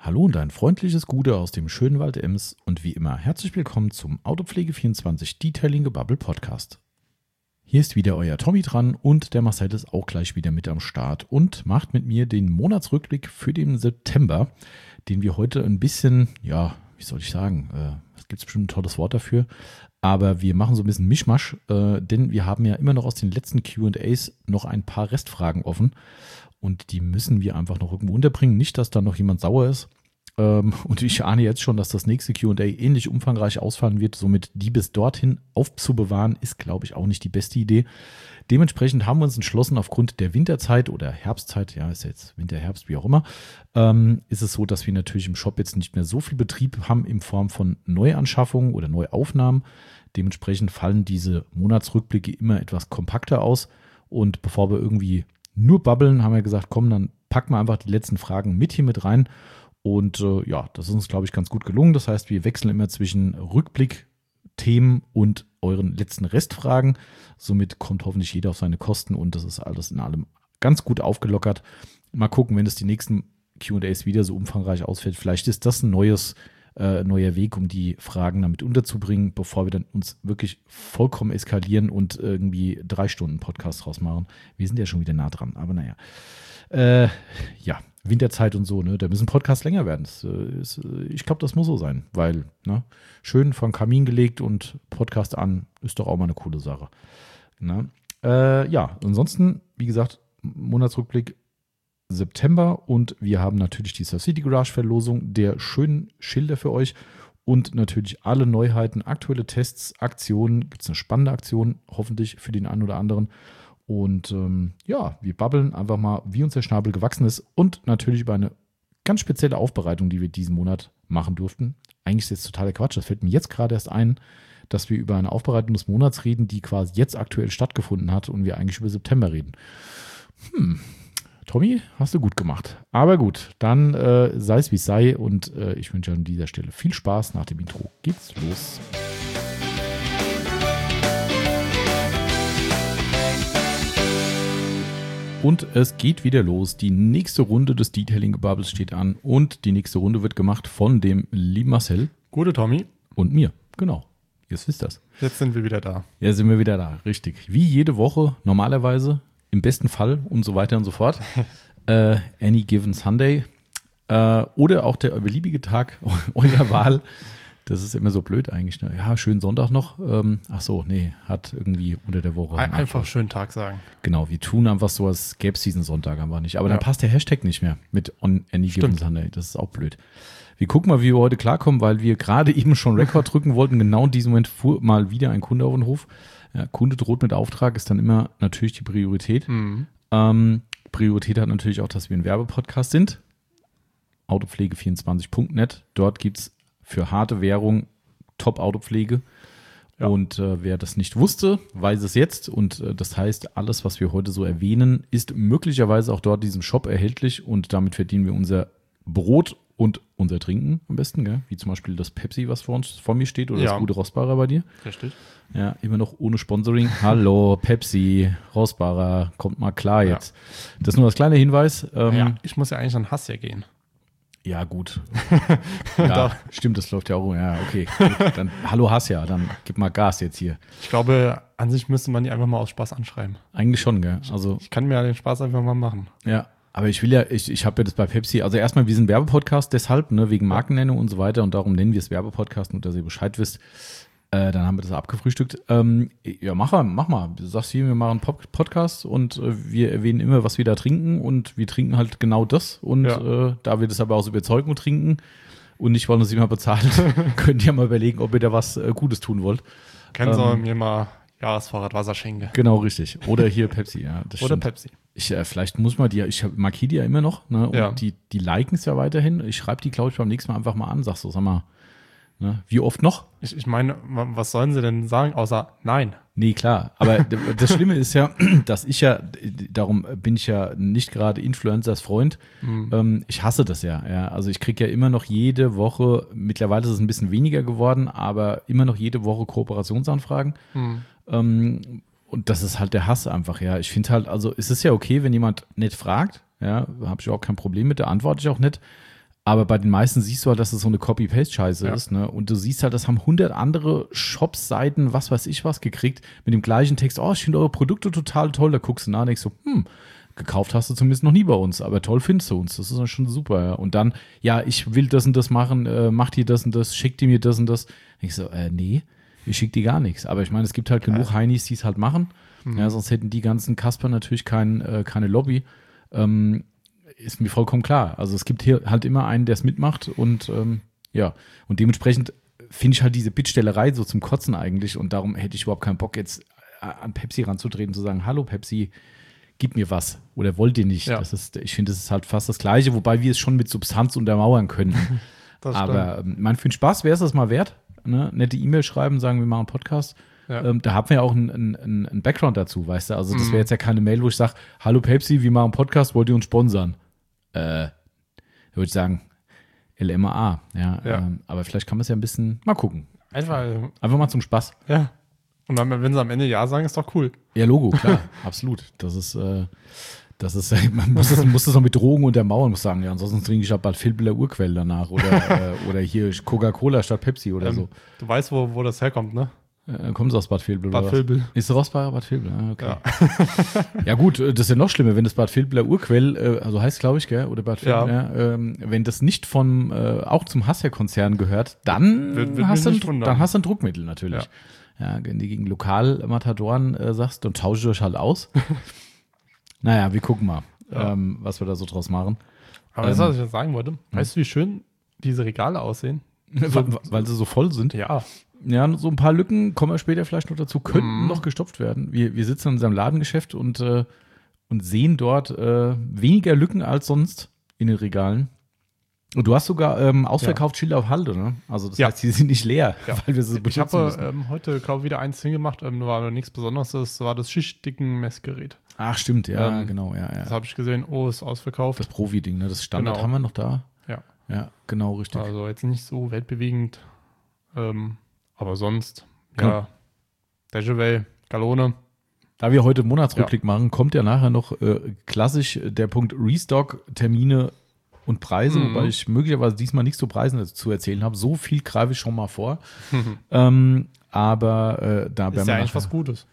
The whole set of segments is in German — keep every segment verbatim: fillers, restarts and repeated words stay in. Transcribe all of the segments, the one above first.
Hallo und ein freundliches Gute aus dem schönen Wald Ems und wie immer herzlich willkommen zum Autopflege vierundzwanzig Detailing Gebubble Podcast. Hier ist wieder euer Tommy dran und der Marcel ist auch gleich wieder mit am Start und macht mit mir den Monatsrückblick für den September, den wir heute ein bisschen, ja, wie soll ich sagen, äh, es gibt bestimmt ein tolles Wort dafür, aber wir machen so ein bisschen Mischmasch, äh, denn wir haben ja immer noch aus den letzten Q und A's noch ein paar Restfragen offen. Und die müssen wir einfach noch irgendwo unterbringen. Nicht, dass da noch jemand sauer ist. Ähm, und ich ahne jetzt schon, dass das nächste Q und A ähnlich umfangreich ausfallen wird. Somit die bis dorthin aufzubewahren, ist, glaube ich, auch nicht die beste Idee. Dementsprechend haben wir uns entschlossen, aufgrund der Winterzeit oder Herbstzeit, ja, ist jetzt Winter, Herbst, wie auch immer, ähm, ist es so, dass wir natürlich im Shop jetzt nicht mehr so viel Betrieb haben in Form von Neuanschaffungen oder Neuaufnahmen. Dementsprechend fallen diese Monatsrückblicke immer etwas kompakter aus. Und bevor wir irgendwie nur babbeln, haben wir gesagt, komm, dann packen wir einfach die letzten Fragen mit hier mit rein. Und äh, ja, das ist uns, glaube ich, ganz gut gelungen. Das heißt, wir wechseln immer zwischen Rückblick-Themen und euren letzten Restfragen. Somit kommt hoffentlich jeder auf seine Kosten und das ist alles in allem ganz gut aufgelockert. Mal gucken, wenn es die nächsten Q und A's wieder so umfangreich ausfällt. Vielleicht ist das ein neues, äh, neuer Weg, um die Fragen damit unterzubringen, bevor wir dann uns wirklich vollkommen eskalieren und irgendwie drei Stunden Podcast rausmachen. Wir sind ja schon wieder nah dran, aber naja. Äh, ja, Winterzeit und so, ne, da müssen Podcasts länger werden. Das, äh, ist, ich glaube, das muss so sein, weil, ne, schön vor den Kamin gelegt und Podcast an, ist doch auch mal eine coole Sache. Ne? Äh, ja, ansonsten, wie gesagt, Monatsrückblick September und wir haben natürlich die Surf City Garage Verlosung der schönen Schilder für euch und natürlich alle Neuheiten, aktuelle Tests, Aktionen, gibt es eine spannende Aktion, hoffentlich für den einen oder anderen. Und ähm, ja, wir babbeln einfach mal, wie uns der Schnabel gewachsen ist und natürlich über eine ganz spezielle Aufbereitung, die wir diesen Monat machen durften. Eigentlich ist das totaler Quatsch, das fällt mir jetzt gerade erst ein, dass wir über eine Aufbereitung des Monats reden, die quasi jetzt aktuell stattgefunden hat und wir eigentlich über September reden. Hm, Tommy, hast du gut gemacht. Aber gut, dann äh, sei es wie es sei und äh, ich wünsche an dieser Stelle viel Spaß. Nach dem Intro geht's los. Und es geht wieder los. Die nächste Runde des Detailing-Gebubbles steht an und die nächste Runde wird gemacht von dem lieben Marcel. Gute Tommy. Und mir, genau. Jetzt wisst das. Jetzt sind wir wieder da. Ja, sind wir wieder da, richtig. Wie jede Woche normalerweise, im besten Fall und so weiter und so fort. äh, any given Sunday. Äh, oder auch der beliebige Tag eurer Wahl. Das ist immer so blöd eigentlich. Ne? Ja, schönen Sonntag noch. Ähm, ach so, nee, hat irgendwie unter der Woche. Ein, einfach schönen Tag sagen. Genau, wir tun einfach so, als gäbe es diesen Sonntag einfach nicht. Aber ja. Dann passt der Hashtag nicht mehr mit on any given Sunday. Das ist auch blöd. Wir gucken mal, wie wir heute klarkommen, weil wir gerade eben schon Rekord drücken wollten. Genau in diesem Moment fuhr mal wieder ein Kunde auf den Hof. Ja, Kunde droht mit Auftrag, ist dann immer natürlich die Priorität. Mhm. Ähm, Priorität hat natürlich auch, dass wir ein Werbepodcast sind. autopflege vierundzwanzig punkt net. Dort gibt es für harte Währung Top-Autopflege. Ja. Und äh, wer das nicht wusste, weiß es jetzt. Und äh, das heißt, alles, was wir heute so erwähnen, ist möglicherweise auch dort in diesem Shop erhältlich. Und damit verdienen wir unser Brot und unser Trinken am besten. Gell? Wie zum Beispiel das Pepsi, was vor uns vor mir steht. Oder ja. Das gute Rossbarer bei dir. Richtig. Ja, immer noch ohne Sponsoring. Hallo, Pepsi, Rossbarer, kommt mal klar jetzt. Ja. Das ist nur das kleine Hinweis. Ähm, ja, ich muss ja eigentlich an Hass ja gehen. Ja, gut. Ja, stimmt, das läuft ja auch. Ja, okay. Gut, dann, hallo Hasja, dann gib mal Gas jetzt hier. Ich glaube, an sich müsste man die einfach mal aus Spaß anschreiben. Eigentlich schon, gell? Also, ich kann mir ja den Spaß einfach mal machen. Ja, aber ich will ja, ich, ich habe ja das bei Pepsi, also erstmal, wir sind Werbepodcast, deshalb, ne, wegen Markennennung und so weiter und darum nennen wir es Werbepodcast, nur dass ihr Bescheid wisst. Äh, dann haben wir das abgefrühstückt. Ähm, ja, mach mal, mach mal. Du sagst hier, wir machen einen Podcast und äh, wir erwähnen immer, was wir da trinken und wir trinken halt genau das. Und ja. äh, da wir das aber aus Überzeugung trinken und nicht, weil uns jemand bezahlt, könnt ihr mal überlegen, ob ihr da was äh, Gutes tun wollt. Können ähm, Sie mir mal Jahresvorrat Wasser schenken. Genau, richtig. Oder hier Pepsi, ja. Das Oder stimmt. Pepsi. Ich, äh, vielleicht muss man die, ich markiere die ja immer noch, ne? Und ja. die, die liken es ja weiterhin. Ich schreibe die, glaube ich, beim nächsten Mal einfach mal an, sag so, sag mal, ne? Wie oft noch? Ich, ich meine, was sollen sie denn sagen, außer nein? Nee, klar. Aber das Schlimme ist ja, dass ich ja, darum bin ich ja nicht gerade Influencers Freund. Mhm. Ähm, ich hasse das ja, ja. Also ich kriege ja immer noch jede Woche, mittlerweile ist es ein bisschen weniger geworden, aber immer noch jede Woche Kooperationsanfragen. Mhm. Ähm, und das ist halt der Hass einfach, ja. Ich finde halt, also es ist ja okay, wenn jemand nicht fragt, ja, habe ich auch kein Problem mit, da antworte ich auch nicht. Aber bei den meisten siehst du halt, dass es so eine Copy-Paste-Scheiße Ja. ist. Ne? Und du siehst halt, das haben hundert andere Shops-Seiten, was weiß ich was, gekriegt, mit dem gleichen Text. Oh, ich finde eure Produkte total toll. Da guckst du nach und denkst so, hm, gekauft hast du zumindest noch nie bei uns, aber toll findest du uns. Das ist dann schon super. Ja. Und dann, ja, ich will das und das machen, äh, macht ihr das und das, schickt ihr mir das und das. Ich so, äh, nee, ich schick dir gar nichts. Aber ich meine, es gibt halt genug Ja. Heinis, die es halt machen. Mhm. Ja, sonst hätten die ganzen Kasper natürlich kein, äh, keine Lobby. Ähm, ist mir vollkommen klar. Also es gibt hier halt immer einen, der es mitmacht und ähm, ja, und dementsprechend finde ich halt diese Bittstellerei so zum Kotzen eigentlich und darum hätte ich überhaupt keinen Bock jetzt an Pepsi ranzutreten und zu sagen, hallo Pepsi, gib mir was oder wollt ihr nicht. Ja. Das ist, ich finde, das ist halt fast das Gleiche, wobei wir es schon mit Substanz untermauern können. Das Aber ähm, man, für den Spaß wäre es das mal wert. Ne? Nette E-Mail schreiben, sagen, wir machen einen Podcast. Ja. Ähm, da haben wir ja auch einen, einen, einen Background dazu, weißt du? Also das Mhm. wäre jetzt ja keine Mail, wo ich sage, hallo Pepsi, wir machen einen Podcast, wollt ihr uns sponsern? Äh, da würde ich sagen, L M A A. Ja, Ja. Ähm, aber vielleicht kann man es ja ein bisschen, mal gucken. Einfach, Einfach mal zum Spaß. ja. Und dann, wenn sie am Ende Ja sagen, ist doch cool. Ja, Logo, klar, absolut. Das ist, äh, das ist, man muss das, muss das noch mit Drogen untermauern, muss sagen, ja, ansonsten trinke ich halt bald Filbler Urquell danach oder, äh, oder hier Coca-Cola statt Pepsi oder Ähm, so. Du weißt, wo, wo das herkommt, ne? Äh, kommt es aus Bad Vilbel Bad oder was? Vilbel. Ist es aus Bad Vilbel? Ah, okay. Ja. Ja gut, äh, das ist ja noch schlimmer, wenn das Bad Vilbler Urquell, äh, also heißt glaube ich, gell, oder Bad Vilbel, Ja. ja, ähm, wenn das nicht vom, äh, auch zum Hasser-Konzern gehört, dann, Wird- wird hast du mich ein, nicht wundern. dann hast du ein Druckmittel natürlich. Ja, wenn du gegen Lokalmatadoren äh, sagst, dann tausche ich euch halt aus. Naja, wir gucken mal, Ja. ähm, was wir da so draus machen. Aber das, Ähm, was ich jetzt sagen wollte, weißt du, wie schön diese Regale aussehen? weil, weil sie so voll sind. Ja. Ja, so ein paar Lücken, kommen wir später vielleicht noch dazu, könnten Mhm. noch gestopft werden. Wir, wir sitzen in unserem Ladengeschäft und, äh, und sehen dort äh, weniger Lücken als sonst in den Regalen. Und du hast sogar ähm, ausverkauft Schilder auf Halde, ne? Also das Ja. heißt, die sind nicht leer, Ja. weil wir sie Ich benutzen habe müssen. ähm, heute, glaube ich, wieder eins hingemacht, ähm, war aber nichts Besonderes, das war das schichtdicken Messgerät. Ach, stimmt, ja, ähm, genau, ja, Das ja. habe ich gesehen, oh, ist ausverkauft. Das Profi-Ding, ne? Das Standard Genau. haben wir noch da. Ja. Ja, genau, richtig. Also jetzt nicht so weltbewegend, ähm, aber sonst, Genau. ja, Dejavey, Galone. Da wir heute Monatsrückblick machen, kommt ja nachher noch äh, klassisch der Punkt Restock, Termine und Preise, Mhm. wobei ich möglicherweise diesmal nicht so Preise zu erzählen habe. So viel greife ich schon mal vor. ähm, aber äh, da Ist werden ja wir eigentlich nachher- was Gutes.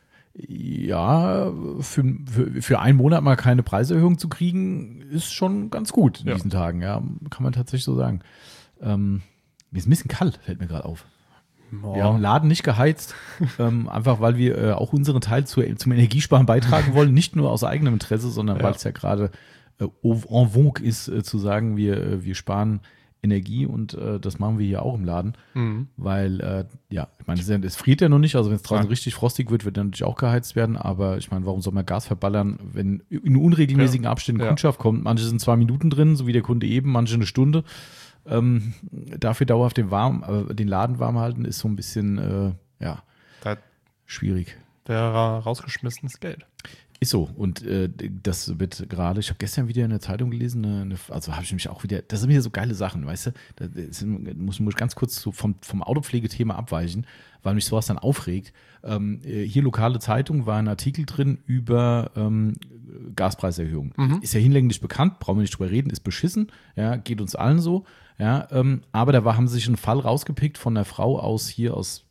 Ja, für, für, für einen Monat mal keine Preiserhöhung zu kriegen, ist schon ganz gut in Ja. diesen Tagen, ja, kann man tatsächlich so sagen. Ähm, mir ist ein bisschen kalt, fällt mir gerade auf. Wir haben den Laden nicht geheizt, ähm, einfach weil wir äh, auch unseren Teil zu, zum Energiesparen beitragen wollen, nicht nur aus eigenem Interesse, sondern Ja. weil es ja gerade äh, en vogue ist, äh, zu sagen, wir, äh, wir sparen Energie und äh, das machen wir hier auch im Laden, Mhm. weil, äh, ja, ich meine, es, ist ja- es friert ja noch nicht, also wenn es draußen Ja. richtig frostig wird, wird dann natürlich auch geheizt werden, aber ich meine, warum soll man Gas verballern, wenn in unregelmäßigen Abständen Ja. Kundschaft kommt? Manche sind zwei Minuten drin, so wie der Kunde eben, manche eine Stunde. Ähm, dafür dauerhaft den, warm, äh, den Laden warm halten, ist so ein bisschen, äh, ja, Da schwierig. wäre rausgeschmissenes Geld. Ist so. Und äh, das wird gerade, ich habe gestern wieder in der Zeitung gelesen, eine, eine, also habe ich mich auch wieder, das sind wieder so geile Sachen, weißt du? Da ist, muss, muss ich ganz kurz so vom, vom Autopflegethema abweichen, weil mich sowas dann aufregt. Ähm, äh, hier lokale Zeitung war ein Artikel drin über ähm, Gaspreiserhöhung. Mhm. Ist ja hinlänglich bekannt, brauchen wir nicht drüber reden, ist beschissen, ja, geht uns allen so. Ja, ähm, aber da war, haben sie sich einen Fall rausgepickt von einer Frau aus hier aus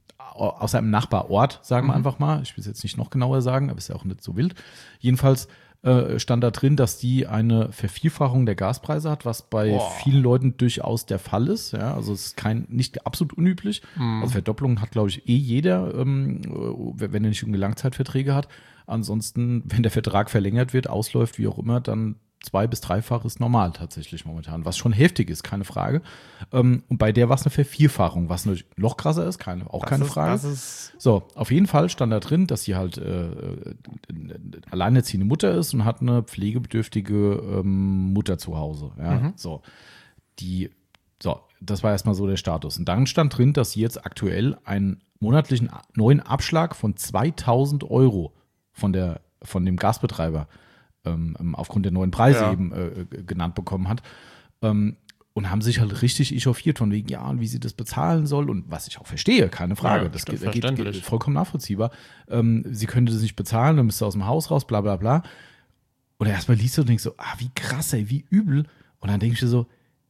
aus einem Nachbarort, sagen wir Mhm. einfach mal. Ich will es jetzt nicht noch genauer sagen, aber ist ja auch nicht so wild. Jedenfalls äh, stand da drin, dass die eine Vervierfachung der Gaspreise hat, was bei Boah. vielen Leuten durchaus der Fall ist. Ja, also es ist kein, nicht absolut unüblich. Mhm. Also Verdopplung hat, glaube ich, eh jeder, ähm, wenn er nicht irgendwie Langzeitverträge hat. Ansonsten, wenn der Vertrag verlängert wird, ausläuft, wie auch immer, dann zwei- bis dreifach ist normal tatsächlich momentan, was schon heftig ist, keine Frage. Ähm, und bei der war es eine Vervierfachung, was natürlich noch krasser ist, keine, auch Das keine ist, Frage. Das ist, So, auf jeden Fall stand da drin, dass sie halt äh, äh, alleinerziehende Mutter ist und hat eine pflegebedürftige ähm, Mutter zu Hause. Ja, Mhm. so. Die, so, das war erstmal so der Status. Und dann stand drin, dass sie jetzt aktuell einen monatlichen a- neuen Abschlag von zweitausend Euro von, der, von dem Gasbetreiber ähm, aufgrund der neuen Preise Ja. eben äh, genannt bekommen hat. Ähm, und haben sich halt richtig echauffiert von wegen, ja, und wie sie das bezahlen soll und was ich auch verstehe, keine Frage. Ja, das stimmt, geht, geht, verständlich. geht vollkommen nachvollziehbar. Ähm, sie könnte das nicht bezahlen, dann müsste aus dem Haus raus, bla bla bla. Und erstmal liest du und denkst so, ah, wie krass, ey, wie übel. Und dann denke ich dir so,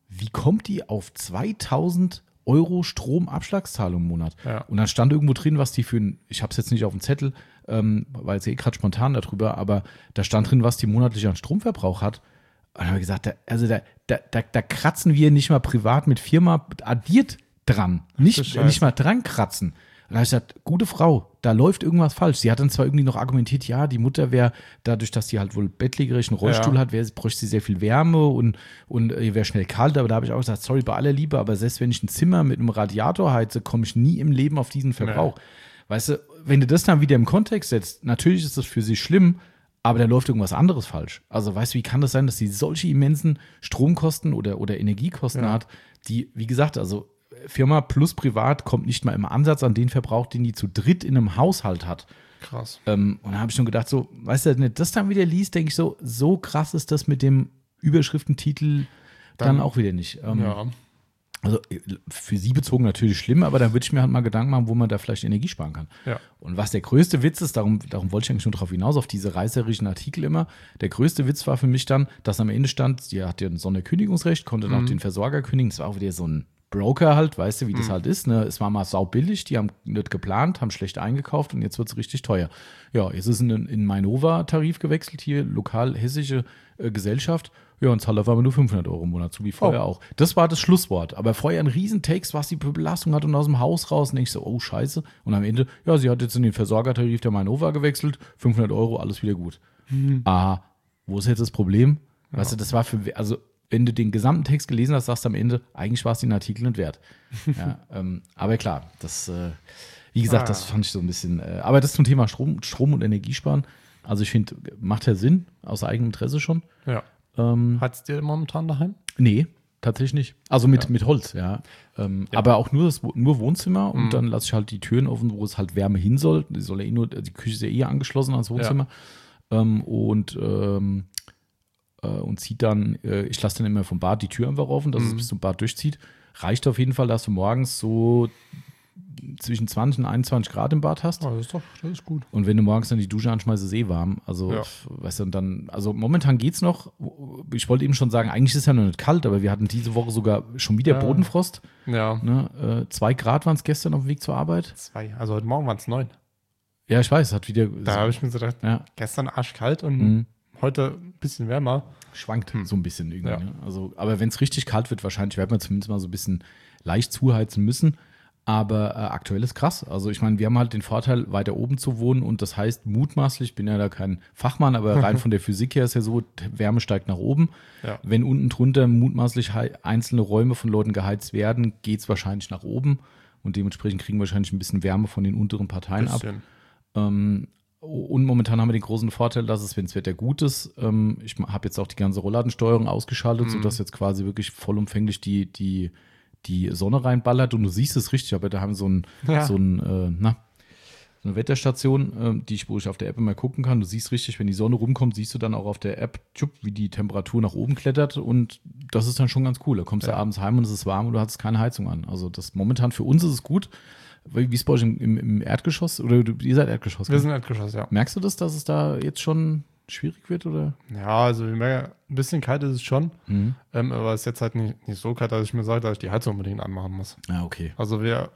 wie kommt die auf zweitausend Euro Stromabschlagszahlung im Monat? Ja. Und dann stand irgendwo drin, was die für ein, ich habe es jetzt nicht auf dem Zettel, ähm, weil es eh gerade spontan darüber, aber da stand drin, was die monatlich an Stromverbrauch hat. Und dann habe ich gesagt, da, also da, da, da, da kratzen wir nicht mal privat mit Firma addiert dran. Nicht, nicht mal dran kratzen. Und dann habe ich gesagt, gute Frau, da läuft irgendwas falsch. Sie hat dann zwar irgendwie noch argumentiert, ja, die Mutter wäre, dadurch, dass sie halt wohl bettlägerisch einen Rollstuhl Ja. hat, wär, bräuchte sie sehr viel Wärme und, und ihr wäre schnell kalt. Aber da habe ich auch gesagt, sorry, bei aller Liebe, aber selbst wenn ich ein Zimmer mit einem Radiator heize, komme ich nie im Leben auf diesen Verbrauch. Nee. Weißt du, wenn du das dann wieder im Kontext setzt, natürlich ist das für sie schlimm, aber da läuft irgendwas anderes falsch. Also weißt du, wie kann das sein, dass sie solche immensen Stromkosten oder, oder Energiekosten Ja. hat, die, wie gesagt, also Firma plus privat kommt nicht mal im Ansatz an den Verbrauch, den die zu dritt in einem Haushalt hat. Krass. Ähm, und da habe ich schon gedacht, so, weißt du, wenn du das dann wieder liest, denke ich so, so krass ist das mit dem Überschriftentitel dann, dann auch wieder nicht. Ähm, ja. Also für sie bezogen natürlich schlimm, aber dann würde ich mir halt mal Gedanken machen, wo man da vielleicht Energie sparen kann. Ja. Und was der größte Witz ist, darum, darum wollte ich eigentlich nur drauf hinaus, auf diese reißerischen Artikel immer, der größte Witz war für mich dann, dass am Ende stand, sie hat ja ein Sonderkündigungsrecht, konnte dann Mhm. auch den Versorger kündigen, das war auch wieder so ein Broker halt, weißt du, wie das Mhm. halt ist. Ne? Es war mal saubillig, die haben nicht geplant, haben schlecht eingekauft und jetzt wird es richtig teuer. Ja, jetzt ist in, in Mainova-Tarif gewechselt, hier lokal hessische äh, Gesellschaft. Ja, und zahlt auf einmal nur fünfhundert Euro im Monat, so wie vorher Oh. auch. Das war das Schlusswort. Aber vorher ein Riesentext, was die für Belastung hat und aus dem Haus raus. Und ich so, oh scheiße. Und am Ende, ja, sie hat jetzt in den Versorgertarif der Mainova gewechselt, fünfhundert Euro, alles wieder gut. Mhm. Aha, wo ist jetzt das Problem? Weißt du, das war für, also wenn du den gesamten Text gelesen hast, sagst du am Ende, eigentlich war es den Artikel nicht wert. ja, ähm, aber klar, das, äh, wie gesagt, Ah. das fand ich so ein bisschen, äh, aber das zum Thema Strom, Strom und Energiesparen, also ich finde, macht ja Sinn, aus eigenem Interesse schon. Ja. Ähm, Hat es dir momentan daheim? nee, tatsächlich nicht. Also mit, Ja. mit Holz, ja. Ähm, Ja. Aber auch nur, das, nur Wohnzimmer und Mhm. dann lasse ich halt die Türen offen, wo es halt Wärme hin soll. Die, soll ja eh nur, die Küche ist ja eh angeschlossen ans Wohnzimmer. Ähm, und ähm, äh, und zieht dann, äh, ich lasse dann immer vom Bad die Tür einfach offen, dass Mhm. es bis zum Bad durchzieht. Reicht auf jeden Fall, dass du morgens so zwischen zwanzig und einundzwanzig Grad im Bad hast. Oh, das ist doch, das ist gut. Und wenn du morgens dann die Dusche anschmeißt, ist es eh warm. Also, Ja. weißt du, und dann, also momentan geht's noch. Ich wollte eben schon sagen, eigentlich ist es ja noch nicht kalt, aber wir hatten diese Woche sogar schon wieder Ja. Bodenfrost. Ja. Ne? Äh, zwei Grad waren es gestern auf dem Weg zur Arbeit. Zwei. Also heute Morgen waren es neun. Ja, ich weiß, es hat wieder. Da habe ich mir so gedacht, ja, gestern arschkalt und Mhm. heute ein bisschen wärmer. schwankt Hm. so ein bisschen irgendwie. Ja. Ne? Also, aber wenn es richtig kalt wird, wahrscheinlich werden wir zumindest mal so ein bisschen leicht zuheizen müssen. Aber äh, aktuell ist krass. Also ich meine, wir haben halt den Vorteil, weiter oben zu wohnen und das heißt mutmaßlich, ich bin ja da kein Fachmann, aber rein von der Physik her ist ja so, Wärme steigt nach oben. Ja. Wenn unten drunter mutmaßlich hei- einzelne Räume von Leuten geheizt werden, geht es wahrscheinlich nach oben und dementsprechend kriegen wir wahrscheinlich ein bisschen Wärme von den unteren Parteien ab. Bisschen. Ähm, und momentan haben wir den großen Vorteil, dass es, wenn das Wetter gut ist, ähm, ich habe jetzt auch die ganze Rollladensteuerung ausgeschaltet, Mhm. sodass jetzt quasi wirklich vollumfänglich die, die, die Sonne reinballert und du siehst es richtig, aber da haben wir so ein, Ja. so ein äh, na, so eine Wetterstation, ähm, die ich, wo ich auf der App immer gucken kann. Du siehst richtig, wenn die Sonne rumkommt, siehst du dann auch auf der App, tschupp, wie die Temperatur nach oben klettert und das ist dann schon ganz cool. Da kommst du Ja. abends heim und es ist warm und du hast keine Heizung an. Also das momentan für uns ist es gut. Wie ist es bei euch im, im, im Erdgeschoss? Oder du, ihr seid Erdgeschoss? Wir gell? sind Erdgeschoss, ja. Merkst du das, dass es da jetzt schon schwierig wird? Oder? Ja, also wir merken, ein bisschen kalt ist es schon, Mhm. ähm, aber es ist jetzt halt nicht, nicht so kalt, dass ich mir sage, dass ich die Heizung unbedingt anmachen muss. Ja, okay. Also wir,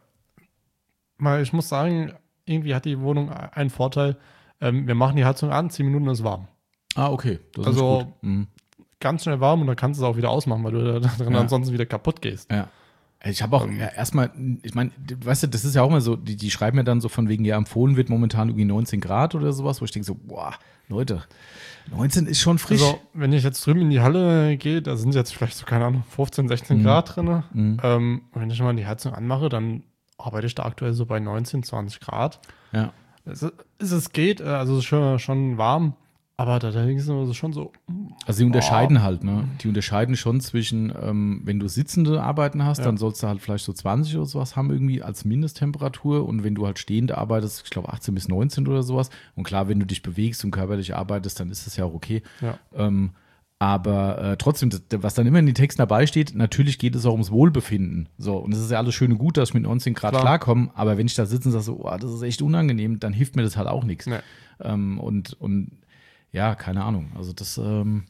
mal, ich muss sagen, irgendwie hat die Wohnung einen Vorteil. Ähm, wir machen die Heizung an, zehn Minuten ist warm. Ah, okay. Das Also- ist gut. Mhm. Ganz schnell warm und dann kannst du es auch wieder ausmachen, weil du da drin Ja. ansonsten wieder kaputt gehst. Ja. Ich habe auch Ähm. ja, erstmal, ich meine, weißt du, das ist ja auch mal so, die, die schreiben ja dann so von wegen, ja, empfohlen wird momentan irgendwie neunzehn Grad oder sowas, wo ich denke so, boah, Leute, neunzehn ist schon frisch. Also, wenn ich jetzt drüben in die Halle gehe, da sind jetzt vielleicht so, keine Ahnung, fünfzehn, sechzehn Mhm. Grad drin. Mhm. Ähm, wenn ich mal die Heizung anmache, dann arbeite ich da aktuell so bei neunzehn, zwanzig Grad. Ja. Es, ist, es geht, äh, also es ist schon, schon warm, aber da denke ich so, schon so, Also die unterscheiden halt, ne? Die unterscheiden schon zwischen, ähm, wenn du sitzende Arbeiten hast, Ja. dann sollst du halt vielleicht so zwanzig oder sowas haben irgendwie als Mindesttemperatur und wenn du halt stehend arbeitest, ich glaube achtzehn bis neunzehn oder sowas und klar, wenn du dich bewegst und körperlich arbeitest, dann ist das ja auch okay. ja. Ähm, aber äh, trotzdem, das, was dann immer in den Texten dabei steht, natürlich geht es auch ums Wohlbefinden. So, und es ist ja alles schön und gut, dass ich mit neunzehn Grad Klar. klarkomme, aber wenn ich da sitze und sage so, oh, das ist echt unangenehm, dann hilft mir das halt auch nichts. Nee. Ähm, und, und ja, keine Ahnung. Also das, ähm,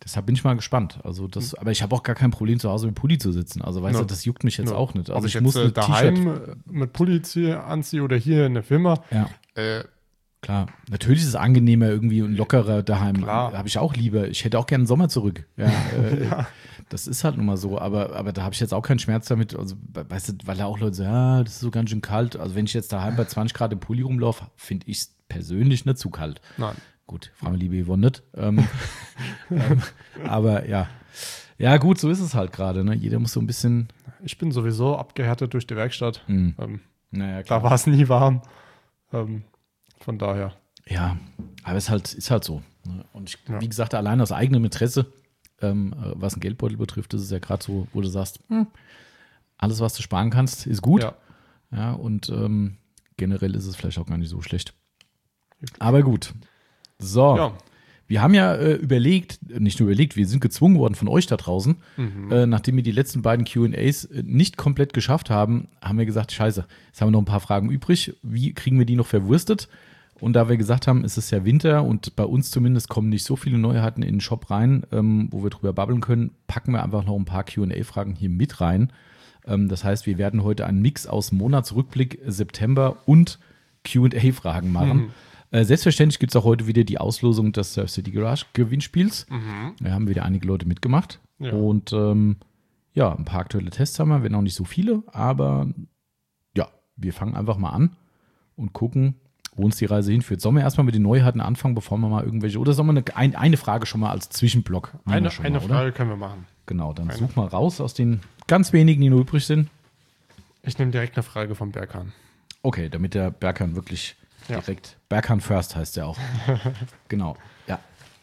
Deshalb bin ich mal gespannt. Also das, aber ich habe auch gar kein Problem, zu Hause mit Pulli zu sitzen. Also weißt Ja. du, das juckt mich jetzt Ja. auch nicht. Also Ob ich, ich muss jetzt äh, mit daheim T-Shirt. äh, mit Pulli ziehe, anziehe oder hier in der Firma. Ja. Äh, Klar, natürlich ist es angenehmer irgendwie und lockerer daheim. Klar. Habe ich auch lieber. Ich hätte auch gerne den Sommer zurück. Ja, äh, Ja. Das ist halt nun mal so. Aber, aber da habe ich jetzt auch keinen Schmerz damit. Also, weißt du, weil da auch Leute sagen, ja, das ist so ganz schön kalt. Also wenn ich jetzt daheim bei zwanzig Grad im Pulli rumlaufe, finde ich es persönlich nicht zu kalt. Nein. Gut, fragen wir liebe Yvonne nicht. Ähm, ähm, aber ja. Ja, gut, so ist es halt gerade. Ne? Jeder muss so ein bisschen. Ich bin sowieso abgehärtet durch die Werkstatt. Mhm. Ähm, Naja, da war es nie warm. Ähm, von daher. Ja, aber es ist halt, ist halt so. Ne? Und ich, Ja. wie gesagt, allein aus eigenem Interesse, ähm, was einen Geldbeutel betrifft, ist es ja gerade so, wo du sagst, hm, alles, was du sparen kannst, ist gut. Ja. Ja, und ähm, generell ist es vielleicht auch gar nicht so schlecht. Aber gut. So, Ja. wir haben ja äh, überlegt, nicht nur überlegt, wir sind gezwungen worden von euch da draußen, Mhm. äh, nachdem wir die letzten beiden Q und A's äh, nicht komplett geschafft haben, haben wir gesagt, scheiße, jetzt haben wir noch ein paar Fragen übrig. Wie kriegen wir die noch verwurstet? Und da wir gesagt haben, es ist ja Winter und bei uns zumindest kommen nicht so viele Neuheiten in den Shop rein, ähm, wo wir drüber babbeln können, packen wir einfach noch ein paar Q und A-Fragen hier mit rein. Ähm, das heißt, wir werden heute einen Mix aus Monatsrückblick September und Q und A-Fragen machen. Mhm. Äh, selbstverständlich gibt es auch heute wieder die Auslosung des Surf City Garage Gewinnspiels. Mhm. Da haben wieder einige Leute mitgemacht. Ja. Und ähm, ja, ein paar aktuelle Tests haben wir, wenn auch nicht so viele, aber ja, wir fangen einfach mal an und gucken, wo uns die Reise hinführt. Sollen wir erstmal mit den Neuheiten anfangen, bevor wir mal irgendwelche, oder sollen wir eine, ein, eine Frage schon mal als Zwischenblock nehmen wir Eine, schon eine mal, Frage oder? können wir machen. Genau, dann Eine. such mal raus aus den ganz wenigen, die nur übrig sind. Ich nehme direkt eine Frage vom Berghahn. Okay, damit der Berghahn wirklich Ja. direkt, Berghahn First heißt der auch. Genau, ja.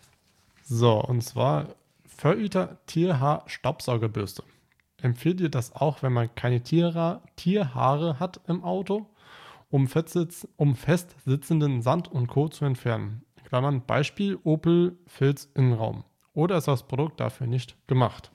So, und zwar Föiter Tierhaar-Staubsaugerbürste. Empfiehlt ihr das auch, wenn man keine Tierha Tierhaare hat im Auto, um, festsitz um fest sitzenden Sand und Co. zu entfernen? Klammern Beispiel Opel Filz Innenraum. Oder ist das Produkt dafür nicht gemacht?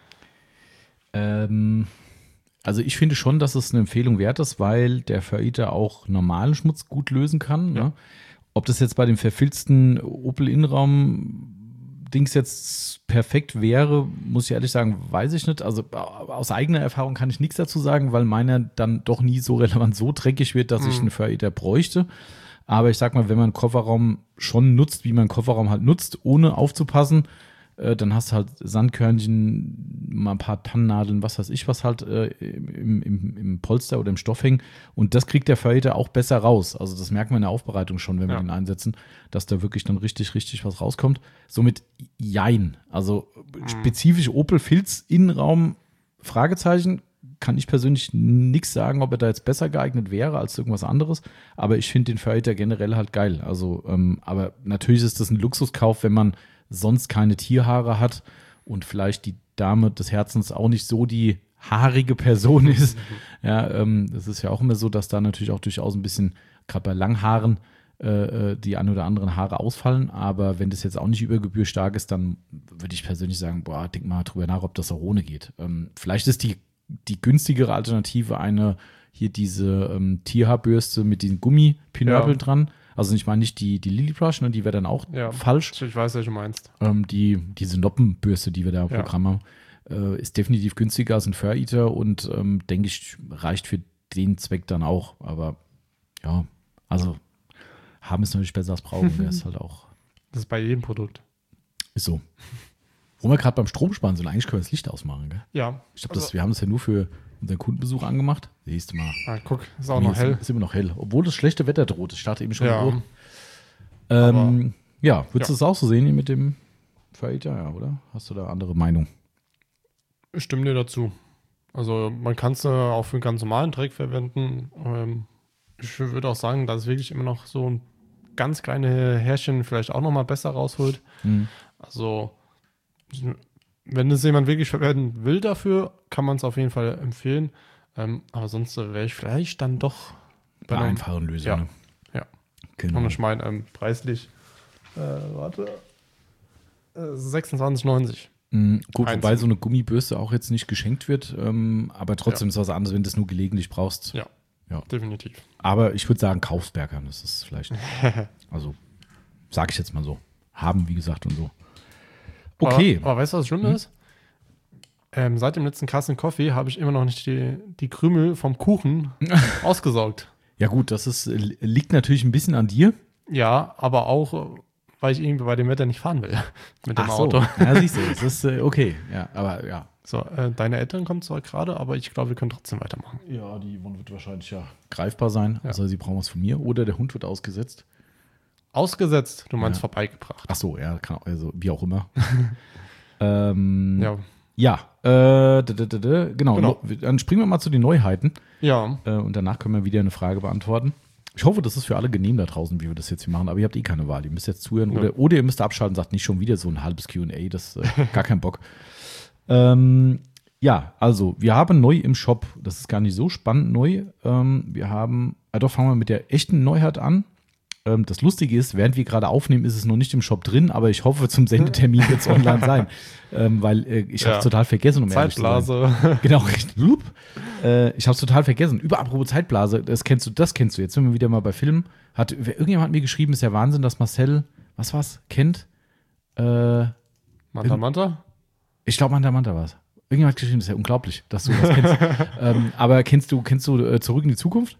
Ähm, also ich finde schon, dass es eine Empfehlung wert ist, weil der Föiter auch normalen Schmutz gut lösen kann. Ja. Ne? Ob das jetzt bei dem verfilzten Opel Innenraum Dings jetzt perfekt wäre, muss ich ehrlich sagen, weiß ich nicht. Also aus eigener Erfahrung kann ich nichts dazu sagen, weil meiner dann doch nie so relevant so dreckig wird, dass Mhm. ich einen Föiter bräuchte. Aber ich sag mal, wenn man einen Kofferraum schon nutzt, wie man einen Kofferraum halt nutzt, ohne aufzupassen, äh, dann hast du halt Sandkörnchen, mal ein paar Tannennadeln, was weiß ich, was halt äh, im, im, im Polster oder im Stoff hängen. Und das kriegt der Föiter auch besser raus. Also das merkt man in der Aufbereitung schon, wenn wir Ja. den einsetzen, dass da wirklich dann richtig, richtig was rauskommt. Somit jein. Also spezifisch Opel Filz Innenraum, Fragezeichen, kann ich persönlich nichts sagen, ob er da jetzt besser geeignet wäre als irgendwas anderes. Aber ich finde den Föiter generell halt geil. Also, ähm, aber natürlich ist das ein Luxuskauf, wenn man sonst keine Tierhaare hat und vielleicht die Dame des Herzens auch nicht so die haarige Person ist. Ja, ähm, das ist ja auch immer so, dass da natürlich auch durchaus ein bisschen, gerade bei Langhaaren, äh, die ein oder anderen Haare ausfallen. Aber wenn das jetzt auch nicht über Gebühr stark ist, dann würde ich persönlich sagen, boah, denk mal drüber nach, ob das auch ohne geht. Ähm, vielleicht ist die, die günstigere Alternative eine, hier diese ähm, Tierhaarbürste mit diesen Gummipinöppeln Ja. dran. Also ich meine nicht die, die Lily Brush, ne, die wäre dann auch Ja. falsch. Ich weiß, was du meinst. Ähm, die, diese Noppenbürste, die wir da im Ja. Programm haben, äh, ist definitiv günstiger als ein Föhr-Eater und ähm, denke ich, reicht für den Zweck dann auch. Aber ja, also haben ist natürlich besser als brauchen. Der ist halt auch, Das ist bei jedem Produkt. ist so. Wo wir gerade beim Stromsparen sind, eigentlich können wir das Licht ausmachen, gell? Ja. Ich glaube, das wir haben das ja nur für unseren Kundenbesuch angemacht. Siehst du mal. Ah, guck, ist auch Nee, noch ist- hell. Ist immer noch hell. Obwohl das schlechte Wetter droht. Ich starte eben schon Ja. rot. Ähm, ja, würdest Ja. du es auch so sehen hier mit dem Föhr-Eater, ja, oder? Hast du da andere Meinung? Ich stimme dir dazu. Also man kann es äh, auch für einen ganz normalen Dreck verwenden. Ähm, ich würde auch sagen, dass es wirklich immer noch so ein ganz kleine Härchen vielleicht auch noch mal besser rausholt. Mhm. Also wenn es jemand wirklich verwenden will dafür, kann man es auf jeden Fall empfehlen. Ähm, aber sonst äh, wäre ich vielleicht dann doch Bei einem- einfachen Lösungen. Ja. ne? Ja. Genau. Und ich meine, ähm, preislich, äh, warte, äh, sechsundzwanzig neunzig. Mhm, gut, Einzeln. wobei so eine Gummibürste auch jetzt nicht geschenkt wird, ähm, aber trotzdem Ja. ist was anderes, wenn du es nur gelegentlich brauchst. Ja, Ja. definitiv. Aber ich würde sagen, Kaufsbergern, das ist vielleicht, also sage ich jetzt mal so, haben, wie gesagt, und so. Okay. Aber, aber weißt du, was schlimm Hm? ist? Ähm, seit dem letzten Carsten Coffee habe ich immer noch nicht die, die Krümel vom Kuchen ausgesaugt. Ja gut, das ist, liegt natürlich ein bisschen an dir. Ja, aber auch, äh, weil ich irgendwie bei dem Wetter nicht fahren will mit dem Ach so. Auto. Ja, siehst du, das ist äh, okay. Ja, aber ja. So, äh, deine Eltern kommen zwar gerade, aber ich glaube, wir können trotzdem weitermachen. Ja, die Wohnung wird wahrscheinlich ja greifbar sein. Ja. Also sie brauchen was von mir. Oder der Hund wird ausgesetzt. Ausgesetzt, du meinst Ja. vorbeigebracht. Ach so, ja, kann, also wie auch immer. ähm, Ja. Ja, äh, d -d -d -d genau. Genau. No, dann springen wir mal zu den Neuheiten. Ja, Äh, und danach können wir wieder eine Frage beantworten. Ich hoffe, das ist für alle genehm da draußen, wie wir das jetzt hier machen. Aber ihr habt eh keine Wahl. Ihr müsst jetzt zuhören. Ja. Oder, oder ihr müsst abschalten und sagt nicht schon wieder so ein halbes Q und A. Das äh, gar kein Bock. Ähm, ja, also wir haben neu im Shop. Das ist gar nicht so spannend neu. Ähm, wir haben, ja doch, fangen wir mit der echten Neuheit an. Ähm, das Lustige ist, während wir gerade aufnehmen, ist es noch nicht im Shop drin, aber ich hoffe, zum Sendetermin wird es online sein. Ähm, weil äh, ich habe es Ja. total vergessen, um ehrlich zu sein. Zeitblase. Genau, richtig. Loop. Äh, ich habe es total vergessen. Über apropos Zeitblase, das kennst du, das kennst du. Jetzt sind wir wieder mal bei Filmen. Hat irgendjemand hat mir geschrieben, ist ja Wahnsinn, dass Marcel, was war's, kennt. Äh, Manta Manta? ich glaube, Manta Manta war es. Irgendjemand hat geschrieben, das ist ja unglaublich, dass du das kennst. ähm, aber kennst du, kennst du äh, Zurück in die Zukunft?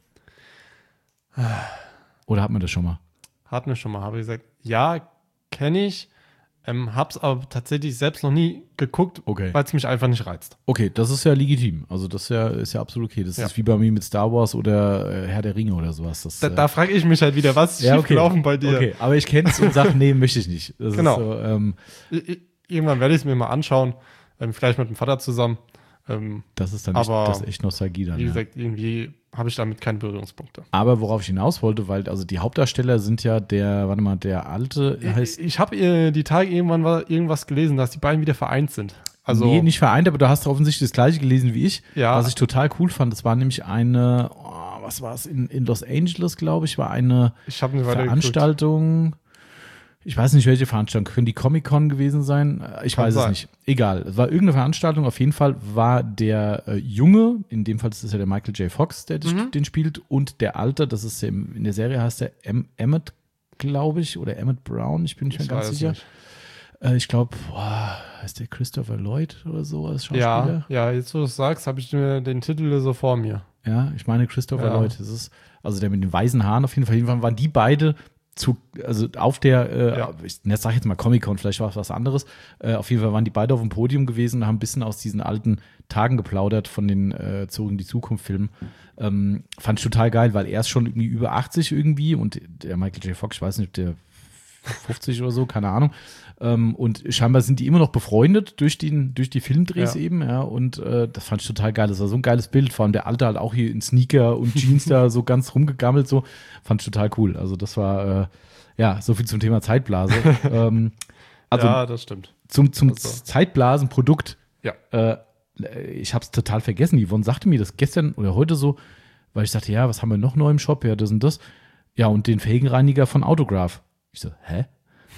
Oder hat man das schon mal? Hatten wir schon mal, habe ich gesagt, ja, kenne ich, ähm, hab's aber tatsächlich selbst noch nie geguckt, Okay. weil es mich einfach nicht reizt. Okay, das ist ja legitim. Also das ist ja, ist ja absolut okay. Das Ja. ist wie bei mir mit Star Wars oder äh, Herr der Ringe oder sowas. Das, Da, äh, da frage ich mich halt wieder, was ist ja, okay. schiefgelaufen bei dir? Okay, aber ich kenne es und sage, nee, möchte ich nicht. Das Genau. ist so, ähm, I- I- Irgendwann werde ich es mir mal anschauen, ähm, vielleicht mit dem Vater zusammen. Ähm, das ist dann echt, Aber das ist echt Nostalgie dann. wie Ja. gesagt, irgendwie habe ich damit keine Berührungspunkte. Aber worauf ich hinaus wollte, weil also die Hauptdarsteller sind ja der, warte mal, der alte heißt. Ich, ich habe äh, die Tage irgendwann mal irgendwas gelesen, dass die beiden wieder vereint sind. Also, Nee, nicht vereint, aber du hast offensichtlich das gleiche gelesen wie ich. Ja. Was ich total cool fand, das war nämlich eine, oh, was war es, in, in Los Angeles, glaube ich, war eine ich habe nicht weiter Veranstaltung. Ich weiß nicht, welche Veranstaltung. Können die Comic-Con gewesen sein? Ich Kann weiß es sein. nicht. Egal. Es war irgendeine Veranstaltung. Auf jeden Fall war der äh, Junge, in dem Fall ist es ja der Michael J. Fox, der das- Mhm. den spielt, und der Alte, das ist im, in der Serie heißt der em Emmett, glaube ich, oder Emmett Brown, ich bin nicht mehr Ich ganz weiß es sicher. nicht. Äh, ich glaube, heißt der Christopher Lloyd oder sowas, Schauspieler? Ja, ja, jetzt wo du es sagst, habe ich mir den Titel so vor mir. Ja, ich meine Christopher Ja. Lloyd. Das ist, also der mit den weißen Haaren auf jeden Fall. Jedenfalls waren die beide zu, also auf der, äh, Ja. ich jetzt sag jetzt mal Comic-Con, vielleicht war es was anderes. Äh, auf jeden Fall waren die beide auf dem Podium gewesen und haben ein bisschen aus diesen alten Tagen geplaudert von den äh, Zurück in die Zukunft-Filmen. Ähm, fand ich total geil, weil er ist schon irgendwie über achtzig irgendwie und der Michael J. Fox, ich weiß nicht, ob der fünfzig oder so, keine Ahnung. Ähm, und scheinbar sind die immer noch befreundet durch, den, durch die Filmdrehs Ja. eben, ja. Und äh, das fand ich total geil. Das war so ein geiles Bild. Vor allem der Alte halt auch hier in Sneaker und Jeans da so ganz rumgegammelt, so. Fand ich total cool. Also, das war, äh, ja, so viel zum Thema Zeitblase. ähm, also, ja, das stimmt. zum, zum also- Zeitblasenprodukt. Ja. Äh, ich habe es total vergessen. Yvonne sagte mir das gestern oder heute so, weil ich sagte, ja, was haben wir noch neu im Shop? Ja, das und das. Ja, und den Felgenreiniger von Autograph. Ich so, hä?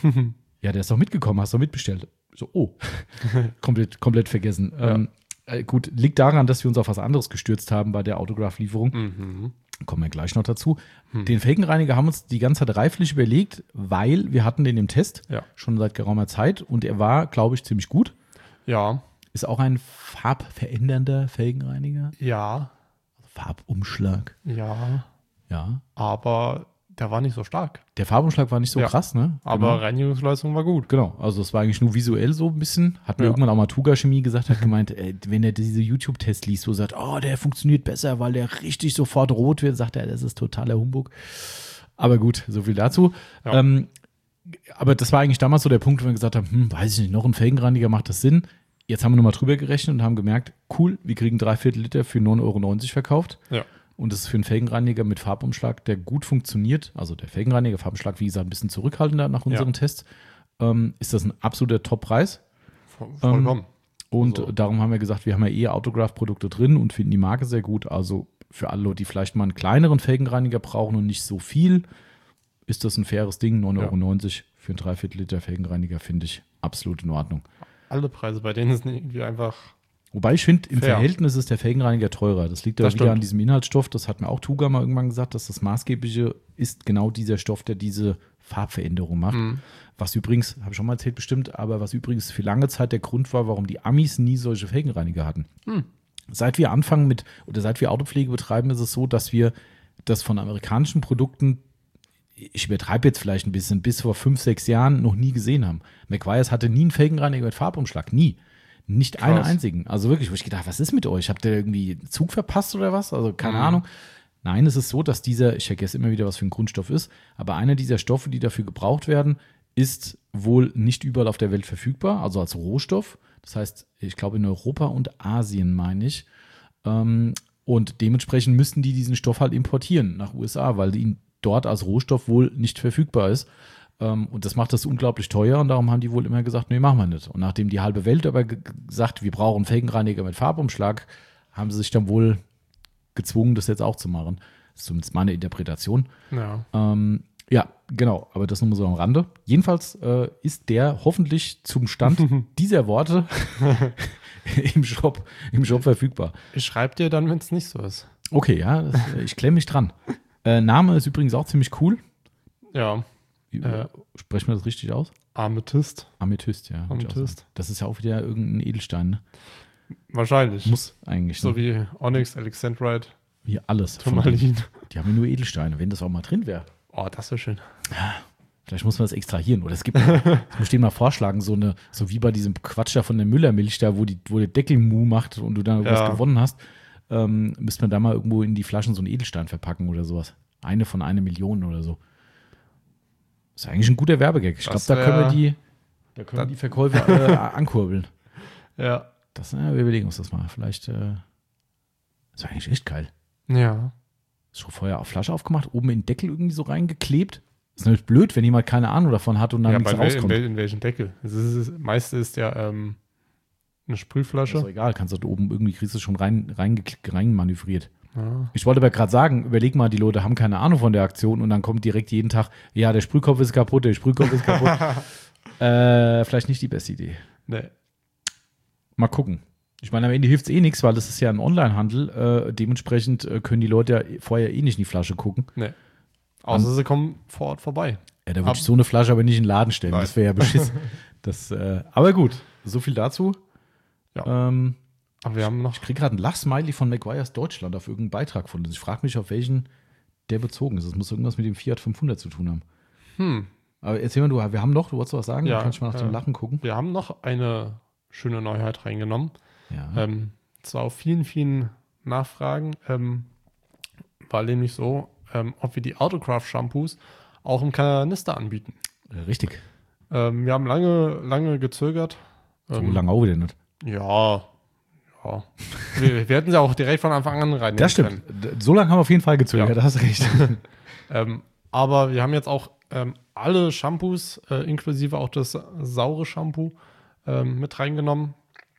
Ja, der ist doch mitgekommen, hast du mitbestellt. So, oh, komplett, komplett vergessen. Ja. Ähm, äh, gut, liegt daran, dass wir uns auf was anderes gestürzt haben bei der Autograph-Lieferung. Mhm. Kommen wir gleich noch dazu. Hm. Den Felgenreiniger haben wir uns die ganze Zeit reiflich überlegt, weil wir hatten den im Test Ja. schon seit geraumer Zeit und er war, glaube ich, ziemlich gut. Ja, Ist auch ein farbverändernder Felgenreiniger. ja, Farbumschlag. ja, Ja. aber der war nicht so stark. Der Farbumschlag war nicht so Ja. krass, ne? Aber Genau. Reinigungsleistung war gut. Genau, also es war eigentlich nur visuell so ein bisschen. Hat mir Ja. irgendwann auch mal Tuga Chemie gesagt, hat gemeint, ey, wenn er diese YouTube-Tests liest, wo er sagt, oh, der funktioniert besser, weil der richtig sofort rot wird, sagt er, das ist totaler Humbug. Aber gut, so viel dazu. Ja. Ähm, aber das war eigentlich damals so der Punkt, wo wir gesagt haben, hm, weiß ich nicht, noch ein Felgenreiniger macht das Sinn. Jetzt haben wir nochmal drüber gerechnet und haben gemerkt, cool, wir kriegen drei Viertel Liter für neun Euro neunzig verkauft. Ja. Und das ist für einen Felgenreiniger mit Farbumschlag, der gut funktioniert. Also der Felgenreiniger, Farbumschlag, wie gesagt, ein bisschen zurückhaltender nach unseren Ja. Tests. Ähm, ist das ein absoluter Top-Preis. Voll- Vollkommen. Und Also- darum haben wir gesagt, wir haben ja eh Autograph-Produkte drin und finden die Marke sehr gut. Also für alle, die vielleicht mal einen kleineren Felgenreiniger brauchen und nicht so viel, ist das ein faires Ding. neun Euro neunzig für einen Dreiviertel Liter Felgenreiniger finde ich absolut in Ordnung. Alle Preise bei denen sind irgendwie einfach. Wobei ich finde, im Fair. Verhältnis ist der Felgenreiniger teurer. Das liegt aber Das wieder stimmt. an diesem Inhaltsstoff. Das hat mir auch Tuga mal irgendwann gesagt, dass das Maßgebliche ist genau dieser Stoff, der diese Farbveränderung macht. Mhm. Was übrigens, habe ich schon mal erzählt bestimmt, aber was übrigens für lange Zeit der Grund war, warum die Amis nie solche Felgenreiniger hatten. Mhm. Seit wir anfangen mit, oder seit wir Autopflege betreiben, ist es so, dass wir das von amerikanischen Produkten, ich übertreibe jetzt vielleicht ein bisschen, bis vor fünf, sechs Jahren noch nie gesehen haben. Meguiar's hatte nie einen Felgenreiniger mit Farbumschlag, nie. Nicht einen Krass. einzigen. Also wirklich, wo ich gedacht, was ist mit euch? Habt ihr irgendwie einen Zug verpasst oder was? Also keine Mhm. Ahnung. Nein, es ist so, dass dieser, ich vergesse immer wieder, was für ein Grundstoff ist, aber einer dieser Stoffe, die dafür gebraucht werden, ist wohl nicht überall auf der Welt verfügbar, also als Rohstoff. Das heißt, ich glaube in Europa und Asien, meine ich. Ähm, und dementsprechend müssten die diesen Stoff halt importieren nach U S A, weil ihn dort als Rohstoff wohl nicht verfügbar ist. Ähm, und das macht das unglaublich teuer und darum haben die wohl immer gesagt, nee, machen wir nicht. Und nachdem die halbe Welt aber ge- gesagt, wir brauchen Felgenreiniger mit Farbumschlag, haben sie sich dann wohl gezwungen, das jetzt auch zu machen. Das ist zumindest meine Interpretation. Ja. Ähm, ja, genau, aber das nur mal so am Rande. Jedenfalls äh, ist der hoffentlich zum Stand dieser Worte im Shop, im Shop verfügbar. Ich schreibe dir dann, wenn es nicht so ist. Okay, ja, das, äh, ich klemme mich dran. Äh, Name ist übrigens auch ziemlich cool. Ja. Wie, Äh. Sprechen wir das richtig aus? Amethyst. Amethyst, ja. würd ich auch Amethyst. sagen. Das ist ja auch wieder irgendein Edelstein. Ne? Wahrscheinlich. Muss eigentlich. So Ne? wie Onyx, Alexandrite, Wie alles. von denen. Turmalin. Die haben ja nur Edelsteine. Wenn das auch mal drin wäre. Oh, das wäre schön. Vielleicht muss man das extrahieren. Oder es gibt, das muss ich dir mal vorschlagen, so eine, so wie bei diesem Quatsch da von der Müllermilch da, wo, die, wo der Deckel mu macht und du dann irgendwas Ja. gewonnen hast, ähm, müsste man da mal irgendwo in die Flaschen so einen Edelstein verpacken oder sowas. Eine von einer Million oder so. Das ist eigentlich ein guter Werbegag. Ich glaube, Das da können wir wär- die, da können wir die Verkäufe äh, ankurbeln. Ja. Das, äh, wir überlegen uns das mal. Vielleicht, äh, das ist eigentlich echt geil. Ja. Schon vorher auf Flasche aufgemacht, oben in den Deckel irgendwie so reingeklebt. Ist natürlich blöd, wenn jemand keine Ahnung davon hat und dann Ja, nichts bei wel, in, rauskommt. wel, in welchem Deckel? Das ist, das meiste ist ja ähm, eine Ist Sprühflasche. doch egal, kannst du da oben irgendwie, kriegst du schon rein, rein, rein manövriert. Ja. Ich wollte aber gerade sagen, überleg mal, die Leute haben keine Ahnung von der Aktion und dann kommt direkt jeden Tag, ja, der Sprühkopf ist kaputt, der Sprühkopf ist kaputt. äh, vielleicht nicht die beste Idee. Nee. Mal gucken. Ich meine, am Ende hilft es eh nichts, weil das ist ja ein Onlinehandel. Äh, dementsprechend äh, können die Leute ja vorher eh nicht in die Flasche gucken. Nee. Außer sie kommen vor Ort vorbei. Ja, da würde Ab- ich so eine Flasche aber nicht in den Laden stellen. Nein. Das wäre ja beschiss. das, äh, aber gut, so viel dazu. Ja. Ähm, Aber wir haben noch. ich kriege gerade ein Lachsmiley von Meguiar's Deutschland auf irgendeinen Beitrag von uns. Ich frage mich, auf welchen der bezogen ist. Das muss irgendwas mit dem Fiat fünfhundert zu tun haben. Hm. Aber erzähl mal, du, wir haben noch, du wolltest was sagen? Ja, Dann kann ich mal nach dem äh, Lachen gucken. Wir haben noch eine schöne Neuheit reingenommen. Ja. Ähm, zwar auf vielen, vielen Nachfragen, ähm, war nämlich so, ähm, ob wir die Autocraft-Shampoos auch im Kanister anbieten. Äh, Richtig. Ähm, wir haben lange, lange gezögert. So Ähm, lange auch wieder nicht. Ja, ja. wir, wir hätten sie auch direkt von Anfang an reinnehmen Das stimmt. können. D- So lange haben wir auf jeden Fall gezögert, Ja. da hast du recht. Ähm, aber wir haben jetzt auch ähm, alle Shampoos, äh, inklusive auch das saure Shampoo, ähm, mit reingenommen.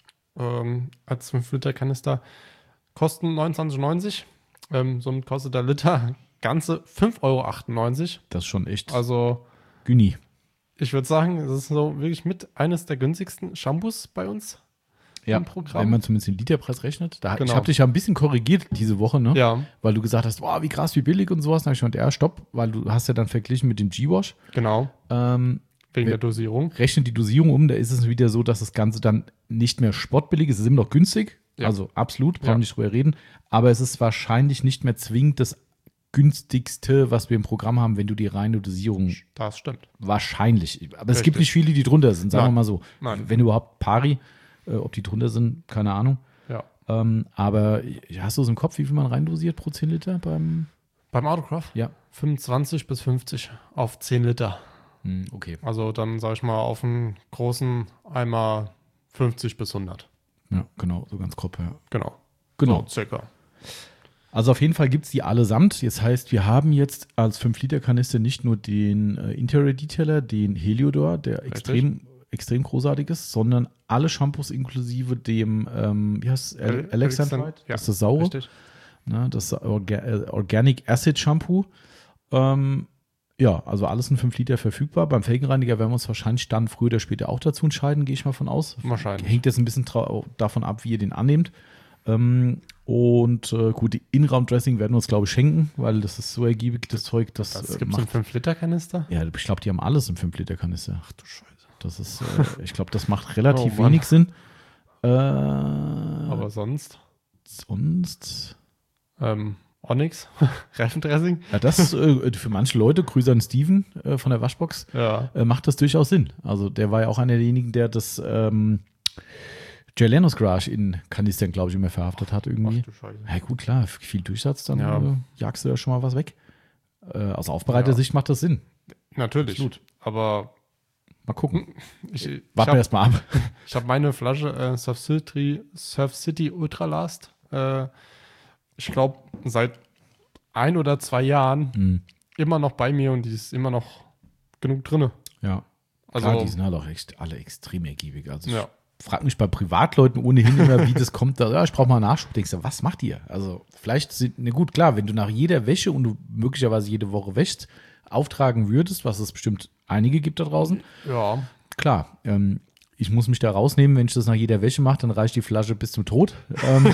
Ähm, als fünf Liter Kanister. Kosten neunundzwanzig neunzig. Ähm, somit kostet der Liter ganze fünf Euro achtundneunzig. Das ist schon echt Also Güni. ich würde sagen, das ist so wirklich mit eines der günstigsten Shampoos bei uns Ja, im Programm. wenn man zumindest den Literpreis rechnet. Da, Ich Genau. habe dich ja ein bisschen korrigiert diese Woche, ne? Ja, Weil du gesagt hast, wow, wie krass, wie billig und sowas. Dann habe ich gemeint, ja, stopp, weil du hast ja dann verglichen mit dem G-Wash. genau. Ähm, Wegen Wir- der Dosierung. rechnet die Dosierung um, da ist es wieder so, dass das Ganze dann nicht mehr spottbillig ist. Es ist immer noch günstig, Ja. also absolut, brauchen Ja. wir nicht drüber reden. Aber es ist wahrscheinlich nicht mehr zwingend das günstigste, was wir im Programm haben, wenn du die reine Dosierung Das stimmt. wahrscheinlich. Aber es Richtig. gibt nicht viele, die drunter sind, sagen Nein. wir mal so. Nein. Wenn überhaupt Pari, äh, ob die drunter sind, keine Ahnung. Ja. Ähm, aber ja, hast du es im Kopf, wie viel man reindosiert pro zehn Liter beim. Beim Autocraft? Ja. fünfundzwanzig bis fünfzig auf zehn Liter. Hm, okay. Also dann sage ich mal auf einen großen Eimer fünfzig bis hundert. Ja, genau, so ganz grob, ja. Genau. Genau. So, circa. Also auf jeden Fall gibt es die allesamt. Das heißt, wir haben jetzt als fünf Liter Kanister nicht nur den äh, Interior Detailer, den Heliodor, der Richtig. extrem, extrem großartig ist, sondern alle Shampoos inklusive dem, ähm, wie heißt es, Al- Al- Alexandrite, Alexand- das ist das saure, Richtig. ne, das Orga äh, Organic Acid Shampoo. Ähm, ja, also alles in fünf Liter verfügbar. Beim Felgenreiniger werden wir uns wahrscheinlich dann früher oder später auch dazu entscheiden, gehe ich mal von aus. Wahrscheinlich. Hängt jetzt ein bisschen trau- davon ab, wie ihr den annehmt. Ähm, und äh, gut, die Innenraumdressing werden wir uns, glaube ich, schenken, weil das ist so ergiebig, das Zeug. Das, Das äh, gibt es im macht, fünf Liter Kanister? ja, ich glaube, die haben alles im fünf Liter Kanister. Ach du Scheiße. Das ist, äh, ich glaube, das macht relativ Oh Mann. wenig Sinn. Äh, Aber sonst? sonst. Ähm, Onyx, Reifendressing. Ja, das äh, für manche Leute, Grüße an Steven äh, von der Waschbox, Ja. äh, macht das durchaus Sinn. Also der war ja auch einer derjenigen, der das ähm, Jay Leno's Garage in Kanistern, glaube ich, immer verhaftet hat irgendwie. Ach du Scheiße. Ja gut, klar, viel Durchsatz, dann Ja. äh, jagst du ja schon mal was weg. Äh, aus Aufbereiter-Sicht macht das Sinn. Natürlich. Absolut. Aber Mal gucken. ich, ich Warten wir habe erst mal ab. hab meine Flasche äh, Surf City, Surf City Ultra Last. Äh, ich glaube, seit ein oder zwei Jahren Mhm. immer noch bei mir und die ist immer noch genug drin. Ja. Also, Klar, die sind halt auch echt alle extrem ergiebig. Also ja. ich frage mich bei Privatleuten ohnehin immer, wie das kommt. Da, ja, ich brauche mal einen Nachschub. Denkst du, was macht ihr? Also vielleicht sind, ne gut, klar, wenn du nach jeder Wäsche und du möglicherweise jede Woche wäschst, auftragen würdest, was es bestimmt einige gibt da draußen, Ja. klar, ähm, ich muss mich da rausnehmen, wenn ich das nach jeder Wäsche mache, dann reicht die Flasche bis zum Tod. ähm,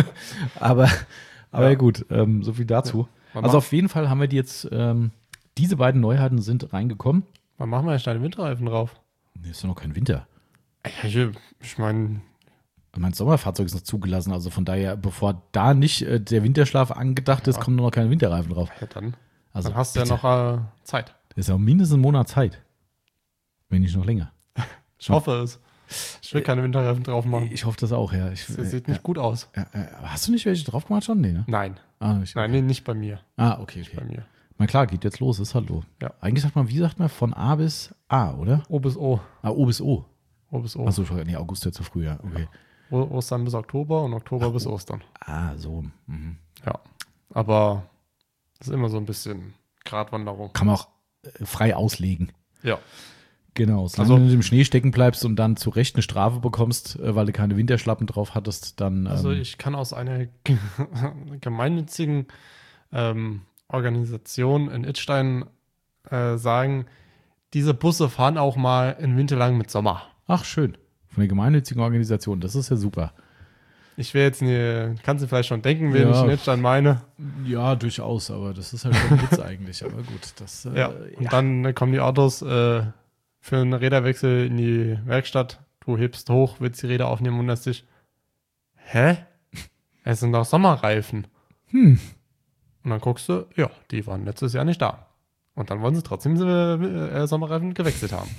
aber aber ja. Ja. gut, ähm, so viel dazu. Man Also macht- auf jeden Fall haben wir die jetzt, ähm, diese beiden Neuheiten sind reingekommen. Wann machen wir jetzt deine Winterreifen drauf? Nee, ist doch noch kein Winter. Ja, ich ich meine, Mein Sommerfahrzeug ist noch zugelassen, also von daher, bevor da nicht äh, der Winterschlaf angedacht ist, Ja. kommen noch keine Winterreifen drauf. ja, dann, Also dann hast du ja bitte. noch äh, Zeit. Das ist ja mindestens ein Monat Zeit. Wenn nicht noch länger. Ich hoffe es. Ich will keine Winterreifen drauf machen. Ich hoffe das auch, ja. Ich, Das sieht nicht gut aus. äh, äh, hast du nicht welche drauf gemacht schon? Nee, ne? Nein. Ah, nicht. Nein, nee, nicht bei mir. Ah, okay, Bei okay. mir. Na klar, geht jetzt los, ist halt so. Ja. Eigentlich sagt man, wie sagt man, von A bis A, oder? O bis O. Ah, O bis O. O bis O. Achso, nee, August ja zu früh, ja. Okay. O Ostern bis Oktober und Oktober bis Ostern. Ah, so. Mhm. Ja. Aber das ist immer so ein bisschen Gratwanderung. Kann man auch äh, frei auslegen. Ja. Genau, solange Also- du im Schnee stecken bleibst und dann zu Recht eine Strafe bekommst, äh, weil du keine Winterschlappen drauf hattest, dann. Ähm, Also ich kann aus einer ge- gemeinnützigen ähm, Organisation in Idstein äh, sagen, diese Busse fahren auch mal in Winter lang mit Sommer. ach, schön. Von der gemeinnützigen Organisation, das ist ja super. Ich will jetzt nicht, kannst du vielleicht schon denken, wen Ja. ich in Idstein meine. Ja, durchaus, aber das ist halt schon ein Witz eigentlich. Aber gut, das. Äh, Ja. Und dann äh, kommen die Autos äh, für einen Räderwechsel in die Werkstatt. Du hebst hoch, willst die Räder aufnehmen und wunderst dich, hä? Es sind doch Sommerreifen. Hm. Und dann guckst du, ja, die waren letztes Jahr nicht da. Und dann wollen sie trotzdem äh, Sommerreifen gewechselt haben.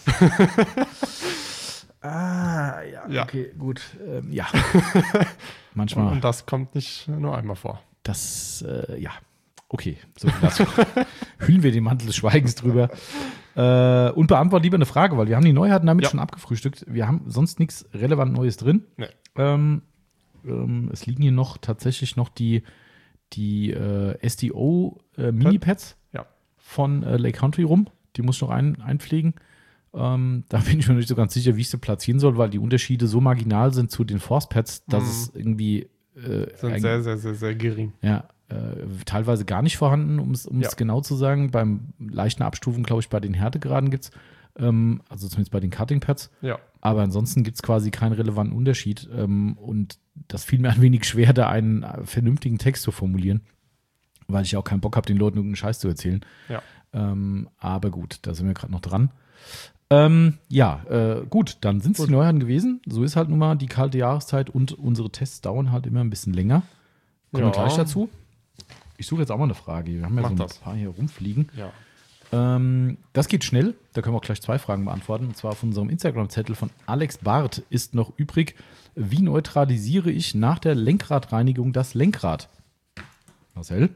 Ah, ja, Ja. okay, gut. Ähm, ja. Und, Manchmal. und das kommt nicht nur einmal vor. Das, äh, ja. Okay, so viel dazu. Hüllen wir den Mantel des Schweigens drüber. Äh, und beantworten lieber eine Frage, weil wir haben die Neuheiten damit Ja. schon abgefrühstückt. Wir haben sonst nichts relevant Neues drin. Nee. Ähm, ähm, es liegen hier noch tatsächlich noch die, die äh, S D O äh, Mini-Pads Ja. von äh, Lake Country rum. Die muss ich noch ein, einpflegen. Ähm, da bin ich mir nicht so ganz sicher, wie ich sie platzieren soll, weil die Unterschiede so marginal sind zu den Force-Pads, dass Mhm. es irgendwie äh, Sind ein- sehr, sehr, sehr, sehr gering. ja, äh, teilweise gar nicht vorhanden, um es Ja. genau zu sagen. Beim leichten Abstufen, glaube ich, bei den Härtegraden gibt es, ähm, also zumindest bei den Cutting-Pads. Ja. Aber ansonsten gibt es quasi keinen relevanten Unterschied. Ähm, und das fiel mir ein wenig schwer, da einen äh, vernünftigen Text zu formulieren, weil ich auch keinen Bock habe, den Leuten irgendeinen Scheiß zu erzählen. Ja. Ähm, aber gut, da sind wir gerade noch dran. Ähm, ja, äh, gut, dann sind es die Gut. Neuheiten gewesen. So ist halt nun mal die kalte Jahreszeit und unsere Tests dauern halt immer ein bisschen länger. Kommen wir Ja. gleich dazu. Ich suche jetzt auch mal eine Frage. Wir haben ja Mach so ein das. paar hier rumfliegen. Ja. Ähm, das geht schnell. Da können wir auch gleich zwei Fragen beantworten. Und zwar auf unserem Instagram-Zettel von Alex Barth ist noch übrig: Wie neutralisiere ich nach der Lenkradreinigung das Lenkrad? Marcel?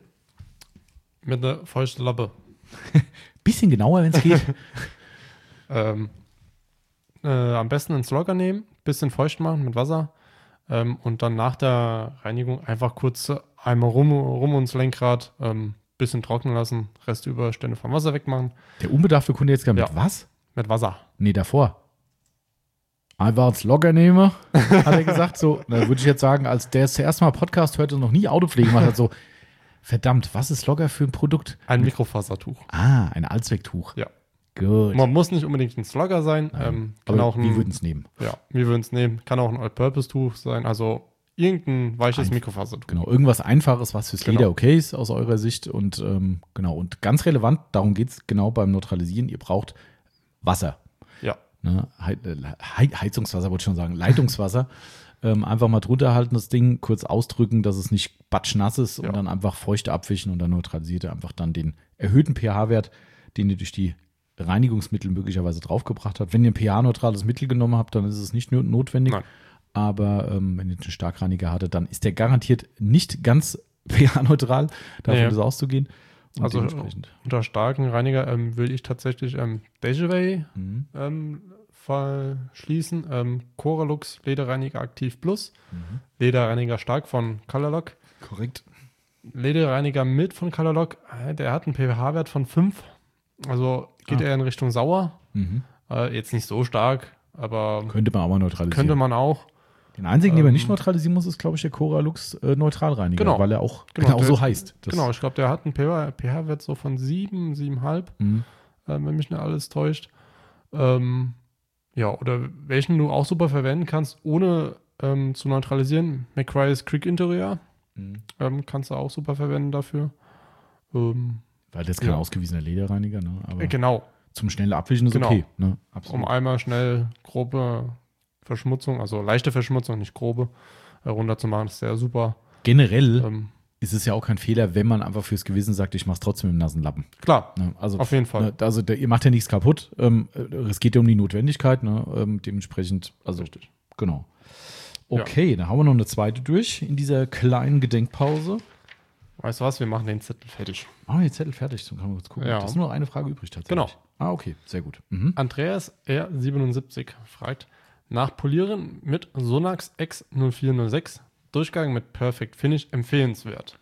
Mit einer feuchten Lappe. Bisschen genauer, wenn es geht. Ähm, äh, am besten ins Logger nehmen, bisschen feucht machen mit Wasser ähm, und dann nach der Reinigung einfach kurz äh, einmal rum, rum ums Lenkrad, ähm, bisschen trocknen lassen, Restüberstände vom Wasser wegmachen. Der unbedarfte Kunde jetzt gar mit Ja. was? Mit Wasser. Nee, davor. Einfach als Logger nehme, hat er gesagt. So, da würde ich jetzt sagen, als der das erste Mal Podcast hörte und noch nie Autopflege gemacht hat, so, verdammt, was ist Logger für ein Produkt? Ein Mikrofasertuch. Ah, ein Allzwecktuch. Ja. Gut. Man muss nicht unbedingt ein Slogger sein. Ähm, kann Aber auch wir ein, würden es nehmen. ja, wir würden es nehmen. Kann auch ein All-Purpose-Tuch sein. Also irgendein weiches Einf- Mikrofaser. Genau, irgendwas Einfaches, was fürs Genau. Leder okay ist aus eurer Sicht. Und ähm, genau, und ganz relevant, darum geht es genau beim Neutralisieren, ihr braucht Wasser. Ja. Ne? He He Heizungswasser, wollte ich schon sagen, Leitungswasser. ähm, einfach mal drunter halten, das Ding, kurz ausdrücken, dass es nicht batschnass ist und Ja. dann einfach feucht abwischen und dann neutralisiert ihr einfach dann den erhöhten pH-Wert, den ihr durch die Reinigungsmittel möglicherweise draufgebracht habt. Wenn ihr ein pH-neutrales Mittel genommen habt, dann ist es nicht nur notwendig. Nein. Aber ähm, wenn ihr einen Starkreiniger hattet, dann ist der garantiert nicht ganz pH-neutral, davon Nee. ist auszugehen. Und Also dementsprechend. unter starken Reiniger ähm, will ich tatsächlich ähm, Dejaway Mhm. ähm, verschließen. Ähm, Coralux Lederreiniger Aktiv Plus. Mhm. Lederreiniger Stark von Colorlock. Korrekt. Lederreiniger Mild von Colorlock. äh, Der hat einen pH-Wert von fünf. Also geht Ah. er in Richtung sauer. Mhm. Äh, jetzt nicht so stark, aber Könnte man aber neutralisieren. könnte man auch. Den einzigen, den man Ähm, nicht neutralisieren muss, ist, glaube ich, der Coralux äh, Neutralreiniger, Genau. weil er auch Genau, genau, der- so heißt. Das- Genau, ich glaube, der hat einen pH-Wert so von sieben, sieben Komma fünf. Mhm. äh, wenn mich nicht alles täuscht. Ähm, ja, oder welchen du auch super verwenden kannst, ohne ähm, zu neutralisieren. McRae's Creek Interior Mhm. ähm, kannst du auch super verwenden dafür. Ähm, Weil das ist kein Ja. ausgewiesener Lederreiniger, ne? Aber äh, genau, zum schnellen Abwischen ist Genau. okay. Ne? um Absolut. einmal schnell grobe Verschmutzung, also leichte Verschmutzung, nicht grobe, äh, runterzumachen, ist sehr super. Generell Ähm, ist es ja auch kein Fehler, wenn man einfach fürs Gewissen sagt, ich mache es trotzdem im nassen Lappen. klar, Ne? Also, auf jeden Fall. ne, also der, ihr macht ja nichts kaputt. Ähm, es geht ja um die Notwendigkeit. Ne? Ähm, dementsprechend, also Richtig. genau. Okay, dann haben wir noch eine zweite durch in dieser kleinen Gedenkpause. Weißt du was, wir machen den Zettel fertig. Machen wir den Zettel fertig, dann können wir kurz gucken. Ja. Das ist nur noch eine Frage übrig tatsächlich. Genau. Ah, okay, sehr gut. Mhm. Andreas R siebenundsiebzig fragt, nach Polieren mit Sonax X null vier null sechs, Durchgang mit Perfect Finish empfehlenswert?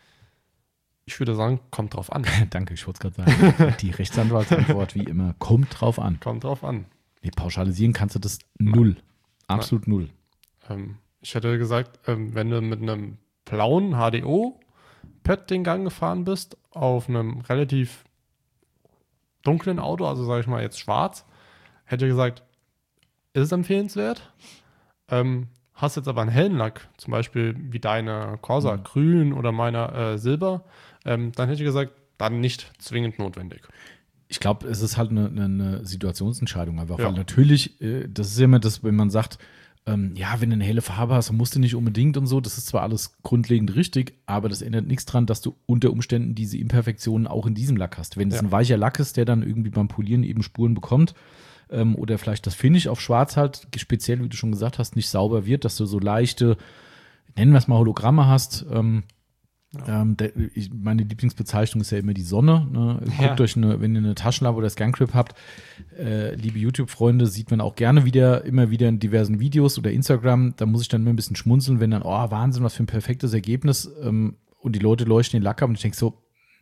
Ich würde sagen, kommt drauf an. Danke, ich wollte es gerade sagen. Die Rechtsanwaltsantwort, wie immer, kommt drauf an. Kommt drauf an. Nee, pauschalisieren kannst du das null. Absolut null. Ähm, ich hätte gesagt, ähm, wenn du mit einem blauen H D O-Pad den Gang gefahren bist, auf einem relativ dunklen Auto, also sage ich mal jetzt schwarz, hätte ich gesagt, ist es empfehlenswert. Ähm, hast jetzt aber einen hellen Lack, zum Beispiel wie deine Corsa Mhm. grün oder meiner äh, silber, ähm, dann hätte ich gesagt, dann nicht zwingend notwendig. Ich glaube, es ist halt eine, eine, eine Situationsentscheidung einfach. Ja. Weil natürlich, äh, das ist ja immer das, wenn man sagt, ähm, ja, wenn du eine helle Farbe hast, dann musst du nicht unbedingt und so. Das ist zwar alles grundlegend richtig, aber das ändert nichts dran, dass du unter Umständen diese Imperfektionen auch in diesem Lack hast. Wenn es Ja. ein weicher Lack ist, der dann irgendwie beim Polieren eben Spuren bekommt, ähm, oder vielleicht das Finish auf Schwarz halt, speziell, wie du schon gesagt hast, nicht sauber wird, dass du so leichte, nennen wir es mal Hologramme hast. Ähm, ähm, der, ich, meine Lieblingsbezeichnung ist ja immer die Sonne. Ne? Guckt Ja. euch, eine, wenn ihr eine Taschenlampe oder Scangrip habt, äh, liebe YouTube-Freunde, sieht man auch gerne wieder, immer wieder in diversen Videos oder Instagram. Da muss ich dann immer ein bisschen schmunzeln, wenn dann, oh, Wahnsinn, was für ein perfektes Ergebnis. Ähm, und die Leute leuchten den Lack ab und ich denke so,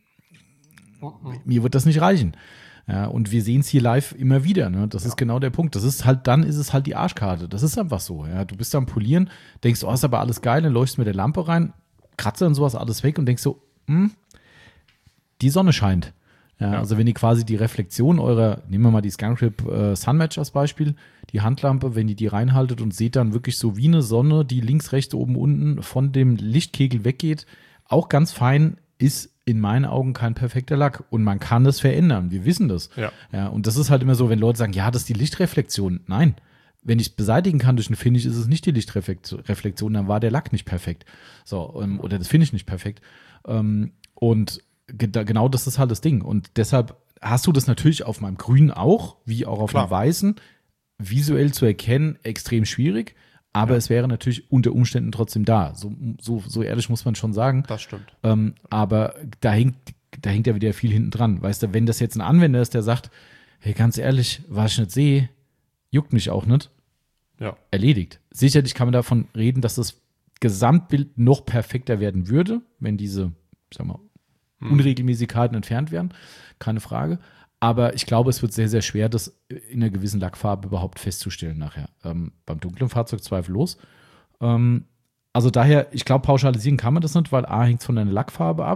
mir wird das nicht reichen. Ja, und wir sehen es hier live immer wieder. Ne? Das Ja. ist genau der Punkt. Das ist halt, dann ist es halt die Arschkarte. Das ist einfach so. Ja? Du bist am Polieren, denkst, oh, ist aber alles geil, dann leuchtest mit der Lampe rein, kratzt dann sowas alles weg und denkst so, hm, die Sonne scheint. Ja, Ja. Also wenn ihr quasi die Reflexion eurer, nehmen wir mal die Scangrip äh, Sunmatch als Beispiel, die Handlampe, wenn ihr die reinhaltet und seht dann wirklich so wie eine Sonne, die links, rechts, oben, unten von dem Lichtkegel weggeht, auch ganz fein, ist in meinen Augen kein perfekter Lack. Und man kann das verändern. Wir wissen das. Ja. Ja, und das ist halt immer so, wenn Leute sagen, ja, das ist die Lichtreflexion. Nein. Wenn ich es beseitigen kann durch ein Finish, ist es nicht die Lichtreflexion, dann war der Lack nicht perfekt. So, ähm, oder das Finish nicht perfekt. Ähm, und ge genau das ist halt das Ding. Und deshalb hast du das natürlich auf meinem Grünen auch, wie auch auf Klar. dem Weißen, visuell zu erkennen, extrem schwierig. Aber Ja. es wäre natürlich unter Umständen trotzdem da. So, so, so ehrlich muss man schon sagen. Das stimmt. Ähm, aber da hängt, da hängt ja wieder viel hinten dran. Weißt du, wenn das jetzt ein Anwender ist, der sagt, hey, ganz ehrlich, was ich nicht sehe, juckt mich auch nicht, Ja. erledigt. Sicherlich kann man davon reden, dass das Gesamtbild noch perfekter werden würde, wenn diese, sag mal, Hm. Unregelmäßigkeiten entfernt werden. Keine Frage. Aber ich glaube, es wird sehr, sehr schwer, das in einer gewissen Lackfarbe überhaupt festzustellen nachher. Ähm, beim dunklen Fahrzeug zweifellos. Ähm, also daher, ich glaube, pauschalisieren kann man das nicht, weil A hängt es von deiner Lackfarbe ab.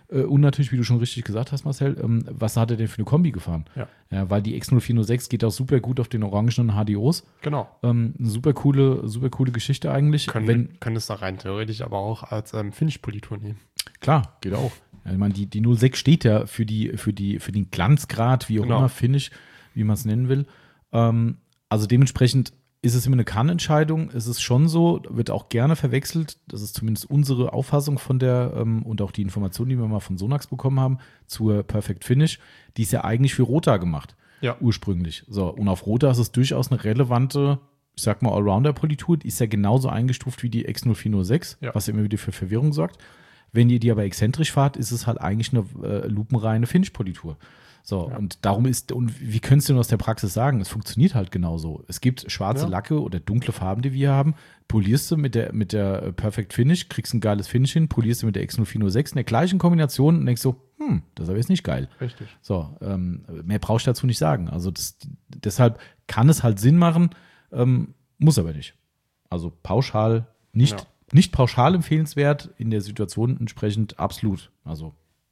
Äh, und natürlich, wie du schon richtig gesagt hast, Marcel, ähm, was hat er denn für eine Kombi gefahren? Ja. Ja, weil die X null vier null sechs geht auch super gut auf den orangenen H D Os. Genau. Ähm, eine super coole, super coole Geschichte eigentlich. Können, Wenn, können es da rein theoretisch aber auch als ähm, Finish-Politur nehmen. Klar, geht auch. Ja, ich meine, die, die null sechs steht ja für, die, für, die, für den Glanzgrad, wie auch Genau. immer, Finish, wie man es nennen will. Ähm, also dementsprechend ist es immer eine Kann-Entscheidung. Es ist schon so, wird auch gerne verwechselt. Das ist zumindest unsere Auffassung von der ähm, und auch die Information, die wir mal von Sonax bekommen haben, zur Perfect Finish. Die ist ja eigentlich für Rota gemacht. Ja. Ursprünglich. So, und auf Rota ist es durchaus eine relevante, ich sag mal, Allrounder-Politur. Die ist ja genauso eingestuft wie die X null vier null sechs, Ja. was immer wieder für Verwirrung sorgt. Wenn ihr die aber exzentrisch fahrt, ist es halt eigentlich eine äh, lupenreine Finish-Politur. So, Ja. und darum ist, und wie könntest du denn aus der Praxis sagen? Es funktioniert halt genauso. Es gibt schwarze Ja. Lacke oder dunkle Farben, die wir haben. Polierst du mit der, mit der Perfect Finish, kriegst ein geiles Finish hin, polierst du mit der X null vier null sechs in der gleichen Kombination und denkst so, hm, das ist aber jetzt nicht geil. Richtig. So, ähm, mehr brauche ich dazu nicht sagen. Also das, deshalb kann es halt Sinn machen, ähm, muss aber nicht. Also pauschal nicht, Ja. nicht pauschal empfehlenswert, in der Situation entsprechend absolut. Also,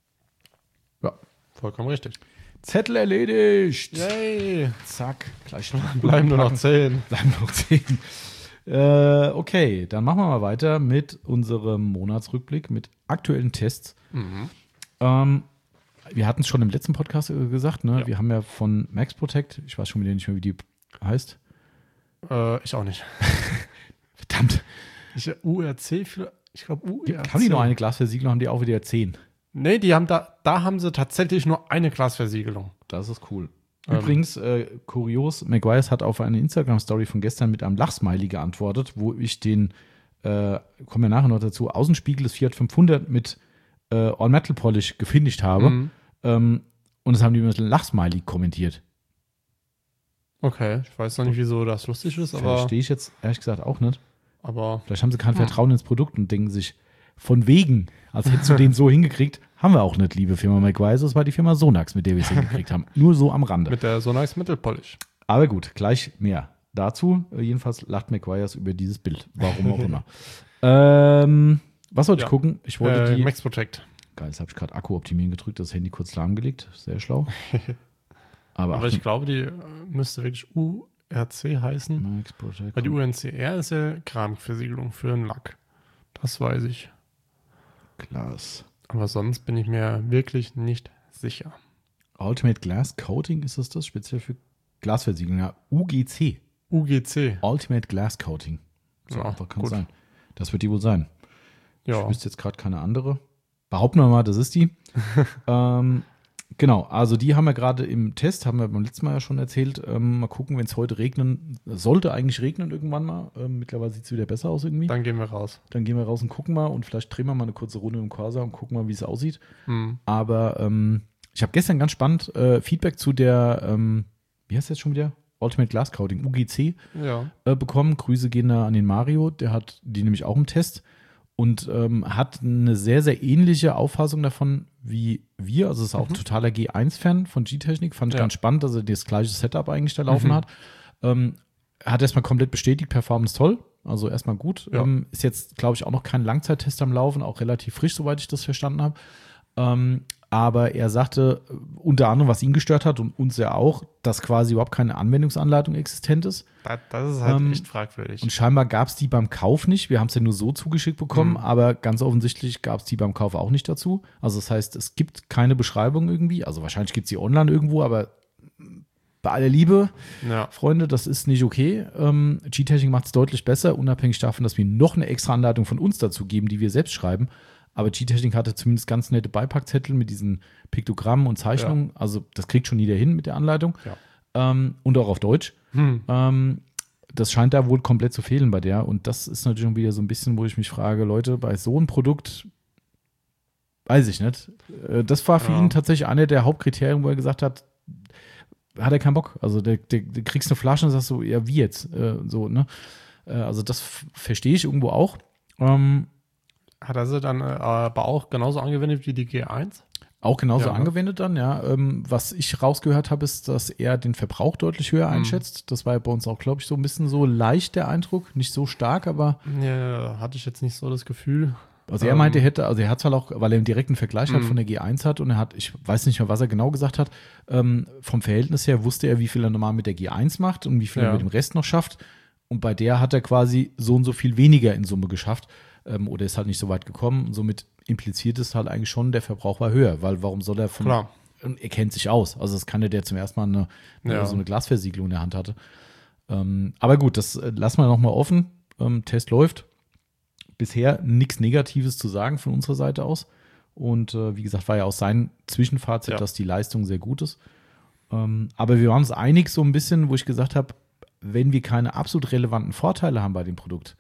ja. Vollkommen richtig. Zettel erledigt. Yay! Zack, gleich Bleiben nur noch zehn. Bleiben noch zehn. Äh, okay, dann machen wir mal weiter mit unserem Monatsrückblick, mit aktuellen Tests. Mhm. Ähm, wir hatten es schon im letzten Podcast äh, gesagt, ne? Ja. Wir haben ja von Max Protect, ich weiß schon wieder nicht mehr, wie die heißt. Äh, ich auch nicht. Verdammt. Ich, U R C, für, ich glaube U R C. Haben die noch eine Glasversiegelung, haben die auch wieder zehn. Nee, die haben da, da haben sie tatsächlich nur eine Glasversiegelung. Das ist cool. Ähm. Übrigens, äh, kurios, McGuire's hat auf eine Instagram-Story von gestern mit einem Lachsmiley geantwortet, wo ich den, äh, kommen wir nachher noch dazu, Außenspiegel des Fiat fünfhundert mit äh, All-Metal-Polish gefinisht habe. Mhm. Ähm, und das haben die mit einem Lachsmiley kommentiert. Okay, ich weiß noch nicht, wieso das lustig ist, aber, Verstehe ich jetzt ehrlich gesagt auch nicht. aber Vielleicht haben sie kein Vertrauen ins Produkt und denken sich, von wegen, als hättest du den so hingekriegt, haben wir auch nicht, liebe Firma McGuire's. Das war die Firma Sonax, mit der wir es hingekriegt haben. Nur so am Rande. mit der Sonax Mittelpolish. Aber gut, gleich mehr dazu. Äh, Jedenfalls lacht McGuire's über dieses Bild. Warum auch immer. ähm, was wollte Ja. ich gucken? Ich wollte Äh, die. Max Protect. Geil, jetzt habe ich gerade Akku optimieren gedrückt, das Handy kurz lahmgelegt. Sehr schlau. Aber, Aber ich ach, glaube, die äh, müsste wirklich U R C heißen. Max Protect. Weil die U N C R ist ja Keramikversiegelung für einen Lack. Das weiß ich. Glas. Aber sonst bin ich mir wirklich nicht sicher. Ultimate Glass Coating ist das das? Speziell für Glasversiegelung. Ja, U G C. U G C. Ultimate Glass Coating. So Ja, einfach kann gut. es sein. Das wird die wohl sein. Ja. Ich wüsste jetzt gerade keine andere. Behaupten wir mal, das ist die. ähm, genau, also die haben wir gerade im Test, haben wir beim letzten Mal ja schon erzählt. Ähm, mal gucken, wenn es heute regnen, sollte eigentlich regnen irgendwann mal. Ähm, mittlerweile sieht es wieder besser aus irgendwie. Dann, Dann gehen wir raus. gehen wir raus und gucken mal und vielleicht drehen wir mal eine kurze Runde im Corsa und gucken mal, wie es aussieht. Hm. Aber ähm, ich habe gestern ganz spannend äh, Feedback zu der, ähm, wie heißt das jetzt schon wieder? Ultimate Glass Coating, U G C, Ja. äh, bekommen. Grüße gehen da an den Mario, der hat die nämlich auch im Test und ähm, hat eine sehr, sehr ähnliche Auffassung davon wie wir. Also ist auch Mhm. totaler G eins Fan von G-Technik. Fand ich Ja. ganz spannend, dass er das gleiche Setup eigentlich da laufen Mhm. hat. Ähm, hat erstmal komplett bestätigt, Performance toll. Also erstmal gut. Ja. Ähm, ist jetzt, glaube ich, auch noch kein Langzeittest am Laufen, auch relativ frisch, soweit ich das verstanden habe. Ähm, aber er sagte äh, unter anderem, was ihn gestört hat und uns ja auch, dass quasi überhaupt keine Anwendungsanleitung existent ist. Das, das ist halt Ähm, echt fragwürdig. Und scheinbar gab es die beim Kauf nicht. Wir haben es ja nur so zugeschickt bekommen, Mhm. aber ganz offensichtlich gab es die beim Kauf auch nicht dazu. Also das heißt, es gibt keine Beschreibung irgendwie. Also wahrscheinlich gibt es die online irgendwo, aber bei aller Liebe, ja. Freunde, das ist nicht okay. Ähm, G-Technik macht es deutlich besser, unabhängig davon, dass wir noch eine extra Anleitung von uns dazu geben, die wir selbst schreiben. Aber G-Technik hatte zumindest ganz nette Beipackzettel mit diesen Piktogrammen und Zeichnungen. Also das kriegt schon jeder hin mit der Anleitung. Ja. Ähm, und auch auf Deutsch. Hm. Ähm, das scheint da wohl komplett zu fehlen bei der. Und das ist natürlich schon wieder so ein bisschen, wo ich mich frage, Leute, bei so einem Produkt, weiß ich nicht. Äh, Das war für Ja. ihn tatsächlich einer der Hauptkriterien, wo er gesagt hat, hat er keinen Bock. Also der, der, der kriegst eine Flasche und sagst so, ja, wie jetzt? Äh, so, ne? Äh, also das f- verstehe ich irgendwo auch. Ähm, Hat er sie dann äh, aber auch genauso angewendet wie die G eins? Auch genauso Ja, ne? angewendet dann, ja. Ähm, was ich rausgehört habe, ist, dass er den Verbrauch deutlich höher Mhm. einschätzt. Das war ja bei uns auch, glaube ich, so ein bisschen so leicht der Eindruck. Nicht so stark, aber Ja, hatte ich jetzt nicht so das Gefühl. Also er Ähm, meinte, er hätte, also er hat zwar auch, weil er einen direkten Vergleich halt Mhm. von der G eins hat und er hat, ich weiß nicht mehr, was er genau gesagt hat, ähm, vom Verhältnis her wusste er, wie viel er normal mit der G eins macht und wie viel Ja. er mit dem Rest noch schafft. Und bei der hat er quasi so und so viel weniger in Summe geschafft ähm, oder ist halt nicht so weit gekommen. Und somit impliziert es halt eigentlich schon, der Verbrauch war höher, weil warum soll er von, Klar. und er kennt sich aus. Also das kann der, der zum ersten Mal eine, eine, Ja. so eine Glasversiegelung in der Hand hatte. Ähm, aber gut, das äh, lassen wir nochmal offen. Ähm, Test läuft. Bisher nichts Negatives zu sagen von unserer Seite aus. Und äh, wie gesagt, war ja auch sein Zwischenfazit, Ja. dass die Leistung sehr gut ist. Ähm, aber wir waren uns einig so ein bisschen, wo ich gesagt habe, wenn wir keine absolut relevanten Vorteile haben bei dem Produkt,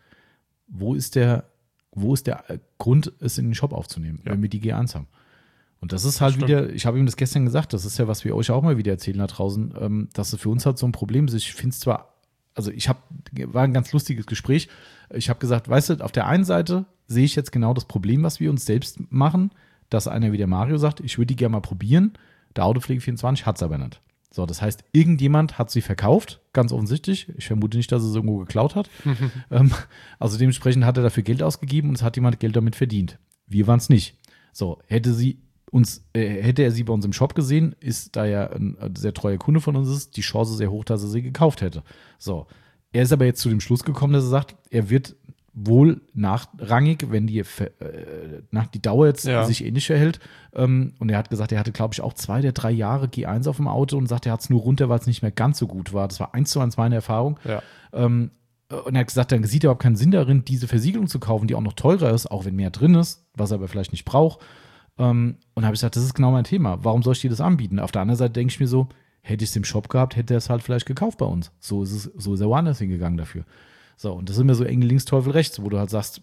wo ist der, wo ist der äh, Grund, es in den Shop aufzunehmen, Ja. wenn wir die G eins haben? Und das ist halt Stimmt. wieder, ich habe ihm das gestern gesagt, das ist ja, was wir euch auch mal wieder erzählen da draußen, ähm, dass es für uns halt so ein Problem ist. Ich finde es zwar, also ich habe, war ein ganz lustiges Gespräch. Ich habe gesagt, weißt du, auf der einen Seite sehe ich jetzt genau das Problem, was wir uns selbst machen, dass einer wie der Mario sagt, ich würde die gerne mal probieren. Der Autopflege vierundzwanzig hat es aber nicht. So, das heißt, irgendjemand hat sie verkauft, ganz offensichtlich. Ich vermute nicht, dass er es irgendwo geklaut hat. ähm, also dementsprechend hat er dafür Geld ausgegeben und es hat jemand Geld damit verdient. Wir waren es nicht. So, hätte sie uns, äh, hätte er sie bei uns im Shop gesehen, ist da ja ein, ein sehr treuer Kunde von uns ist, die Chance sehr hoch, dass er sie gekauft hätte. So, er ist aber jetzt zu dem Schluss gekommen, dass er sagt, er wird wohl nachrangig, wenn die, äh, nach die Dauer jetzt Ja. sich ähnlich verhält. Ähm, und er hat gesagt, er hatte, glaube ich, auch zwei der drei Jahre G eins auf dem Auto und sagt, er hat es nur runter, weil es nicht mehr ganz so gut war. Das war eins zu eins meine Erfahrung. Ja. Ähm, und er hat gesagt, dann sieht er überhaupt keinen Sinn darin, diese Versiegelung zu kaufen, die auch noch teurer ist, auch wenn mehr drin ist, was er aber vielleicht nicht braucht. Ähm, und da habe ich gesagt, das ist genau mein Thema. Warum soll ich dir das anbieten? Auf der anderen Seite denke ich mir so, hätte ich es im Shop gehabt, hätte er es halt vielleicht gekauft bei uns. So ist es, so ist er woanders hingegangen dafür. So, und das sind mir so eng links, Teufel rechts, wo du halt sagst,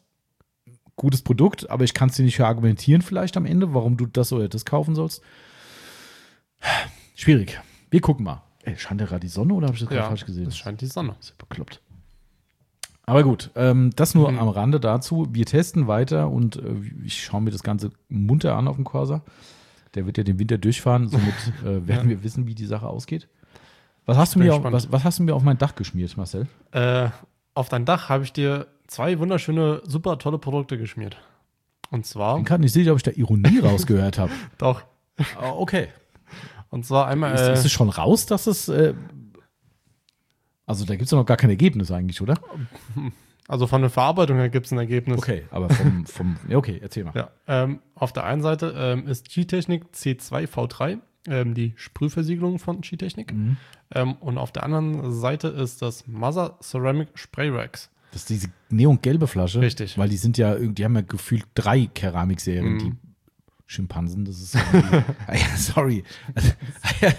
gutes Produkt, aber ich kann es dir nicht argumentieren vielleicht am Ende, warum du das oder das kaufen sollst. Schwierig. Wir gucken mal. Ey, scheint ja gerade die Sonne oder habe ich das gerade Ja, falsch gesehen? es scheint die Sonne. Das ist ja bekloppt. Aber gut, ähm, das nur Mhm. am Rande dazu. Wir testen weiter und äh, ich schaue mir das Ganze munter an auf dem Corsa. Der wird ja den Winter durchfahren, somit äh, werden wir wissen, wie die Sache ausgeht. Was hast, du Bin mir auf, gespannt. was, was hast du mir auf mein Dach geschmiert, Marcel? Äh, auf dein Dach habe ich dir zwei wunderschöne, super tolle Produkte geschmiert. Und Ich zwar, bin gerade nicht sicher, ob ich da Ironie rausgehört habe. doch, Ah, okay. und zwar einmal, Ist, äh, ist es schon raus, dass es. Äh, also, da gibt es noch gar kein Ergebnis eigentlich, oder? also von der Verarbeitung her gibt es ein Ergebnis. Okay, aber vom. vom ja, okay, erzähl mal. Ja, ähm, auf der einen Seite ähm, ist G-Technik C zwei V drei, ähm, die Sprühversiegelung von G-Technik. Mhm. Ähm, und auf der anderen Seite ist das Mother Ceramic Spray Wax. Das ist diese neongelbe Flasche. Richtig. Weil die sind ja, irgendwie- die haben ja gefühlt drei Keramikserien, Mhm. die Schimpansen, das ist. irgendwie- Ah ja, sorry. ja,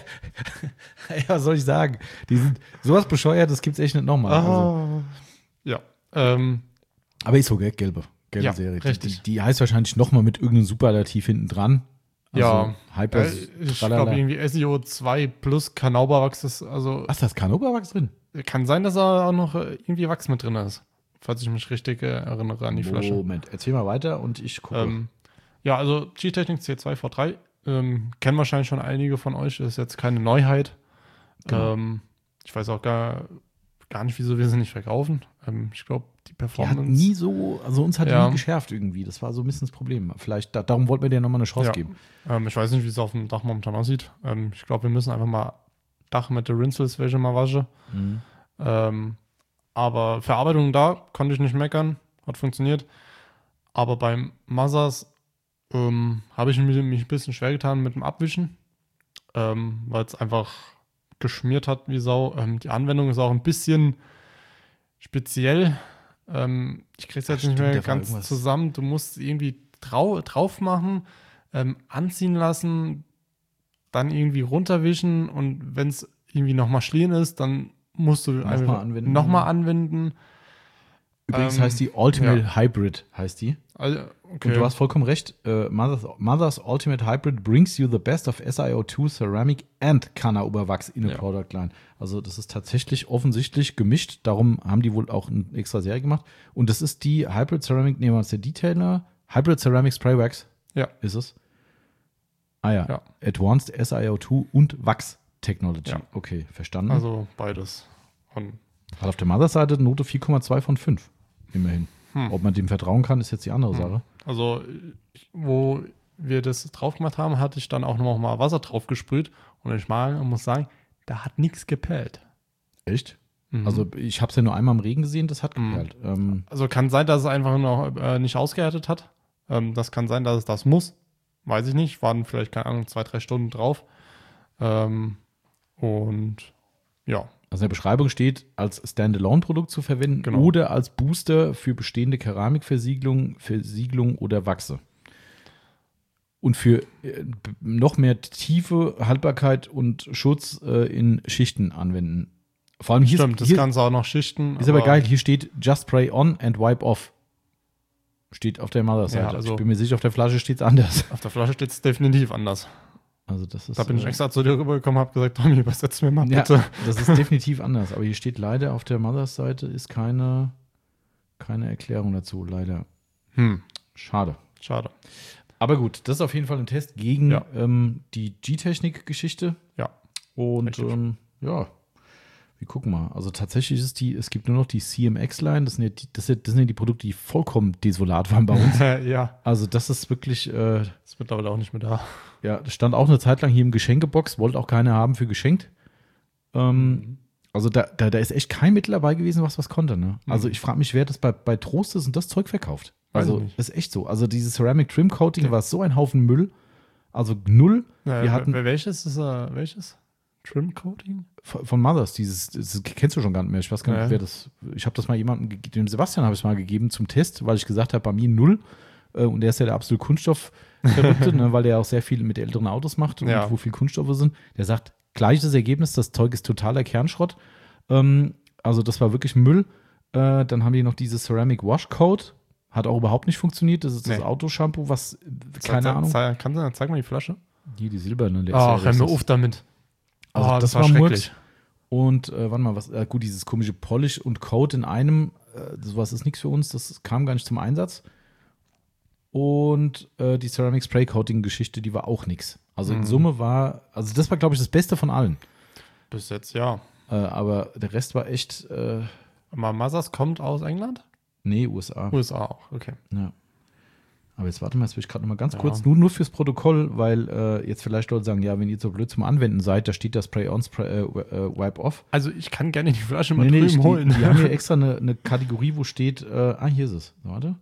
was soll ich sagen? Die sind sowas bescheuert, das gibt's echt nicht nochmal. Also, Ah. Ja, ähm, aber ist so, gell? Gelbe. Gelbe Ja, Serie. richtig. Die, die heißt wahrscheinlich nochmal mit irgendeinem Superlativ hinten dran. ja, Hyper. äh, ich tralala. glaube irgendwie S I O zwei plus Kanauberwachs ist, also Was, da ist Canobawachs drin? kann sein, dass da auch noch äh, irgendwie Wachs mit drin ist, falls ich mich richtig äh, erinnere an die Flasche. Moment, erzähl mal weiter und ich gucke. Ähm, ja, also G-Technik C zwei V drei, ähm, kennen wahrscheinlich schon einige von euch, ist jetzt keine Neuheit. Genau. Ähm, ich weiß auch gar, gar nicht, wieso wir sie nicht verkaufen. Ähm, ich glaube, die Die hat Performance. nie so, also uns hat die Ja. nie geschärft irgendwie. Das war so ein bisschen das Problem. Vielleicht, da, darum wollten wir dir nochmal eine Chance Ja. geben. Ähm, ich weiß nicht, wie es auf dem Dach momentan aussieht. Ähm, ich glaube, wir müssen einfach mal Dach mit der Rinsels welche mal waschen. Mhm. Ähm, aber Verarbeitung da, konnte ich nicht meckern, hat funktioniert. Aber beim Mothers ähm, habe ich mich, mich ein bisschen schwer getan mit dem Abwischen, ähm, weil es einfach geschmiert hat wie Sau. Ähm, die Anwendung ist auch ein bisschen speziell. Ähm, ich kriege es jetzt Ach, nicht stimmt, mehr da war ganz irgendwas. zusammen. Du musst irgendwie drau drauf machen, ähm, anziehen lassen, dann irgendwie runterwischen und wenn es irgendwie nochmal schlieren ist, dann musst du Nochmal einfach anwenden. nochmal anwenden. Übrigens Ähm, heißt die Ultimate Hybrid, heißt die. Also, okay. Und du hast vollkommen recht. Äh, Mother's, Mother's Ultimate Hybrid brings you the best of S I O zwei, Ceramic and Canna-Oberwachs in a Ja. product line. Also das ist tatsächlich offensichtlich gemischt. Darum haben die wohl auch eine extra Serie gemacht. Und das ist die Hybrid Ceramic, nehmen wir uns der Detailer. Hybrid Ceramic Spray Wax Ja. ist es. Ah ja. Ja. Advanced S I O zwei und Wachs Technology. Ja. Okay, verstanden. Also beides. Und Hat auf der Mother's-Seite Note vier Komma zwei von fünf. Immerhin. Hm. Ob man dem vertrauen kann, ist jetzt die andere Hm. Sache. Also, ich- wo wir das drauf gemacht haben, hatte ich dann auch noch mal Wasser drauf gesprüht. Und ich mal und muss sagen, da hat nichts gepellt. Echt? Mhm. Also ich habe es ja nur einmal im Regen gesehen, das hat Mhm. geperlt. Ähm, Also kann sein, dass es einfach noch äh, nicht ausgehärtet hat. Ähm, das kann sein, dass es das muss. Weiß ich nicht. Waren vielleicht, keine Ahnung, zwei, drei Stunden drauf. Ähm, und ja, also in der Beschreibung steht, als Standalone-Produkt zu verwenden Genau. oder als Booster für bestehende Keramikversiegelung, Versiegelung oder Wachse. Und für äh, b- noch mehr Tiefe, Haltbarkeit und Schutz äh, in Schichten anwenden. Vor allem hier, stimmt. ist, Das hier Ganze auch noch Schichten. ist aber geil, hier steht Just Spray on and wipe off. Steht auf der Mother-Seite. Ja, also- ich bin mir sicher, auf der Flasche steht es anders. Auf der Flasche steht es definitiv anders. Also das ist, Da bin ich äh, extra zu dir rübergekommen und habe gesagt, Tommy, übersetz mir mal Ja, bitte. das ist definitiv anders. Aber hier steht leider auf der Mothers-Seite ist keine, keine Erklärung dazu, leider. Hm, Schade. schade. Aber gut, das ist auf jeden Fall ein Test gegen Ja. ähm, die G-Technik-Geschichte. Ja. Und Richtig. ähm, ja, wir gucken mal. Also tatsächlich ist die, es gibt nur noch die C M X-Line. Das sind ja die, das sind, das sind ja die Produkte, die vollkommen desolat waren bei uns. ja, Also das ist wirklich, äh, ist mittlerweile auch nicht mehr da. ja, das stand auch eine Zeit lang hier im Geschenkebox, wollte auch keiner haben für geschenkt. Ähm, Also da, da, da ist echt kein Mittel dabei gewesen, was was konnte. Ne? Also Mhm. ich frage mich, wer das bei, bei Trost ist und das Zeug verkauft. Weiß Also ich nicht. ist echt so. Also dieses Ceramic Trim Coating Ja. war so ein Haufen Müll. Also null. Äh, Wir hatten wer- welches ist äh, welches? Trim Coating? von von Mothers, dieses, das kennst du schon gar nicht mehr. Ich weiß gar nicht, Ja. wer das. Ich habe das mal jemandem, ge- dem Sebastian habe ich es mal gegeben zum Test, weil ich gesagt habe, bei mir null. Äh, Und der ist ja der absolute Kunststoffverrückte, ne, weil der auch sehr viel mit älteren Autos macht und Ja. wo viel Kunststoffe sind. Der sagt, gleiches Ergebnis, das Zeug ist totaler Kernschrott. Ähm, also das war wirklich Müll. Äh, dann haben die noch dieses Ceramic Wash Coat. Hat auch überhaupt nicht funktioniert. Das ist das Nee. Autoshampoo, was, äh, keine Zeig- Ahnung. Zeig, kannst du, zeig mal die Flasche. Die, die silberne. Der ist ja Ach, hör mir richtig- auf damit. Also Oh, das, das war war schrecklich. Murks. Und äh, warte mal, was, äh, gut, dieses komische Polish und Coat in einem, äh, sowas ist nichts für uns, das kam gar nicht zum Einsatz. Und äh, die Ceramic Spray Coating Geschichte, die war auch nichts. Also in Mhm. Summe war, also das war, glaube ich, das Beste von allen. Bis jetzt, ja. Äh, aber der Rest war echt, äh, Aber Mazas kommt aus England? nee, U S A. U S A auch, okay. Ja. Aber jetzt warte mal, jetzt will ich gerade noch mal ganz Ja. kurz, nur, nur fürs Protokoll, weil äh, jetzt vielleicht Leute sagen, ja, wenn ihr so blöd zum Anwenden seid, da steht das Spray-on, Spray, äh, äh, Wipe-off. Also ich kann gerne die Flasche mal Nee, nee, drüben ich, die, holen. die haben hier extra eine, eine Kategorie, wo steht, äh, ah, hier ist es. Warte.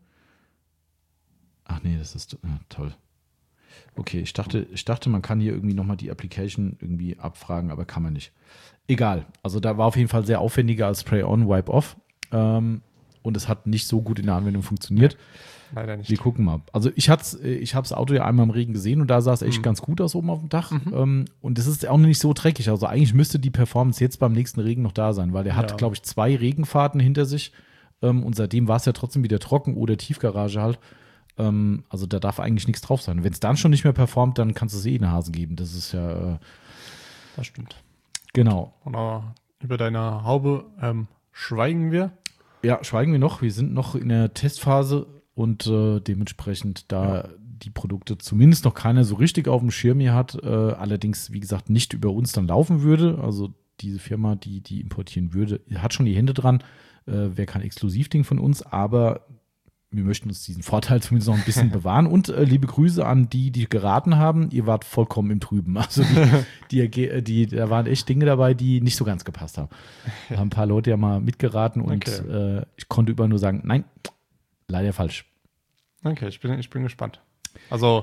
Ach nee, das ist ah, toll. Okay, ich dachte, ich dachte, man kann hier irgendwie nochmal die Application irgendwie abfragen, aber kann man nicht. Egal. Also da war auf jeden Fall sehr aufwendiger als Spray-on, Wipe-off. Ähm, und es hat nicht so gut in der Anwendung funktioniert. Leider nicht. Wir gucken mal. Also ich hat's, äh, ich habe das Auto ja einmal im Regen gesehen und da sah es echt Mhm. ganz gut aus oben auf dem Dach. Mhm. Ähm, und es ist auch nicht so dreckig. Also eigentlich müsste die Performance jetzt beim nächsten Regen noch da sein, weil er hat, Ja. glaube ich, zwei Regenfahrten hinter sich. Ähm, und seitdem war es ja trotzdem wieder trocken oder Tiefgarage halt. Ähm, also da darf eigentlich nichts drauf sein. Wenn es dann schon nicht mehr performt, dann kannst du es eh in den Hasen geben. Das ist ja, äh, Das stimmt. genau. Und aber über deine Haube ähm, schweigen wir. Ja, schweigen wir noch. Wir sind noch in der Testphase und äh, dementsprechend, da Ja. die Produkte zumindest noch keiner so richtig auf dem Schirm hier hat, äh, allerdings, wie gesagt, nicht über uns dann laufen würde. Also diese Firma, die die importieren würde, hat schon die Hände dran. Äh, Wäre kein Exklusivding von uns, aber wir möchten uns diesen Vorteil zumindest noch ein bisschen bewahren. Und äh, liebe Grüße an die, die geraten haben. Ihr wart vollkommen im Trüben. Also die, die, die, da waren echt Dinge dabei, die nicht so ganz gepasst haben. Da haben ein paar Leute ja mal mitgeraten und Okay. äh, ich konnte überall nur sagen, nein, leider falsch. Okay, ich bin, ich bin gespannt. Also